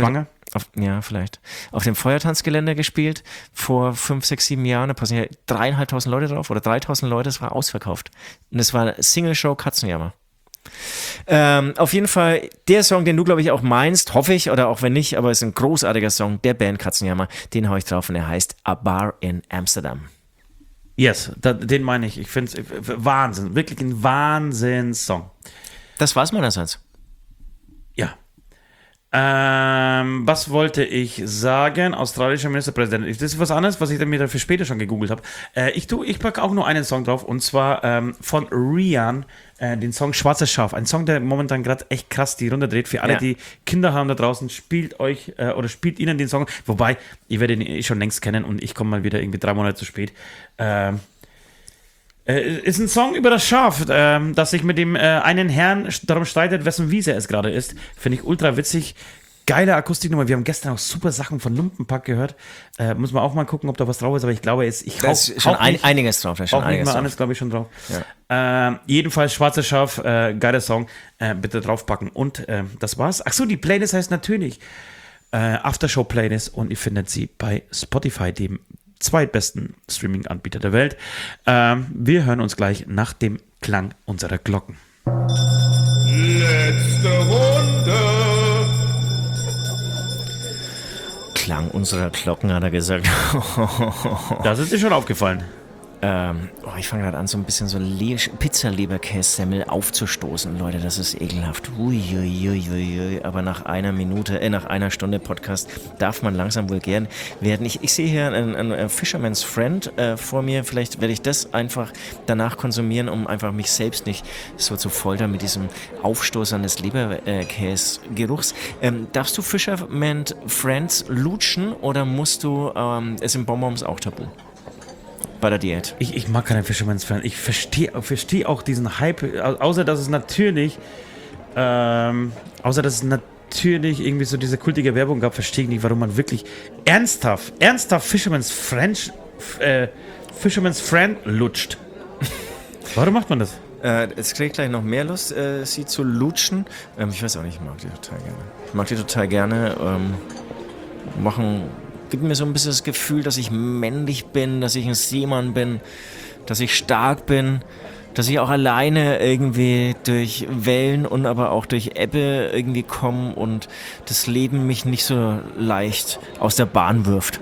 Auf, ja, vielleicht. Auf dem Feuertanzgelände gespielt vor fünf, sechs, sieben Jahren. Da passen ja dreieinhalbtausend Leute drauf oder dreitausend Leute. Es war ausverkauft. Und es war eine Single-Show Katzenjammer. Ähm, auf jeden Fall der Song, den du, glaube ich, auch meinst, hoffe ich, oder auch wenn nicht, aber es ist ein großartiger Song der Band Katzenjammer. Den hau ich drauf und er heißt A Bar in Amsterdam. Yes, da, den meine ich. Ich finde es Wahnsinn. Wirklich ein Wahnsinns-Song. Das war's meinerseits. Ja. Ähm, was wollte ich sagen? Australischer Ministerpräsident. Das ist was anderes, was ich dann mir dafür später schon gegoogelt habe. Äh, ich tu, ich packe auch nur einen Song drauf und zwar ähm, von Rian, äh, den Song Schwarzes Schaf. Ein Song, der momentan gerade echt krass die Runde dreht. Für alle, Ja. die Kinder haben da draußen, spielt euch äh, oder spielt ihnen den Song. Wobei, ihr werdet ihn eh schon längst kennen und ich komme mal wieder irgendwie drei Monate zu spät. Ähm, Äh, ist ein Song über das Schaf, ähm, das sich mit dem äh, einen Herrn darum streitet, wessen Wiese es gerade ist. Finde ich ultra witzig. Geile Akustiknummer. Wir haben gestern auch super Sachen von Lumpenpack gehört. Äh, muss man auch mal gucken, ob da was drauf ist. Aber ich glaube, jetzt, ich Da ist schon ein, einiges drauf. Da ist schon auch nicht einiges mal drauf. alles, glaube ich, schon drauf. Ja. Äh, jedenfalls Schwarzes Schaf, äh, geiler Song. Äh, bitte draufpacken. Und äh, das war's. Achso, die Playlist heißt natürlich äh, Aftershow Playlist und ihr findet sie bei Spotify, dem zweitbesten Streaming-Anbieter der Welt. Ähm, wir hören uns gleich nach dem Klang unserer Glocken. Letzte Runde. Klang unserer Glocken, hat er gesagt. Das ist dir schon aufgefallen. Ähm, oh, ich fange gerade an, so ein bisschen so Le- Pizza-Leberkässemmel aufzustoßen, Leute, das ist ekelhaft. Uiuiuiui. Aber nach einer Minute, äh, nach einer Stunde Podcast darf man langsam wohl gern werden. Ich, ich sehe hier einen, einen Fisherman's Friend äh, vor mir. Vielleicht werde ich das einfach danach konsumieren, um einfach mich selbst nicht so zu foltern mit diesem Aufstoßern des Leberkäse-Geruchs. Ähm, darfst du Fisherman's Friends lutschen oder musst du ähm, es in Bonbons auch tabu? Bei der Diät. Ich, ich mag keinen Fisherman's Friend. Ich verstehe versteh auch diesen Hype, au- außer dass es natürlich, ähm, außer dass es natürlich irgendwie so diese kultige Werbung gab, verstehe ich nicht, warum man wirklich ernsthaft, ernsthaft Fisherman's Friend, äh, Fisherman's Friend lutscht. Warum macht man das? Äh, jetzt kriege ich gleich noch mehr Lust, äh, sie zu lutschen. Ähm, ich weiß auch nicht, ich mag die total gerne. Ich mag die total gerne. Ähm, machen, gibt mir so ein bisschen das Gefühl, dass ich männlich bin, dass ich ein Seemann bin, dass ich stark bin, dass ich auch alleine irgendwie durch Wellen und aber auch durch Ebbe irgendwie komme und das Leben mich nicht so leicht aus der Bahn wirft.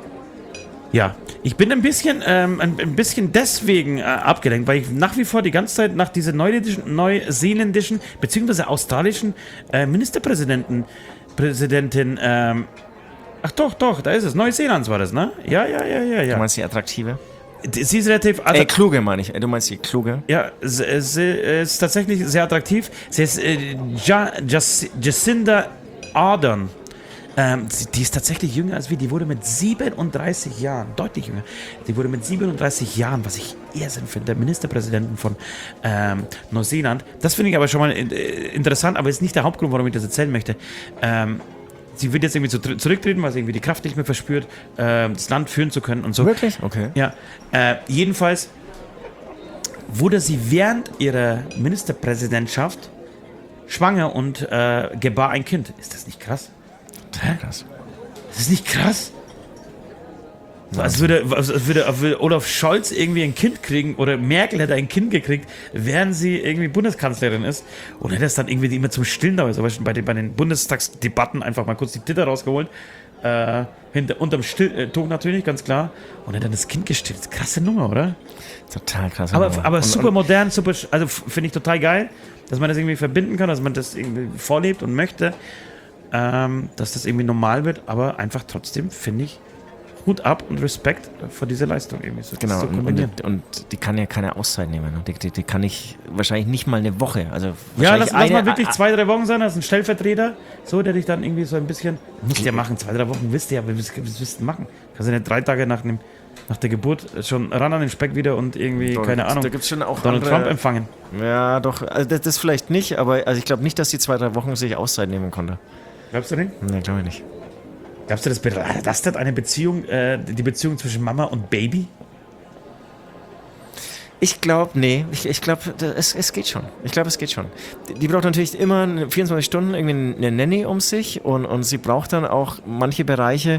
Ja, ich bin ein bisschen, ähm, ein, ein bisschen deswegen äh, abgelenkt, weil ich nach wie vor die ganze Zeit nach dieser neuländischen, neuseeländischen beziehungsweise australischen äh, Ministerpräsidenten, Präsidentin, ähm, ach doch, doch, da ist es, Neuseelands war das, ne? Ja, ja, ja, ja, Du ja. meinst die attraktive? Sie ist relativ Äh, attraktiv. kluge meine ich. Du meinst die kluge? Ja, sie, sie ist tatsächlich sehr attraktiv. Sie ist äh, ja, Jac- Jacinda Ardern. Ähm, sie, die ist tatsächlich jünger als wir. Die wurde mit siebenunddreißig Jahren, deutlich jünger, die wurde mit siebenunddreißig Jahren, was ich Irrsinn finde, Ministerpräsidentin von ähm, Neuseeland. Das finde ich aber schon mal in, äh, interessant, aber ist nicht der Hauptgrund, warum ich das erzählen möchte. Ähm, sie wird jetzt irgendwie so tr- zurücktreten, weil sie irgendwie die Kraft nicht mehr verspürt, äh, das Land führen zu können und so. Wirklich? Okay. Ja, äh, jedenfalls wurde sie während ihrer Ministerpräsidentschaft schwanger und äh, gebar ein Kind. Ist das nicht krass? Hä? Krass. Das ist nicht krass? Als würde, als würde, als würde Olaf Scholz irgendwie ein Kind kriegen oder Merkel hätte ein Kind gekriegt, während sie irgendwie Bundeskanzlerin ist und hätte es dann irgendwie immer zum Stillen da, also bei den, bei den Bundestagsdebatten einfach mal kurz die Titter rausgeholt, äh, hinter, unterm Still, äh, Tuch natürlich, ganz klar, und hätte dann das Kind gestillt. Krasse Nummer, oder? Total krass. Aber, Nummer. aber Und- super und- modern, super, sch- also f- finde ich total geil, dass man das irgendwie verbinden kann, dass man das irgendwie vorlebt und möchte, ähm, dass das irgendwie normal wird, aber einfach trotzdem, finde ich, Hut ab und Respekt vor dieser Leistung irgendwie so, das Genau, zu und, kombinieren. und, und die kann ja keine Auszeit nehmen. ne? Die, die, die kann ich wahrscheinlich nicht mal eine Woche. Also Ja, wahrscheinlich lass, lass mal eine- wirklich a- zwei, drei Wochen sein, das ist ein Stellvertreter, so, der dich dann irgendwie so ein bisschen, muss der machen, zwei, drei Wochen, wisst ihr ja, was, was willst du machen? Kannst du nicht drei Tage nach, dem, nach der Geburt schon ran an den Speck wieder und irgendwie, Da keine gibt's- Ahnung, Da gibt es schon auch Donald andere, Trump empfangen. Ja, doch. Also das, das vielleicht nicht, aber also ich glaube nicht, dass die zwei, drei Wochen sich Auszeit nehmen konnte. Glaubst du nicht? Nee, glaube ich nicht. Glaubst du, das belastet eine Beziehung, äh, die Beziehung zwischen Mama und Baby? Ich glaube, nee, ich, ich glaube, es, es geht schon. Ich glaube, es geht schon. Die, die braucht natürlich immer vierundzwanzig Stunden irgendwie eine Nanny um sich und, und sie braucht dann auch manche Bereiche,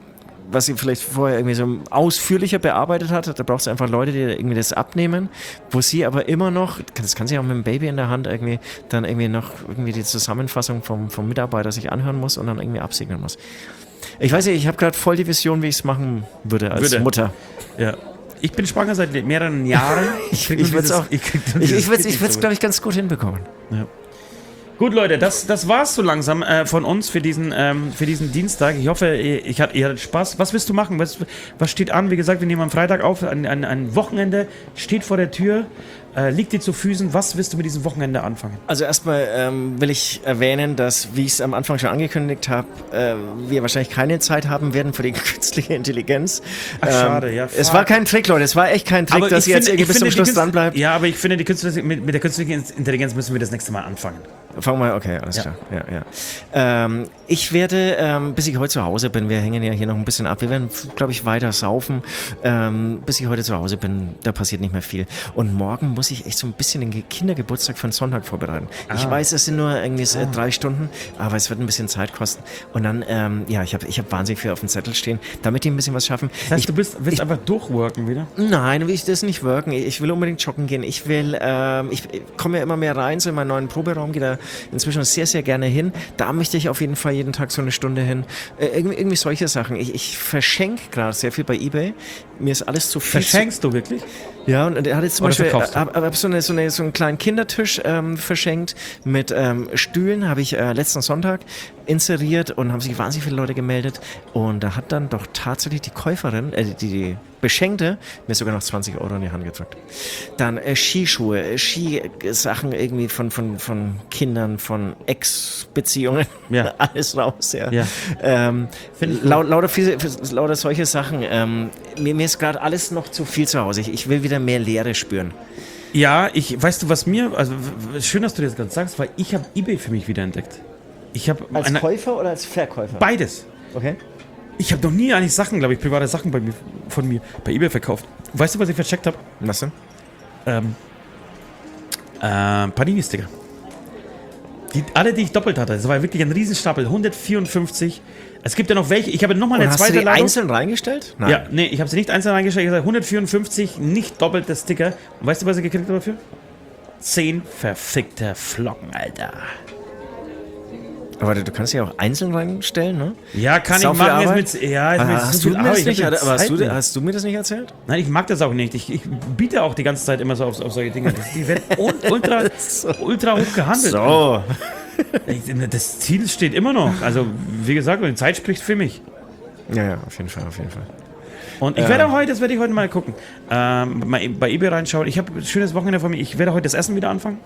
was sie vielleicht vorher irgendwie so ausführlicher bearbeitet hat, da braucht sie einfach Leute, die irgendwie das abnehmen, wo sie aber immer noch, das kann sie auch mit dem Baby in der Hand irgendwie, dann irgendwie noch irgendwie die Zusammenfassung vom, vom Mitarbeiter sich anhören muss und dann irgendwie absegnen muss. Ich weiß nicht, ich habe gerade voll die Vision, wie ich es machen würde als würde. Mutter. Ja. Ich bin schwanger seit mehreren Jahren. ich ich würde es auch, ich, ich, ich würde es, glaube ich, ganz gut hinbekommen. Ja. Gut, Leute, das, das war's so langsam äh, von uns für diesen, ähm, für diesen Dienstag. Ich hoffe, ihr, ich hat, ihr hattet Spaß. Was willst du machen? Was, was steht an? Wie gesagt, wir nehmen am Freitag auf. Ein, ein, ein Wochenende steht vor der Tür. Äh, liegt dir zu Füßen. Was willst du mit diesem Wochenende anfangen? Also erstmal ähm, will ich erwähnen, dass, wie ich es am Anfang schon angekündigt habe, äh, wir wahrscheinlich keine Zeit haben werden für die künstliche Intelligenz. Ach, ähm, schade, ja. Es war kein Trick, Leute. Es war echt kein Trick, aber dass ihr jetzt irgendwie bis zum Schluss dran bleibt. Ja, aber ich finde, die künstliche, mit, mit der künstlichen Intelligenz müssen wir das nächste Mal anfangen. Fangen wir, okay, alles ja. klar. Ja, ja. Ähm, ich werde, ähm, bis ich heute zu Hause bin, wir hängen ja hier noch ein bisschen ab, wir werden, glaube ich, weiter saufen. Ähm, bis ich heute zu Hause bin, da passiert nicht mehr viel. Und morgen muss ich echt so ein bisschen den Kindergeburtstag für den Sonntag vorbereiten. Ah. Ich weiß, es sind nur irgendwie ah. drei Stunden, aber es wird ein bisschen Zeit kosten. Und dann, ähm, ja, ich habe ich hab wahnsinnig viel auf dem Zettel stehen, damit die ein bisschen was schaffen. Das heißt, ich, du bist, willst ich, einfach durchworken wieder? Nein, will ich das nicht worken. Ich will unbedingt joggen gehen. Ich will, ähm, ich, ich komme ja immer mehr rein, so in meinen neuen Proberaum, gehe da inzwischen sehr, sehr gerne hin. Da möchte ich auf jeden Fall jeden Tag so eine Stunde hin. Äh, irgendwie, irgendwie solche Sachen. Ich, ich verschenke gerade sehr viel bei eBay. Mir ist alles zu viel. Verschenkst zu du wirklich? Ja, und er hat jetzt zum Oder Beispiel äh, hab, hab so, eine, so, eine, so einen kleinen Kindertisch ähm, verschenkt mit ähm, Stühlen, habe ich äh, letzten Sonntag inseriert und haben sich wahnsinnig viele Leute gemeldet. Und da hat dann doch tatsächlich die Käuferin, äh, die, die Beschenkte, mir sogar noch zwanzig Euro in die Hand gedrückt. Dann äh, Skischuhe, äh, Skisachen irgendwie von, von, von Kindern, von Ex-Beziehungen, ja. alles raus, ja. ja. Ähm, lau, lauter, viele, lauter solche Sachen. Ähm, mir, mir ist gerade alles noch zu viel zu Hause. Ich, ich will wieder mehr Leere spüren. Ja, ich, weißt du, was mir, also schön, dass du das gerade sagst, weil ich habe eBay für mich wieder entdeckt. Ich habe als eine, Käufer oder als Verkäufer? Beides. Okay. Ich habe noch nie eigentlich Sachen, glaube ich, private Sachen bei mir, von mir bei eBay verkauft. Weißt du, was ich vercheckt habe? Was denn? Ähm, äh, Panini-Sticker. Die, alle, die ich doppelt hatte, das war wirklich ein Riesenstapel, hundertvierundfünfzig. Es gibt ja noch welche, ich habe nochmal eine Und zweite Ladung. Hast du die Ladung. einzeln reingestellt? Nein. Ja, nee, ich habe sie nicht einzeln reingestellt, ich habe hundertvierundfünfzig nicht doppelte Sticker. Und weißt du, was ich gekriegt habe dafür? Zehn verfickte Flocken, Alter. Aber du kannst sie auch einzeln reinstellen, ne? Ja, kann ich machen. Jetzt mit, ja, ist ah, mit hast, so du mir das nicht, aber hast, du, nicht. hast du mir das nicht erzählt? Nein, ich mag das auch nicht. Ich, ich biete auch die ganze Zeit immer so auf, auf solche Dinge. Die werden ultra, so. ultra hoch gehandelt. So. Das Ziel steht immer noch. Also, wie gesagt, die Zeit spricht für mich. Ja, ja, auf jeden Fall, auf jeden Fall. Und ich ähm. werde heute, das werde ich heute mal gucken, ähm, mal bei eBay reinschauen. Ich habe ein schönes Wochenende vor mir. Ich werde heute das Essen wieder anfangen.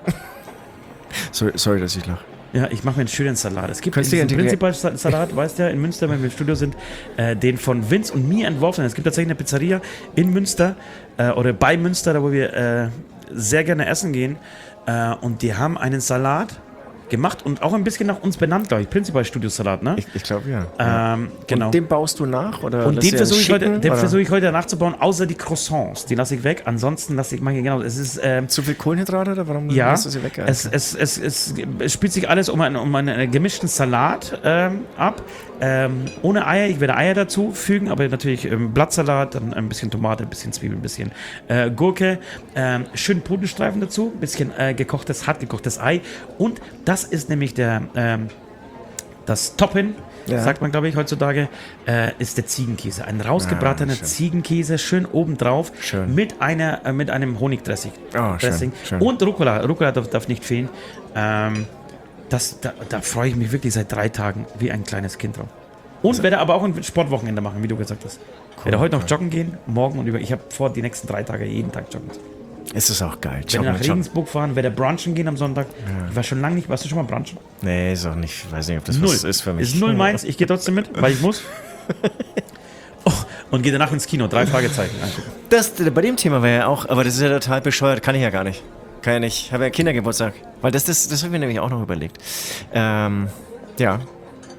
sorry, sorry, dass ich lache. Ja, ich mache mir einen schönen Salat. Es gibt diesen Prinzipal-Salat, weißt du ja, in Münster, wenn wir im Studio sind, äh, den von Vince und mir entworfen. Es gibt tatsächlich eine Pizzeria in Münster äh, oder bei Münster, da wo wir äh, sehr gerne essen gehen. Äh, und die haben einen Salat gemacht und auch ein bisschen nach uns benannt, glaube ich. Prinzipal-Studio-Salat, ne? Ich, ich glaube, ja. Ähm, genau. Und den baust du nach? Oder und den versuche ich, heute, versuch ich heute nachzubauen, außer die Croissants. Die lasse ich weg. Ansonsten lasse ich mal hier, genau. Es ist, ähm, zu viel Kohlenhydrate oder warum ja, lässt du sie weg? Es, es, es, es, es spielt sich alles um, ein, um einen gemischten Salat ähm, ab. Ähm, ohne Eier. Ich werde Eier dazu fügen, aber natürlich ähm, Blattsalat, dann ein bisschen Tomate, ein bisschen Zwiebeln, ein bisschen äh, Gurke, ähm, schön Putenstreifen dazu, ein bisschen äh, gekochtes, hart gekochtes Ei. Und das ist nämlich der ähm, das Topping, ja. sagt man, glaube ich, heutzutage, äh, ist der Ziegenkäse. Ein rausgebratener ah, Ziegenkäse, schön obendrauf, schön. mit einer äh, mit einem Honigdressing. Oh, Dressing. Schön, schön. Und Rucola. Rucola darf, darf nicht fehlen. Ähm, Das, da, da freue ich mich wirklich seit drei Tagen wie ein kleines Kind drauf. Und also, werde aber auch ein Sportwochenende machen, wie du gesagt hast. Cool, werde heute noch joggen gehen, morgen und über. Ich habe vor, die nächsten drei Tage jeden Tag joggen. Es ist auch geil. Wenn wir nach Regensburg fahren, werde brunchen gehen am Sonntag. Ja. Ich war schon lange nicht. Warst du schon mal brunchen? Nee, ist auch nicht. Ich weiß nicht, ob das null. was ist für mich. Ist null meins. Ich gehe trotzdem mit, weil ich muss. Oh, und gehe danach ins Kino. Drei Fragezeichen angucken. Das, bei dem Thema wäre ja auch, aber das ist ja total bescheuert. Kann ich ja gar nicht. Kann ja nicht. Ich habe ja Kindergeburtstag. Weil das, das, das habe ich mir nämlich auch noch überlegt. Ähm, ja.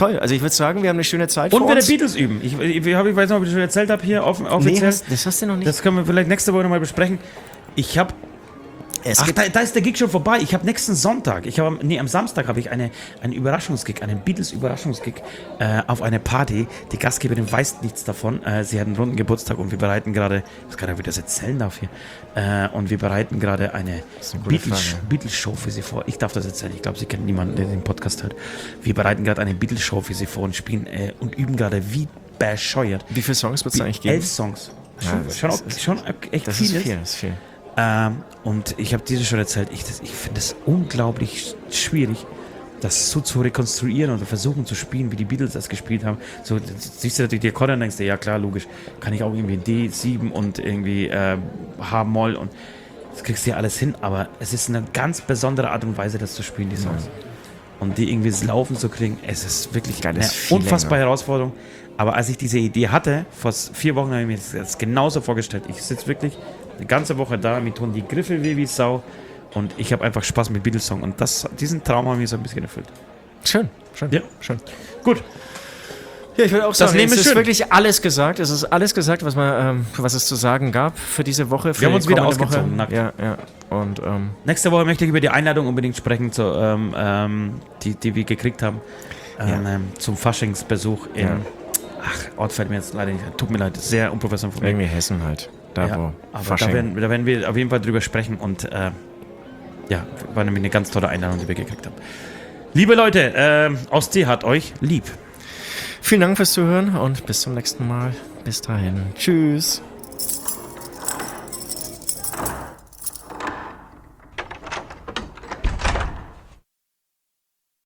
toll. Also ich würde sagen, wir haben eine schöne Zeit Und vor wir uns. der Beatles üben. Ich, ich, ich, hab, ich weiß nicht, ob ich das schon erzählt habe hier off, offiziell. Nee, hast, das hast du noch nicht. Das können wir vielleicht nächste Woche nochmal besprechen. Ich habe Es Ach, gibt- da, da ist der Gig schon vorbei. Ich habe nächsten Sonntag, ich habe, nee, am Samstag habe ich eine, einen Überraschungsgig, einen Beatles-Überraschungsgig äh, auf eine Party. Die Gastgeberin weiß nichts davon. Äh, sie hat einen runden Geburtstag und wir bereiten gerade, ich weiß gar nicht, wie ich das erzählen darf hier, äh, und wir bereiten gerade eine, eine gute Beatles, Frage. Beatles-Show für sie vor. Ich darf das erzählen. Ich glaube, sie kennt niemanden, der den Podcast hört. Wir bereiten gerade eine Beatles-Show für sie vor und spielen äh, und üben gerade wie bescheuert. Wie viele Songs wird es eigentlich geben? Elf Songs. Ja, Schon, das schon, ist- auch, schon echt Das vieles. ist viel, das ist viel. Ähm, und ich habe dir schon erzählt, ich, das- ich finde es unglaublich schwierig, das so zu rekonstruieren oder versuchen zu spielen, wie die Beatles das gespielt haben. So, das siehst du natürlich die Akkorde und denkst dir, ja klar, logisch, kann ich auch irgendwie D sieben und irgendwie äh, H-Moll und das kriegst du ja alles hin, aber es ist eine ganz besondere Art und Weise, das zu spielen, die Songs. Und die irgendwie ins Laufen zu kriegen, es ist wirklich Geiles eine Feeling, unfassbare ja. Herausforderung. Aber als ich diese Idee hatte, vor vier Wochen habe ich mir das genauso vorgestellt. Ich sitze wirklich eine ganze Woche da, mir tun die Griffe weh wie Sau und ich habe einfach Spaß mit Beatles-Song. Und das, diesen Traum haben wir so ein bisschen erfüllt. Schön, schön. Ja. schön. Gut, Ja, ich würde auch sagen, Leben es ist ist schön. wirklich alles gesagt. Es ist alles gesagt, was, man, ähm, was es zu sagen gab für diese Woche. Für Wir haben die uns wieder kommende ausgezogen, Woche. nackt. Ja, ja. Und ähm, nächste Woche möchte ich über die Einladung unbedingt sprechen, zu, ähm, ähm, die, die wir gekriegt haben, ähm, Ja. ähm, zum Faschingsbesuch in, Ja. ach, Ort fällt mir jetzt leider nicht ein. Tut mir leid, sehr unprofessionell von mir. irgendwie Hessen halt. Da Ja, wo aber da Fasching. werden, da werden wir auf jeden Fall drüber sprechen und äh, ja, war nämlich eine ganz tolle Einladung, die wir gekriegt haben. Liebe Leute, äh, Ostsee hat euch lieb. Vielen Dank fürs Zuhören und bis zum nächsten Mal. Bis dahin. Tschüss.